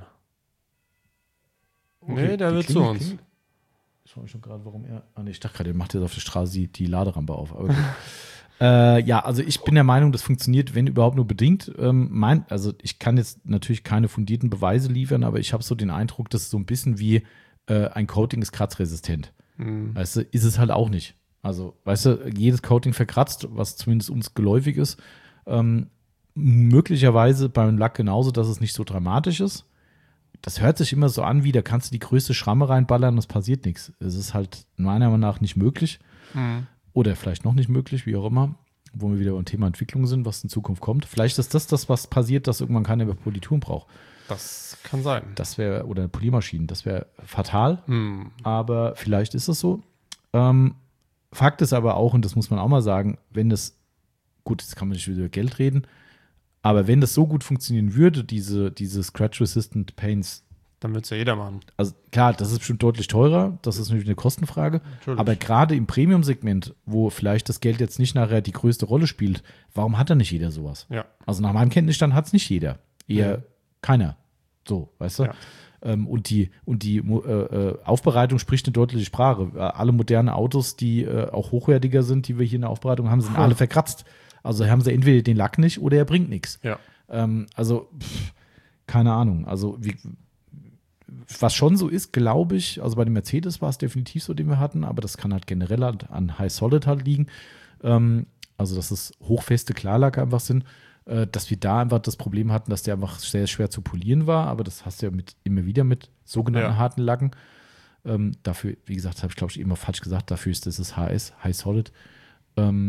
Nee, der die will zu klingelt- uns. klingelt. Ich schaue mich schon gerade, warum er. Ah, nee, ich dachte gerade, er macht jetzt auf der Straße die, die Laderampe auf. Aber gut. äh, ja, also ich bin der Meinung, das funktioniert, wenn überhaupt nur bedingt. Ähm, mein, also ich kann jetzt natürlich keine fundierten Beweise liefern, aber ich habe so den Eindruck, dass es so ein bisschen wie äh, ein Coating ist kratzresistent. Hm. Weißt du, ist es halt auch nicht. Also, weißt du, jedes Coating verkratzt, was zumindest uns geläufig ist. Ähm, möglicherweise beim Lack genauso, dass es nicht so dramatisch ist. Das hört sich immer so an, wie da kannst du die größte Schramme reinballern und es passiert nichts. Es ist halt meiner Meinung nach nicht möglich. Hm. Oder vielleicht noch nicht möglich, wie auch immer. Wo wir wieder beim Thema Entwicklung sind, was in Zukunft kommt. Vielleicht ist das das, was passiert, dass irgendwann keiner mehr Polituren braucht. Das kann sein. Das wäre, oder Poliermaschinen, das wäre fatal. Hm. Aber vielleicht ist es so. Ähm, Fakt ist aber auch, und das muss man auch mal sagen, wenn das, gut, jetzt kann man nicht wieder über Geld reden, aber wenn das so gut funktionieren würde, diese, diese Scratch-Resistant Paints, Dann wird es ja jeder machen. also klar, das ist bestimmt deutlich teurer, das ist natürlich eine Kostenfrage, Natürlich. aber gerade im Premium-Segment, wo vielleicht das Geld jetzt nicht nachher die größte Rolle spielt, warum hat da nicht jeder sowas? Ja. Also nach meinem Kenntnisstand hat es nicht jeder. Eher Mhm. keiner. So, weißt du? Ja. Ähm, und die, und die äh, äh, Aufbereitung spricht eine deutliche Sprache. Äh, alle modernen Autos, die äh, auch hochwertiger sind, die wir hier in der Aufbereitung haben, sind Ja. alle verkratzt. Also haben sie entweder den Lack nicht oder er bringt nichts. Ja. Ähm, also, pff, keine Ahnung. Also, wie, was schon so ist, glaube ich, also bei dem Mercedes war es definitiv so, den wir hatten, aber das kann halt generell halt an High Solid halt liegen. Ähm, also, dass es hochfeste Klarlack einfach sind, äh, dass wir da einfach das Problem hatten, dass der einfach sehr schwer zu polieren war, aber das hast du ja mit, immer wieder mit sogenannten Ja. harten Lacken. Ähm, dafür, wie gesagt, habe ich glaube ich eben mal falsch gesagt, dafür ist das das H S, High Solid. Ähm,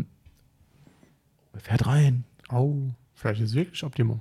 fährt rein. Oh, vielleicht ist es wirklich Optimum.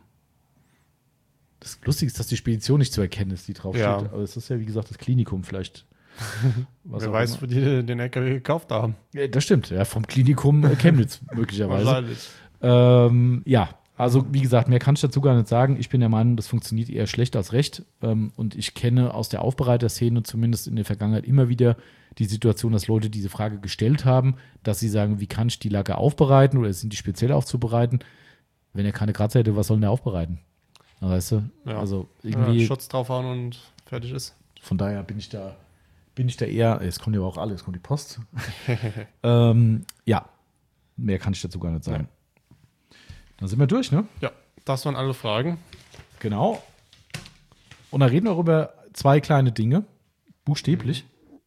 Das Lustige ist, dass die Spedition nicht zu erkennen ist, die draufsteht. Ja. Aber es ist ja, wie gesagt, das Klinikum vielleicht. Was Wer auch weiß, immer. wo die den L K W gekauft haben. Ja, das stimmt, ja, vom Klinikum äh, Chemnitz möglicherweise. Wahrscheinlich. Ähm, ja, also wie gesagt, mehr kann ich dazu gar nicht sagen. Ich bin der Meinung, das funktioniert eher schlecht als recht. Ähm, und ich kenne aus der Aufbereiterszene zumindest in der Vergangenheit immer wieder die Situation, dass Leute diese Frage gestellt haben, dass sie sagen, wie kann ich die Lacke aufbereiten oder sind die speziell aufzubereiten? Wenn er keine Kratzer hätte, was soll denn der aufbereiten? Na, weißt du? Ja. Also Ja, irgendwie, Schutz draufhauen und fertig ist. von daher bin ich da, bin ich da eher, es kommt ja auch alles, kommt die Post. ähm, ja, mehr kann ich dazu gar nicht sagen. Dann sind wir durch, ne? Ja, das waren alle Fragen. Genau. Und dann reden wir auch über zwei kleine Dinge, buchstäblich.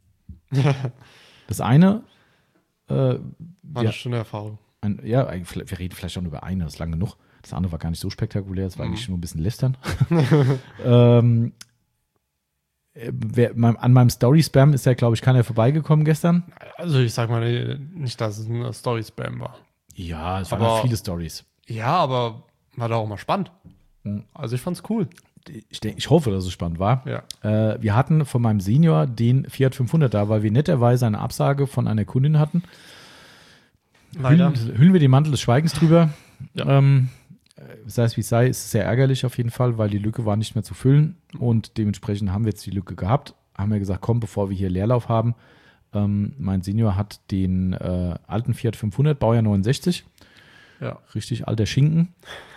Das eine, äh, War ja, eine schöne Erfahrung. ein, ja, eigentlich- wir reden vielleicht schon über eine, das ist lang genug. Das andere war gar nicht so spektakulär, das war Mhm. eigentlich nur ein bisschen lästern. ähm, äh, wer, mein, an meinem Story-Spam ist ja, glaube ich, keiner vorbeigekommen gestern. Also ich sag mal nicht, dass es ein Story-Spam war. Ja, es waren Aber- halt viele Stories. Ja, aber war doch auch mal spannend. Mhm. Also ich fand's cool. Ich, denk, ich hoffe, dass es spannend war. Ja. Äh, wir hatten von meinem Senior den Fiat fünfhundert da, weil wir netterweise eine Absage von einer Kundin hatten. Leider. Hüllen, hüllen wir den Mantel des Schweigens drüber. Ja. Ähm, sei es wie es sei, ist es sehr ärgerlich auf jeden Fall, weil die Lücke war nicht mehr zu füllen und dementsprechend haben wir jetzt die Lücke gehabt. Haben wir gesagt, komm, bevor wir hier Leerlauf haben, Ähm, mein Senior hat den äh, alten Fiat fünfhundert, Baujahr neunundsechzig. Ja. Richtig alter Schinken.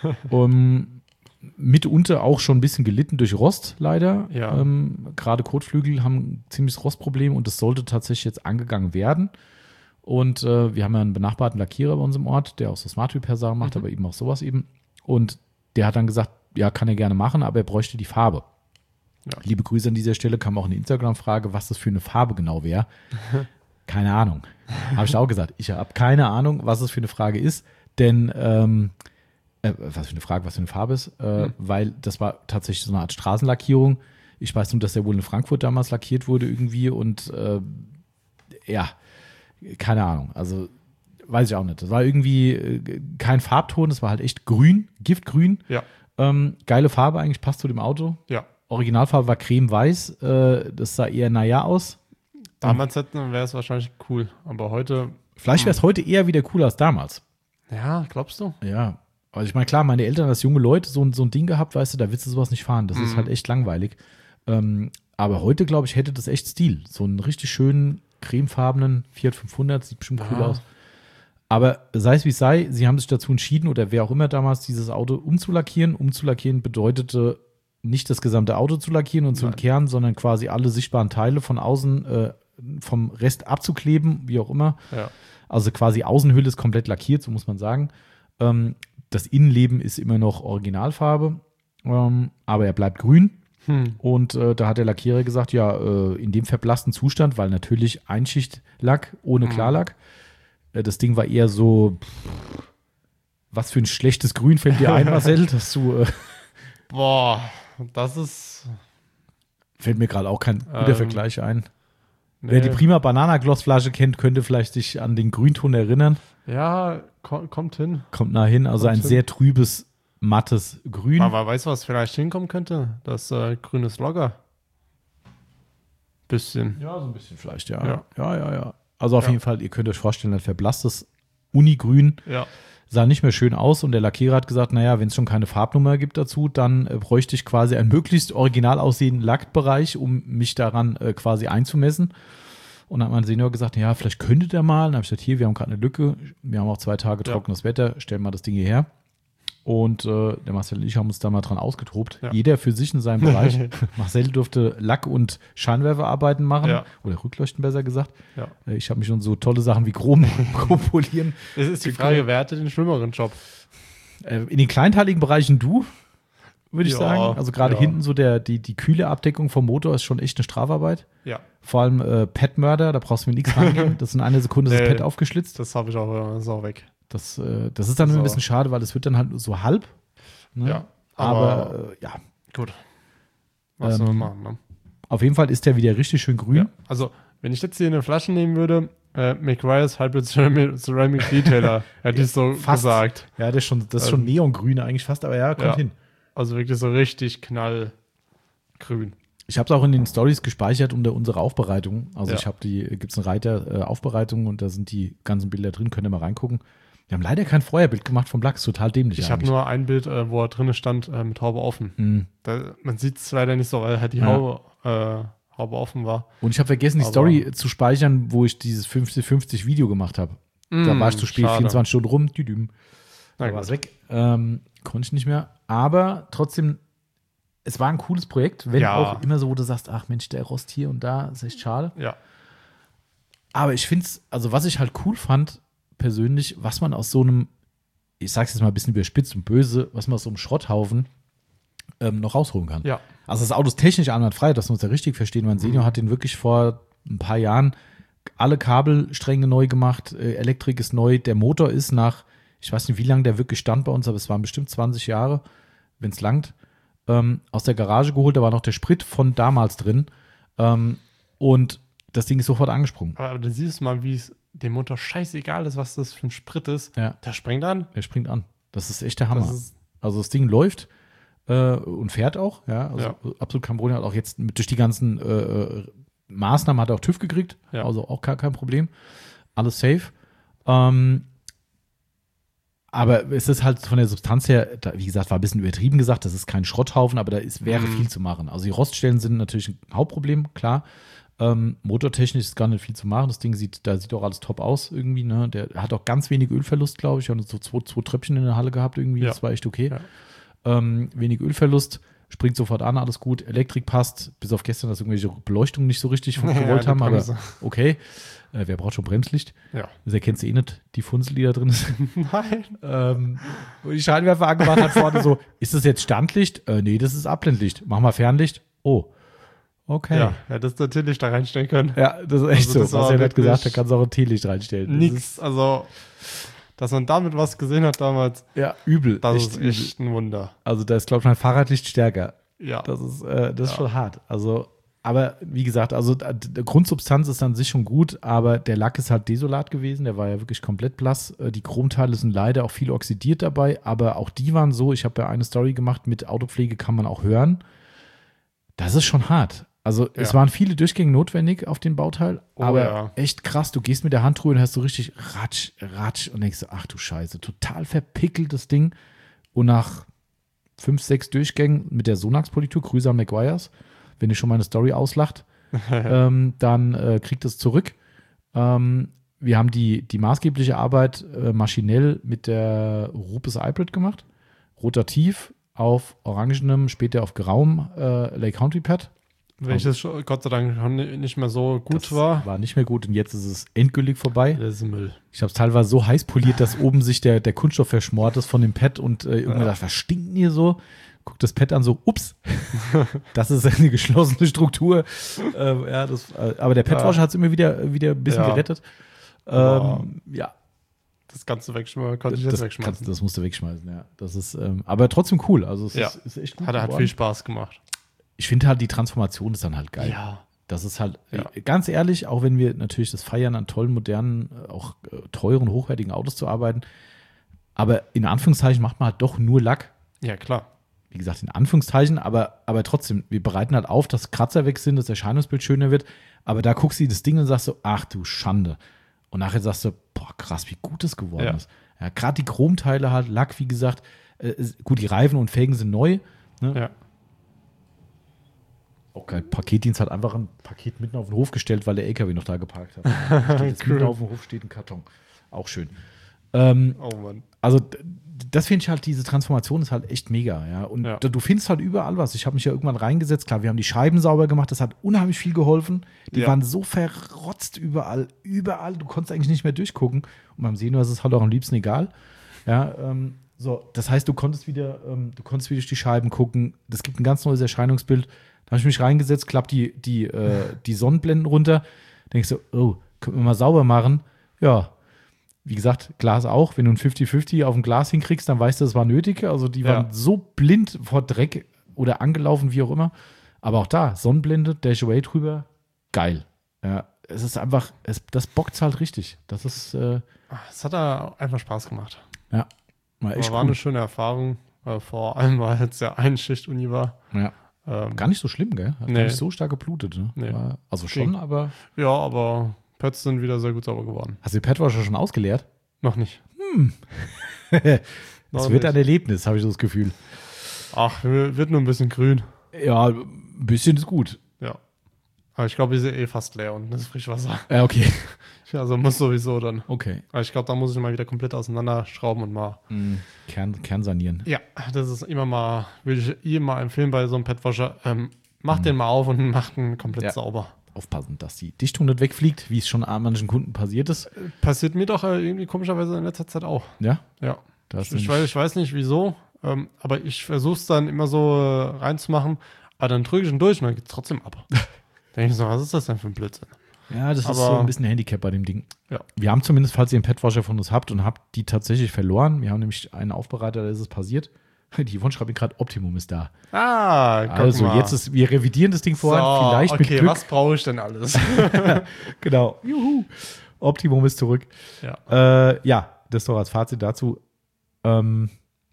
um, mitunter auch schon ein bisschen gelitten durch Rost, leider. Ja. Ähm, gerade Kotflügel haben ein ziemliches Rostproblem und das sollte tatsächlich jetzt angegangen werden. Und äh, wir haben ja einen benachbarten Lackierer bei uns im Ort, der auch so Smart Repair-Sachen macht, Mhm. aber eben auch sowas eben. Und der hat dann gesagt, ja, kann er gerne machen, aber er bräuchte die Farbe. Ja. Liebe Grüße an dieser Stelle, kam auch eine Instagram-Frage, was das für eine Farbe genau wäre. Keine Ahnung. Habe ich auch gesagt. Ich habe keine Ahnung, was das für eine Frage ist, denn ähm, äh, was für eine Frage, was für eine Farbe ist, äh, Mhm. weil das war tatsächlich so eine Art Straßenlackierung. Ich weiß nur, dass der wohl in Frankfurt damals lackiert wurde irgendwie und äh, ja, keine Ahnung. Also weiß ich auch nicht. Das war irgendwie äh, kein Farbton, das war halt echt grün, Giftgrün. Ja. Ähm, geile Farbe eigentlich, passt zu dem Auto. Ja. Originalfarbe war creme-weiß. Äh, das sah eher naja aus. Damals hätten wäre es wahrscheinlich cool, aber heute. Vielleicht wäre es heute eher wieder cooler als damals. Ja, glaubst du? Ja. Also ich meine, klar, meine Eltern als junge Leute so, ein- so ein Ding gehabt, weißt du, da willst du sowas nicht fahren. Das ist Mhm. halt echt langweilig. Ähm, aber heute, glaube ich, hätte das echt Stil. So einen richtig schönen, cremefarbenen Fiat fünfhundert, sieht bestimmt cool Ja. aus. Aber sei es wie es sei, sie haben sich dazu entschieden, oder wer auch immer damals, dieses Auto umzulackieren. Umzulackieren bedeutete nicht das gesamte Auto zu lackieren und zu Nein. entkernen, sondern quasi alle sichtbaren Teile von außen äh, vom Rest abzukleben, wie auch immer. Ja. Also quasi Außenhülle ist komplett lackiert, so muss man sagen. Ähm, das Innenleben ist immer noch Originalfarbe, ähm, aber er bleibt grün. Hm. Und äh, da hat der Lackierer gesagt, ja, äh, in dem verblassten Zustand, weil natürlich Einschichtlack ohne Mhm. Klarlack. Äh, das Ding war eher so, pff, was für ein schlechtes Grün fällt dir ein, Marcel? Dass du, äh, Boah, das ist. fällt mir gerade auch kein guter Ähm, Vergleich ein. Nee. Wer die Prima Banana Glossflasche kennt, könnte vielleicht sich an den Grünton erinnern. Ja, ko kommt hin. Kommt nah hin, also Kommt ein hin. sehr trübes, mattes Grün. Aber weißt du, was vielleicht hinkommen könnte? Das äh, grünes Logger. Bisschen. Ja, so ein bisschen vielleicht, ja. Ja. Ja, ja, ja. Also auf Ja. jeden Fall, ihr könnt euch vorstellen, ein verblasstes Unigrün Ja. sah nicht mehr schön aus und der Lackierer hat gesagt, naja, wenn es schon keine Farbnummer gibt dazu, dann äh, bräuchte ich quasi einen möglichst original aussehenden Lackbereich, um mich daran äh, quasi einzumessen. Und dann hat mein Senior gesagt, ja, vielleicht könnte der mal. Dann habe ich gesagt, hier, wir haben gerade eine Lücke, wir haben auch zwei Tage Ja. trockenes Wetter, stellen mal das Ding hierher. Und äh, der Marcel und ich haben uns da mal dran ausgetobt. Ja. Jeder für sich in seinem Bereich. Marcel durfte Lack- und Scheinwerferarbeiten machen. Ja. Oder Rückleuchten besser gesagt. Ja. Äh, Ich habe mich schon so tolle Sachen wie Chrom, Chrom polieren. Es ist die Frage, wer hatte den schlimmeren Job? Äh, In den kleinteiligen Bereichen du, würde ich Ja, sagen. Also gerade ja. hinten so der, die, die kühle Abdeckung vom Motor ist schon echt eine Strafarbeit. Ja, Vor allem äh, Pad-Mörder, da brauchst du mir nichts rangehen. Das in einer Sekunde ist das Nee. Pad aufgeschlitzt. das habe ich auch, äh, ist auch weg. Das, äh, das ist dann immer ein So. bisschen schade, weil es wird dann halt so halb. Ne? Ja, Aber, aber, äh, ja, gut. Was Ähm, soll man machen, ne? auf jeden Fall ist der wieder richtig schön grün. Ja. Also, wenn ich jetzt hier eine Flasche nehmen würde, äh, McGuire's Hybrid Ceramic, Ceramic Detailer, hätte ich so Fast. gesagt. Ja, das ist schon, das ist schon Ähm, neongrün eigentlich fast, aber ja, kommt ja. hin. Also wirklich so richtig knallgrün. Ich habe es auch in den Stories gespeichert unter unserer Aufbereitung. Also Ja. ich habe die, gibt es einen Reiter äh, Aufbereitung und da sind die ganzen Bilder drin, könnt ihr mal reingucken. Wir haben leider kein Feuerbild gemacht vom Lachs, total dämlich. Ich habe eigentlich. nur ein Bild, äh, wo er drinnen stand, äh, mit Haube offen. Mhm. Da, man sieht es leider nicht so, weil halt die Ja. Haube, äh, Haube offen war. Und ich habe vergessen, die Aber- Story zu speichern, wo ich dieses fünfzig fünfzig Video gemacht habe. Da Mm, war ich zu spät, schade. vierundzwanzig Stunden rum, düdüm. Na Da war es gut. weg. Ähm, konnte ich nicht mehr. Aber trotzdem, es war ein cooles Projekt, wenn Ja. auch immer so, wo du sagst, ach Mensch, der Rost hier und da, ist echt schade. Ja. Aber ich finde es, also was ich halt cool fand, persönlich, was man aus so einem, ich sag's jetzt mal ein bisschen überspitzt und böse, was man aus so einem Schrotthaufen ähm, noch rausholen kann. Ja. Also das Auto ist technisch einwandfrei, dass wir uns ja richtig verstehen. Mein Senior hat den wirklich vor ein paar Jahren alle Kabelstränge neu gemacht, äh, Elektrik ist neu, der Motor ist nach, ich weiß nicht, wie lange der wirklich stand bei uns, aber es waren bestimmt zwanzig Jahre, wenn es langt, ähm, aus der Garage geholt, da war noch der Sprit von damals drin ähm, und das Ding ist sofort angesprungen. Aber dann siehst du mal, wie es dem Motor scheißegal ist, was das für ein Sprit ist. Ja. Der springt an. Er springt an. Das ist echt der Hammer. Das ist, Also das Ding läuft äh, und fährt auch, ja, also Ja. absolut kein Problem. Hat auch jetzt mit, durch die ganzen äh, Maßnahmen hat er auch TÜV gekriegt, Ja. also auch kein, kein Problem. Alles safe. Ähm, Aber es ist halt von der Substanz her, da, wie gesagt, war ein bisschen übertrieben gesagt, das ist kein Schrotthaufen, aber da ist, wäre Mhm. viel zu machen. Also die Roststellen sind natürlich ein Hauptproblem, klar. Ähm, motortechnisch ist gar nicht viel zu machen. Das Ding sieht, da sieht auch alles top aus irgendwie. Ne? Der hat auch ganz wenig Ölverlust, glaube ich. Und so zwei, zwei Tröpfchen in der Halle gehabt irgendwie. Ja. Das war echt okay. Ja. Ähm, wenig Ölverlust, springt sofort an, alles gut. Elektrik passt, bis auf gestern, dass irgendwelche Beleuchtungen nicht so richtig Ja, gewollt die haben. Aber Bremse. okay. Äh, wer braucht schon Bremslicht? Ja. Das erkennst du eh nicht, die Funzel, die da drin ist. Nein. ähm, und die Scheinwerfer angemacht hat vorne so, ist das jetzt Standlicht? Äh, nee, das ist Abblendlicht. Mach mal Fernlicht. Oh. Okay. Ja, hättest du natürlich da reinstellen können. Ja, das ist echt Also das so. Was war er hat wirklich gesagt, da kannst du auch ein Teelicht reinstellen. Das Nix. Also, dass man damit was gesehen hat damals, Ist, ja, übel. das echt ist übel. echt ein Wunder. Also da ist, glaube ich, mein Fahrradlicht stärker. Ja. Das ist, äh, das ist Ja. schon hart. Also, aber wie gesagt, also da- die Grundsubstanz ist an sich schon gut, aber der Lack ist halt desolat gewesen. Der war ja wirklich komplett blass. Äh, Die Chromteile sind leider auch viel oxidiert dabei, aber auch die waren so. Ich habe ja eine Story gemacht, mit Autopflege kann man auch hören. Das ist schon hart. Also es Ja. waren viele Durchgänge notwendig auf den Bauteil, Oh, aber ja. echt krass. Du gehst mit der Hand drüber und hast so richtig ratsch, ratsch und denkst so, ach du Scheiße, total verpickeltes Ding. Und nach fünf, sechs Durchgängen mit der Sonax-Politur, Grüße an McGuire's, wenn ihr schon meine Story auslacht, ähm, dann äh, kriegt es zurück. Ähm, wir haben die, die maßgebliche Arbeit äh, maschinell mit der Rupes Hybrid gemacht. Rotativ auf orangenem, später auf grauem äh, Lake Country Pad. Welches schon, Gott sei Dank schon nicht mehr so gut Das war. War nicht mehr gut und jetzt ist es endgültig vorbei. Das ist Müll. Ich habe es teilweise so heiß poliert, dass oben sich der, der Kunststoff verschmort ist von dem Pad und äh, irgendwann Ja. dachte, was stinkt denn hier so? Guckt das Pad an, so, ups, das ist eine geschlossene Struktur. Ähm, ja, das, äh, aber der Padwasher Ja. hat es immer wieder, wieder ein bisschen Ja. gerettet. Aber Ähm, ja, Das Ganze wegschmeißen, konnte ich jetzt das, wegschmeißen. kannst, das musst du wegschmeißen, ja. Das ist, ähm, aber trotzdem cool. Also es Ja. ist, ist echt gut Hat, hat geworden. viel Spaß gemacht. Ich finde halt, die Transformation ist dann halt geil. Ja. Das ist halt, Ja. äh, ganz ehrlich, auch wenn wir natürlich das feiern, an tollen, modernen, äh, auch äh, teuren, hochwertigen Autos zu arbeiten, aber in Anführungszeichen macht man halt doch nur Lack. Ja, klar. Wie gesagt, in Anführungszeichen, aber, aber trotzdem, wir bereiten halt auf, dass Kratzer weg sind, dass das Erscheinungsbild schöner wird, aber da guckst du dir das Ding und sagst so, ach du Schande. Und nachher sagst du, boah, krass, wie gut das geworden Ja. ist. Ja, gerade die Chromteile halt, Lack, wie gesagt, äh, ist, gut, die Reifen und Felgen sind neu. Ne? Ja. Auch geil. Paketdienst hat einfach ein Paket mitten auf den Hof gestellt, weil der L K W noch da geparkt hat. Steht jetzt Cool. mitten auf dem Hof steht ein Karton. Auch schön. Ähm, Oh Mann. also d- das finde ich halt, diese Transformation ist halt echt mega, ja. Und Ja. d- du findest halt überall was. Ich habe mich ja irgendwann reingesetzt, klar, wir haben die Scheiben sauber gemacht, das hat unheimlich viel geholfen. Die Ja. waren so verrotzt überall, überall, du konntest eigentlich nicht mehr durchgucken. Und beim Senior ist es halt auch am liebsten egal. Ja, ähm, so, das heißt, du konntest wieder, ähm, du konntest wieder durch die Scheiben gucken. Das gibt ein ganz neues Erscheinungsbild. Da habe ich mich reingesetzt, klapp die, die, äh, die Sonnenblenden runter. Denkst so, oh, können wir mal sauber machen? Ja. Wie gesagt, Glas auch. Wenn du ein fünfzig fünfzig auf dem Glas hinkriegst, dann weißt du, das war nötig. Also die waren Ja. so blind vor Dreck oder angelaufen, wie auch immer. Aber auch da, Sonnenblende, Dash Away drüber, geil. Ja, es ist einfach, es, das bockt halt richtig. Das ist, äh, Es hat da einfach Spaß gemacht. ja, war Aber echt war cool. eine schöne Erfahrung. Äh, vor allem, weil jetzt ja eine Schicht-Uni war. Ja. Ähm, Gar nicht so schlimm, gell? Hat Nee. gar nicht so stark geblutet. Ne? Nee. War, also schon, Ging. aber. ja, aber Pötz sind wieder sehr gut sauber geworden. Hast du die Padwasher schon ausgeleert? Noch nicht. Das Noch wird nicht. ein Erlebnis, habe ich so das Gefühl. Ach, wird nur ein bisschen grün. Ja, ein bisschen ist gut. Ja. Aber ich glaube, die sind eh fast leer und das ist Frischwasser. Ja, okay. Also muss sowieso dann. Okay. Aber ich glaube, da muss ich mal wieder komplett auseinanderschrauben und mal. Mhm. Kern, Kern sanieren. Ja, das ist immer mal, würde ich jedem mal empfehlen bei so einem Petwasher. Ähm, macht den mal auf und macht ihn komplett Ja. sauber. Aufpassen, dass die Dichtung nicht wegfliegt, wie es schon an manchen Kunden passiert ist. Passiert mir doch äh, irgendwie komischerweise in letzter Zeit auch. Ja, Ja. da Ich, sind ich, weiß, ich weiß nicht wieso, ähm, aber ich versuche es dann immer so äh, reinzumachen, aber dann drücke ich ihn durch und dann geht es trotzdem ab. Denke ich so, was ist das denn für ein Blödsinn? Ja, das ist Aber- so ein bisschen ein Handicap bei dem Ding. Ja. Wir haben zumindest, falls ihr einen Petwasher von uns habt und habt die tatsächlich verloren, wir haben nämlich einen Aufbereiter, da ist es passiert. Die Yvonne schreibt mir gerade, Optimum ist da. Ah, guck Also mal. jetzt ist, wir revidieren das Ding vorher, so, vielleicht okay, mit Glück. was brauche ich denn alles? Genau. Juhu. Optimum ist zurück. ja. Äh, ja, das doch als Fazit dazu. Ähm,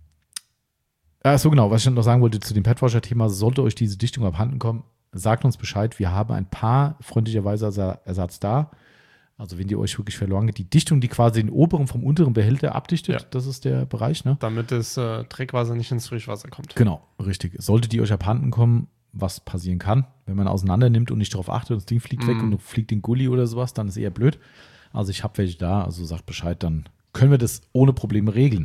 ach so, genau, was ich noch sagen wollte zu dem Petwasher-Thema, sollte euch diese Dichtung abhanden kommen, sagt uns Bescheid. Wir haben ein paar freundlicherweise Ersa- Ersatz da. Also wenn die euch wirklich verloren geht, die Dichtung, die quasi den oberen vom unteren Behälter abdichtet, Ja. das ist der Bereich, ne? Damit das äh, Trinkwasser nicht ins Frischwasser kommt. Genau, richtig. Sollte die euch abhanden kommen, was passieren kann, wenn man auseinander nimmt und nicht darauf achtet, das Ding fliegt Mhm. weg und fliegt den Gully oder sowas, dann ist eher blöd. Also ich habe welche da, also sagt Bescheid, dann können wir das ohne Probleme regeln.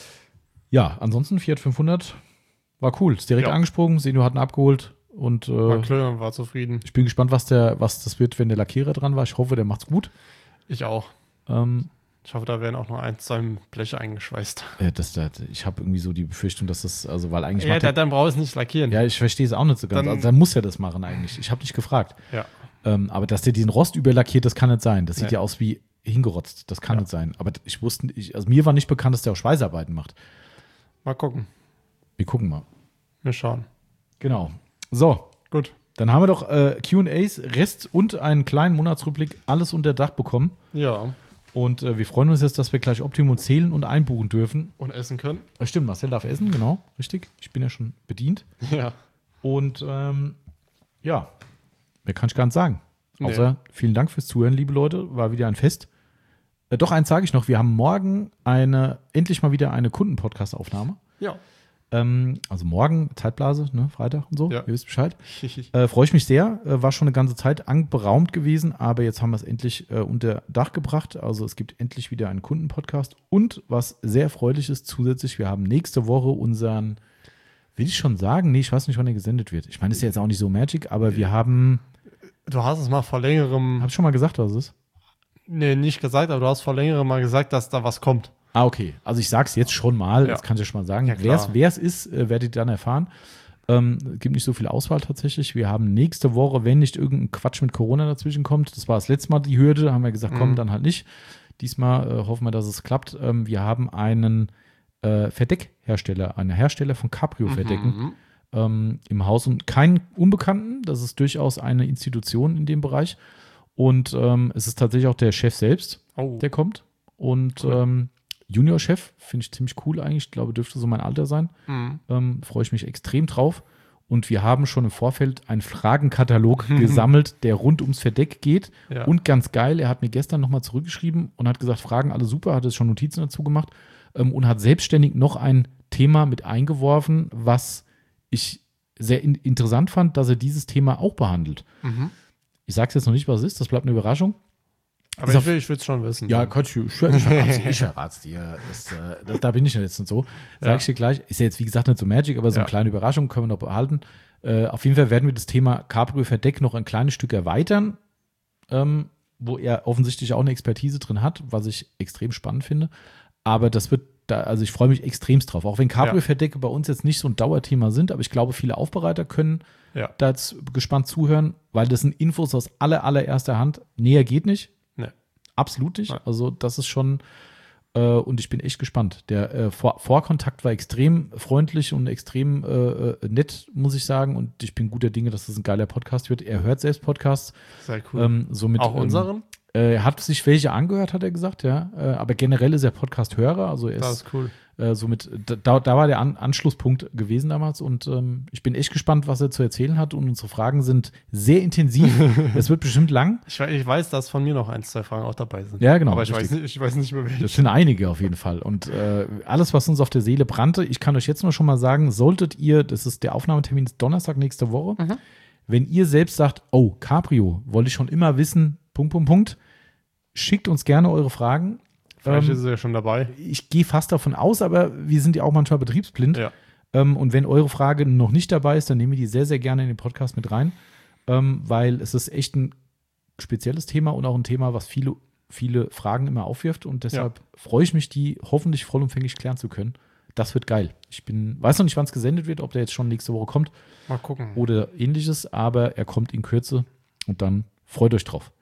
Ja, ansonsten Fiat fünfhundert war cool. Ist direkt Ja. angesprungen, Senio hat ihn abgeholt und War äh, klar, war zufrieden. ich bin gespannt, was der, was das wird, wenn der Lackierer dran war. Ich hoffe, der macht's gut. Ich auch. Ähm, Ich hoffe, da werden auch noch ein, zwei Bleche eingeschweißt. äh, das, das, ich habe irgendwie so die Befürchtung, dass das, also weil eigentlich Ja, macht da, der, dann brauchst du es nicht lackieren. ja, ich verstehe es auch nicht so ganz. Dann- Also dann muss er das machen eigentlich. Ich habe dich gefragt. Ja. Ähm, aber dass der diesen Rost überlackiert, das kann nicht sein. Das sieht Nee. ja aus wie hingerotzt. Das kann Ja. nicht sein. Aber ich wusste, ich, also mir war nicht bekannt, dass der auch Schweißarbeiten macht. Mal gucken. Wir gucken mal. Wir schauen. Genau. So, Gut. dann haben wir doch äh, Q und A's, Rest und einen kleinen Monatsrückblick, alles unter Dach bekommen. Ja. Und äh, wir freuen uns jetzt, dass wir gleich Optimum zählen und einbuchen dürfen. Und essen können. Äh, stimmt, Marcel darf essen, genau, richtig. Ich bin ja schon bedient. Ja. Und ähm, ja, mehr kann ich gar nicht sagen. Nee. Außer vielen Dank fürs Zuhören, liebe Leute. War wieder ein Fest. Äh, doch, eins sage ich noch. Wir haben morgen eine, endlich mal wieder eine Kunden-Podcast-Aufnahme. Ja. Ähm, also morgen, Zeitblase, ne, Freitag und so. Ja. Ihr wisst Bescheid. Äh, Freue ich mich sehr. Äh, war schon eine ganze Zeit beraumt gewesen, aber jetzt haben wir es endlich äh, unter Dach gebracht. Also es gibt endlich wieder einen Kunden-Podcast. Und was sehr erfreulich ist, zusätzlich, wir haben nächste Woche unseren, will ich schon sagen, nee, ich weiß nicht, wann er gesendet wird. Ich meine, das ist ja jetzt auch nicht so Magic, aber wir haben, Du hast es mal vor längerem, habe ich schon mal gesagt, was es ist? nee, nicht gesagt, aber du hast vor längerem mal gesagt, dass da was kommt. Ah, okay. Also ich sage es jetzt schon mal, Ja. das kann ich ja schon mal sagen. Ja, klar. Wer es ist, äh, werdet ihr dann erfahren. Ähm, gibt nicht so viel Auswahl tatsächlich. Wir haben nächste Woche, wenn nicht irgendein Quatsch mit Corona dazwischen kommt, das war das letzte Mal die Hürde, haben wir gesagt, komm, Mhm. dann halt nicht. Diesmal äh, hoffen wir, dass es klappt. Ähm, wir haben einen äh, Verdeckhersteller, einen Hersteller von Cabrio-Verdecken Mhm. ähm, im Haus und keinen Unbekannten. Das ist durchaus eine Institution in dem Bereich. Und ähm, es ist tatsächlich auch der Chef selbst, Oh. der kommt. Und Cool. ähm, Junior-Chef finde ich ziemlich cool eigentlich. Ich glaube, dürfte so mein Alter sein. Mhm. Ähm, freue ich mich extrem drauf. Und wir haben schon im Vorfeld einen Fragenkatalog gesammelt, der rund ums Verdeck geht. Ja. Und ganz geil, er hat mir gestern nochmal zurückgeschrieben und hat gesagt, Fragen alle super, hat jetzt schon Notizen dazu gemacht ähm, und hat selbstständig noch ein Thema mit eingeworfen, was ich sehr in interessant fand, dass er dieses Thema auch behandelt. Mhm. Ich sage jetzt noch nicht, was es ist, das bleibt eine Überraschung. Aber Ist ich auf- will es schon wissen. Ja, Coach, ich, ich verrat's dir. Ich verrat's dir. Das, äh, das, da bin ich ja jetzt nicht so. Sag Ja. ich dir gleich. Ist ja jetzt, wie gesagt, nicht so Magic, aber so eine Ja. kleine Überraschung können wir noch behalten. Äh, auf jeden Fall werden wir das Thema Cabrio-Verdeck noch ein kleines Stück erweitern, ähm, wo er offensichtlich auch eine Expertise drin hat, was ich extrem spannend finde. Aber das wird, da, also ich freue mich extremst drauf. Auch wenn Cabrio-Verdecke bei uns jetzt nicht so ein Dauerthema sind, aber ich glaube, viele Aufbereiter können Ja. da jetzt gespannt zuhören, weil das sind Infos aus aller, allererster Hand. Näher geht nicht. Nee. Absolut nicht. Nein. Also das ist schon, äh, und ich bin echt gespannt. Der äh, Vor Vorkontakt war extrem freundlich und extrem äh, äh, nett, muss ich sagen. Und ich bin guter Dinge, dass das ein geiler Podcast wird. Er hört selbst Podcasts. Sehr cool. Ähm, somit, Auch unseren? Ähm, äh, er hat sich welche angehört, hat er gesagt, ja. Äh, aber generell ist er Podcast-Hörer. Also er Das ist, ist cool. äh, somit, da, da war der An Anschlusspunkt gewesen damals. Und ähm, ich bin echt gespannt, was er zu erzählen hat. Und unsere Fragen sind sehr intensiv. Es wird bestimmt lang. Ich, we- ich weiß, dass von mir noch ein, zwei Fragen auch dabei sind. Ja, genau, Aber ich richtig. weiß, nicht, ich weiß nicht mehr welche. Das sind einige auf jeden Fall. Und äh, alles, was uns auf der Seele brannte, ich kann euch jetzt nur schon mal sagen, solltet ihr, das ist der Aufnahmetermin ist Donnerstag nächste Woche, Mhm. wenn ihr selbst sagt, oh, Cabrio, wollte ich schon immer wissen, Punkt, Punkt, Punkt, schickt uns gerne eure Fragen. Vielleicht Ähm, ist es ja schon dabei. ich gehe fast davon aus, aber wir sind ja auch manchmal betriebsblind. Ja. Ähm, und wenn eure Frage noch nicht dabei ist, dann nehmen wir die sehr, sehr gerne in den Podcast mit rein, ähm, weil es ist echt ein spezielles Thema und auch ein Thema, was viele, viele Fragen immer aufwirft. Und deshalb freue ich mich, die hoffentlich vollumfänglich klären zu können. Das wird geil. Ich bin, weiß noch nicht, wann es gesendet wird, ob der jetzt schon nächste Woche kommt Mal gucken. oder ähnliches, aber er kommt in Kürze und dann freut euch drauf.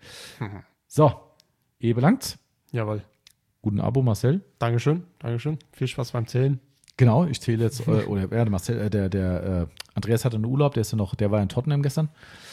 So, eh belangt. Jawohl. Guten Abo, Marcel. Dankeschön. Dankeschön. Viel Spaß beim Zählen. Genau, ich zähle jetzt, äh, oder ja, der, Marcel, äh, der, der äh, Andreas hatte einen Urlaub, der ist ja noch, der war in Tottenham gestern.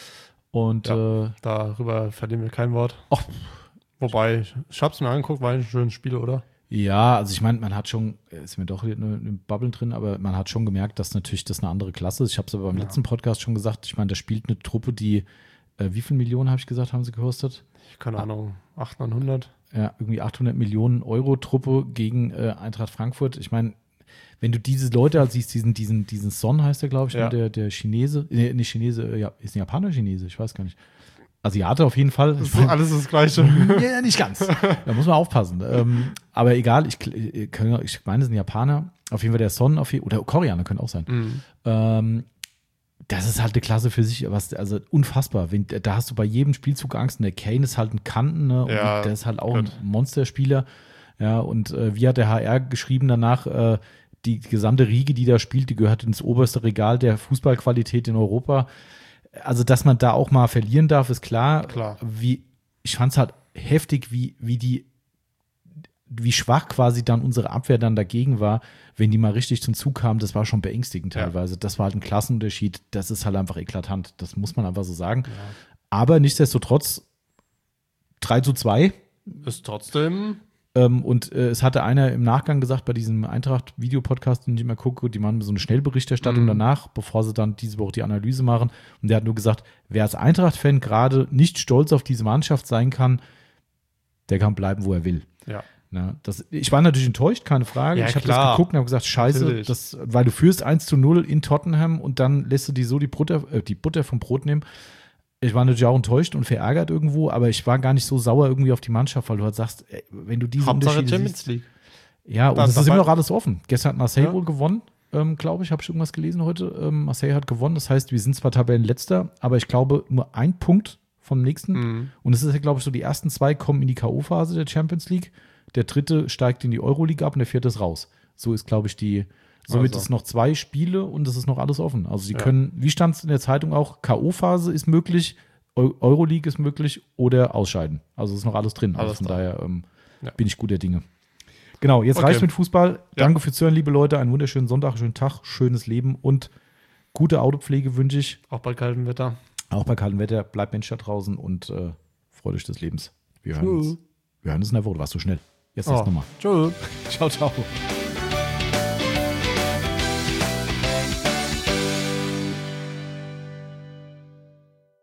Und Ja. äh, Darüber verlieren wir kein Wort. ach, Wobei, ich hab's mir angeguckt, war ein schönes Spiel, oder? ja, also ich meine, man hat schon, ist mir doch eine, eine Bubble drin, aber man hat schon gemerkt, dass natürlich das eine andere Klasse ist. Ich habe es aber beim Ja. letzten Podcast schon gesagt, ich meine, da spielt eine Truppe, die Äh, wie viele Millionen, habe ich gesagt, haben sie gekostet? Keine Ahnung, achthundert, neunhundert. Ja, irgendwie achthundert Millionen Euro Truppe gegen äh, Eintracht Frankfurt. Ich meine, wenn du diese Leute halt siehst, diesen, diesen, diesen Son heißt der, glaube ich, Ja. ne, der, der Chinese, nee, nicht Chinese, äh, ja, ist ein Japaner Chinese, ich weiß gar nicht. Asiate auf jeden Fall. Das ist alles das Gleiche. Ja, nicht ganz. Da muss man aufpassen. Ähm, aber egal, ich, ich meine, es ist ein Japaner. Auf jeden Fall der Son, auf jeden, oder Koreaner können auch sein. Mhm. Ähm, das ist halt eine Klasse für sich, was, also unfassbar. Wenn, da hast du bei jedem Spielzug Angst. Und der Kane ist halt ein Kanten, ne? Und Ja, der ist halt auch gut. ein Monsterspieler. Ja, und äh, wie hat der H R geschrieben danach, äh, die gesamte Riege, die da spielt, die gehört ins oberste Regal der Fußballqualität in Europa. Also, dass man da auch mal verlieren darf, ist klar. Klar. Wie, ich fand es halt heftig, wie, wie die wie schwach quasi dann unsere Abwehr dann dagegen war, wenn die mal richtig zum Zug kamen, das war schon beängstigend teilweise. Ja. Das war halt ein Klassenunterschied, das ist halt einfach eklatant, das muss man einfach so sagen. Ja. Aber nichtsdestotrotz drei zu zwei. Ist trotzdem. Ähm, und äh, es hatte einer im Nachgang gesagt, bei diesem Eintracht-Video-Podcast, den ich immer gucke, die machen so eine Schnellberichterstattung mhm. danach, bevor sie dann diese Woche die Analyse machen. Und der hat nur gesagt, wer als Eintracht-Fan gerade nicht stolz auf diese Mannschaft sein kann, der kann bleiben, wo er will. Ja. Na, das, ich war natürlich enttäuscht, keine Frage. Ja, ich habe klar. das geguckt und habe gesagt, scheiße, das, weil du führst eins zu null in Tottenham und dann lässt du die so die Butter, äh, die Butter vom Brot nehmen. Ich war natürlich auch enttäuscht und verärgert irgendwo, aber ich war gar nicht so sauer irgendwie auf die Mannschaft, weil du halt sagst, ey, wenn du diese Hauptsache Unterschiede Champions siehst, League. Ja, und Das es ist ist immer halt- noch alles offen. Gestern hat Marseille Ja. wohl gewonnen, ähm, glaube ich, habe ich irgendwas gelesen heute. Ähm, Marseille hat gewonnen, das heißt, wir sind zwar Tabellenletzter, aber ich glaube nur ein Punkt vom nächsten. Mhm. Und es ist ja, glaube ich, so, die ersten zwei kommen in die K O-Phase der Champions League. Der dritte steigt in die Euroleague ab und der vierte ist raus. So ist, glaube ich, die. Somit Also. ist noch zwei Spiele und es ist noch alles offen. Also sie Ja. können, wie stand es in der Zeitung auch, K O-Phase ist möglich, Eu- Euroleague ist möglich oder ausscheiden. Also es ist noch alles drin. Also Alles von drin. daher ähm, Ja. bin ich guter Dinge. Genau, jetzt Okay. reicht mit Fußball. Danke fürs Zuhören, liebe Leute. Einen wunderschönen Sonntag, schönen Tag, schönes Leben und gute Autopflege wünsche ich. Auch bei kaltem Wetter. Auch bei kaltem Wetter. Bleibt Mensch da draußen und äh, freut euch des Lebens. Wir hören Tschüss. uns. Wir hören uns in der Woche. Du warst so schnell. Jetzt Oh. das nochmal. Tschüss. Ciao, ciao.